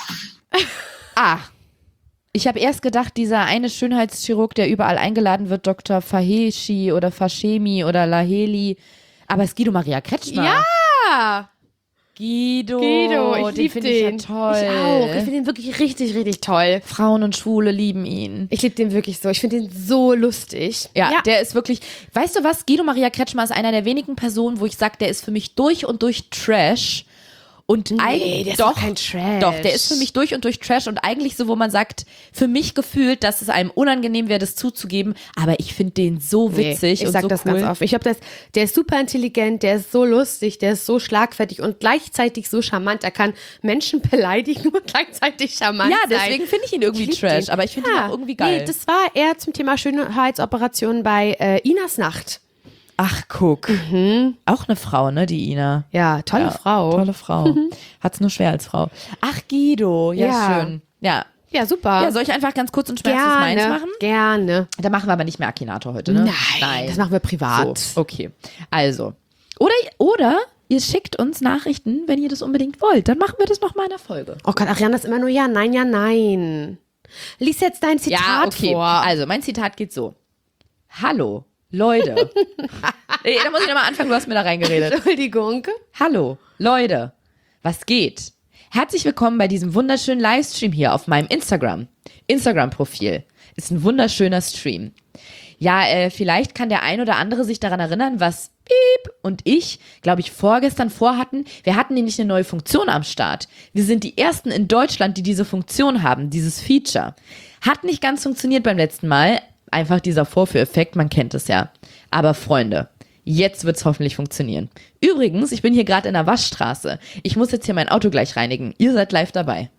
Ich habe erst gedacht, dieser eine Schönheitschirurg, der überall eingeladen wird, Dr. Faheshi oder Fashemi oder Laheli, aber es ist Guido Maria Kretschmer. Ja! Guido, Ich den liebe finde ich ja den. toll. Ich auch. Ich finde den wirklich richtig, richtig toll. Frauen und Schwule lieben ihn. Ich liebe den wirklich so. Ich finde den so lustig. Ja, der ist wirklich, weißt du was, Guido Maria Kretschmer ist einer der wenigen Personen, wo ich sage, der ist für mich durch und durch Trash. Und Nee, der ist doch kein Trash. Doch, der ist für mich durch und durch Trash und eigentlich so, wo man sagt, für mich gefühlt, dass es einem unangenehm wäre, das zuzugeben, aber ich finde den so witzig ich und sag so das cool. ganz oft. Ich glaube, der ist super intelligent, der ist so lustig, der ist so schlagfertig und gleichzeitig so charmant. Er kann Menschen beleidigen und gleichzeitig charmant Ja, sein. deswegen finde ich ihn irgendwie Ich lieb Trash, den. aber ich finde ihn auch irgendwie geil. Nee, das war eher zum Thema Schönheitsoperationen bei Inas Nacht. Ach, guck. Auch eine Frau, ne, die Ina. Ja, tolle Frau. Tolle Frau. Hat's nur schwer als Frau. Ach, Guido. Ja, schön. Ja. Ja, super. Ja, soll ich einfach ganz kurz und schmerzlos meins machen? Gerne. Da machen wir aber nicht mehr Akinator heute, ne? Nein, das machen wir privat. So, okay. Also. Oder ihr schickt uns Nachrichten, wenn ihr das unbedingt wollt. Dann machen wir das nochmal in der Folge. Oh Gott, Ariana ist immer nur ja, nein. Lies jetzt dein Zitat vor. Also, mein Zitat geht so. Hallo, Leute. Nee, da muss ich nochmal anfangen, du hast mir da reingeredet. Entschuldigung. Hallo, Leute. Was geht? Herzlich willkommen bei diesem wunderschönen Livestream hier auf meinem Instagram-Profil. Ist ein wunderschöner Stream. Ja, vielleicht kann der ein oder andere sich daran erinnern, was Piep und ich, glaube ich, vorgestern vorhatten. Wir hatten nämlich eine neue Funktion am Start. Wir sind die ersten in Deutschland, die diese Funktion haben, dieses Feature. Hat nicht ganz funktioniert beim letzten Mal. Einfach dieser Vorführeffekt, man kennt es ja. Aber Freunde, jetzt wird's hoffentlich funktionieren. Übrigens, ich bin hier gerade in der Waschstraße. Ich muss jetzt hier mein Auto gleich reinigen. Ihr seid live dabei.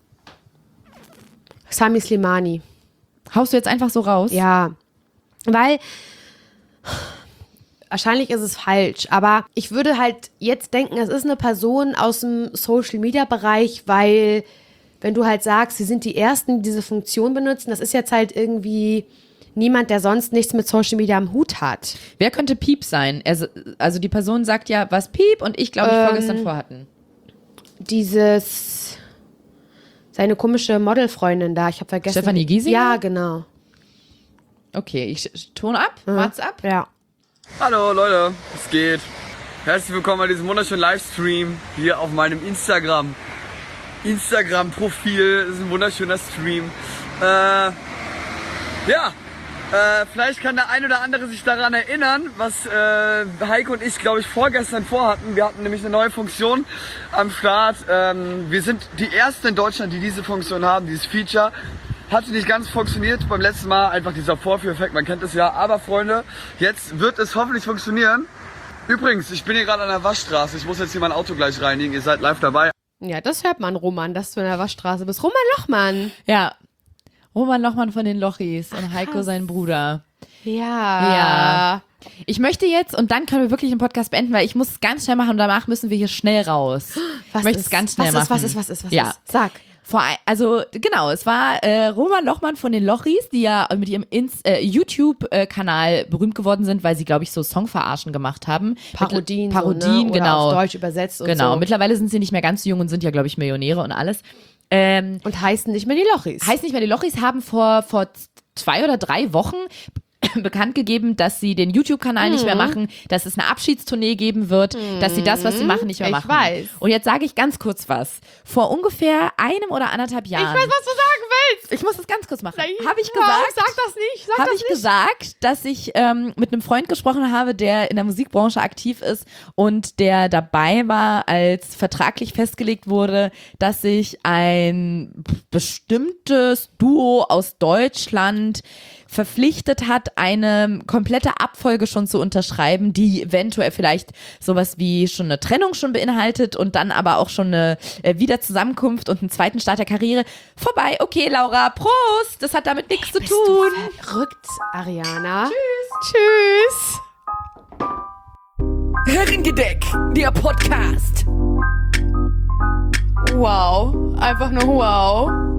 Sami Slimani. Haust du jetzt einfach so raus? Ja, weil wahrscheinlich ist es falsch, aber ich würde halt jetzt denken, es ist eine Person aus dem Social-Media-Bereich, weil wenn du halt sagst, sie sind die Ersten, die diese Funktion benutzen, das ist jetzt halt irgendwie niemand, der sonst nichts mit Social Media am Hut hat. Wer könnte Piep sein? Also die Person sagt ja, was Piep und ich glaube, vorgestern vorhatten. Seine komische Modelfreundin da, ich habe vergessen. Stefanie Giesinger? Ja, genau. Okay, ich Ton ab, Mats ab. Ja. Hallo Leute, es geht. Herzlich willkommen bei diesem wunderschönen Livestream hier auf meinem Instagram-Profil. Das ist ein wunderschöner Stream. Vielleicht kann der ein oder andere sich daran erinnern, was Heike und ich, glaube ich, vorgestern vorhatten. Wir hatten nämlich eine neue Funktion am Start. Wir sind die Ersten in Deutschland, die diese Funktion haben, dieses Feature. Hatte nicht ganz funktioniert beim letzten Mal, einfach dieser Vorführeffekt, man kennt es ja. Aber Freunde, jetzt wird es hoffentlich funktionieren. Übrigens, ich bin hier gerade an der Waschstraße. Ich muss jetzt hier mein Auto gleich reinigen. Ihr seid live dabei. Ja, das hört man, Roman, dass du in der Waschstraße bist. Roman Lochmann. Ja. Roman Lochmann von den Lochis und Heiko sein Bruder. Ja. Ich möchte jetzt, und dann können wir wirklich den Podcast beenden, weil ich muss es ganz schnell machen und danach müssen wir hier schnell raus. Ich möchte es ganz schnell machen. Was ist? Sag. Also genau, es war Roman Lochmann von den Lochis, die ja mit ihrem YouTube-Kanal berühmt geworden sind, weil sie, glaube ich, so Songverarschen gemacht haben. Parodien, Parodien, so, ne? Oder genau. auf Deutsch übersetzt und genau. so. Mittlerweile sind sie nicht mehr ganz so jung und sind ja, glaube ich, Millionäre und alles. Und heißen nicht mehr die Lochis. Heißt nicht mehr die Lochis, haben vor 2 oder 3 Wochen bekannt gegeben, dass sie den YouTube-Kanal nicht mehr machen, dass es eine Abschiedstournee geben wird, dass sie das, was sie machen, nicht mehr machen. Ich weiß. Und jetzt sage ich ganz kurz was. Vor ungefähr 1 oder 1,5 Jahren. Ich weiß, was du sagen willst. Ich muss das ganz kurz machen. Habe ich gesagt? Sag das nicht. Habe ich gesagt, dass ich mit einem Freund gesprochen habe, der in der Musikbranche aktiv ist und der dabei war, als vertraglich festgelegt wurde, dass sich ein bestimmtes Duo aus Deutschland verpflichtet hat, eine komplette Abfolge schon zu unterschreiben, die eventuell vielleicht sowas wie schon eine Trennung schon beinhaltet und dann aber auch schon eine Wiederzusammenkunft und einen zweiten Start der Karriere. Vorbei, okay, Laura, Prost, das hat damit nichts zu tun. Verrückt, Ariana. Tschüss. Herrengedeck, der Podcast. Wow, einfach nur wow.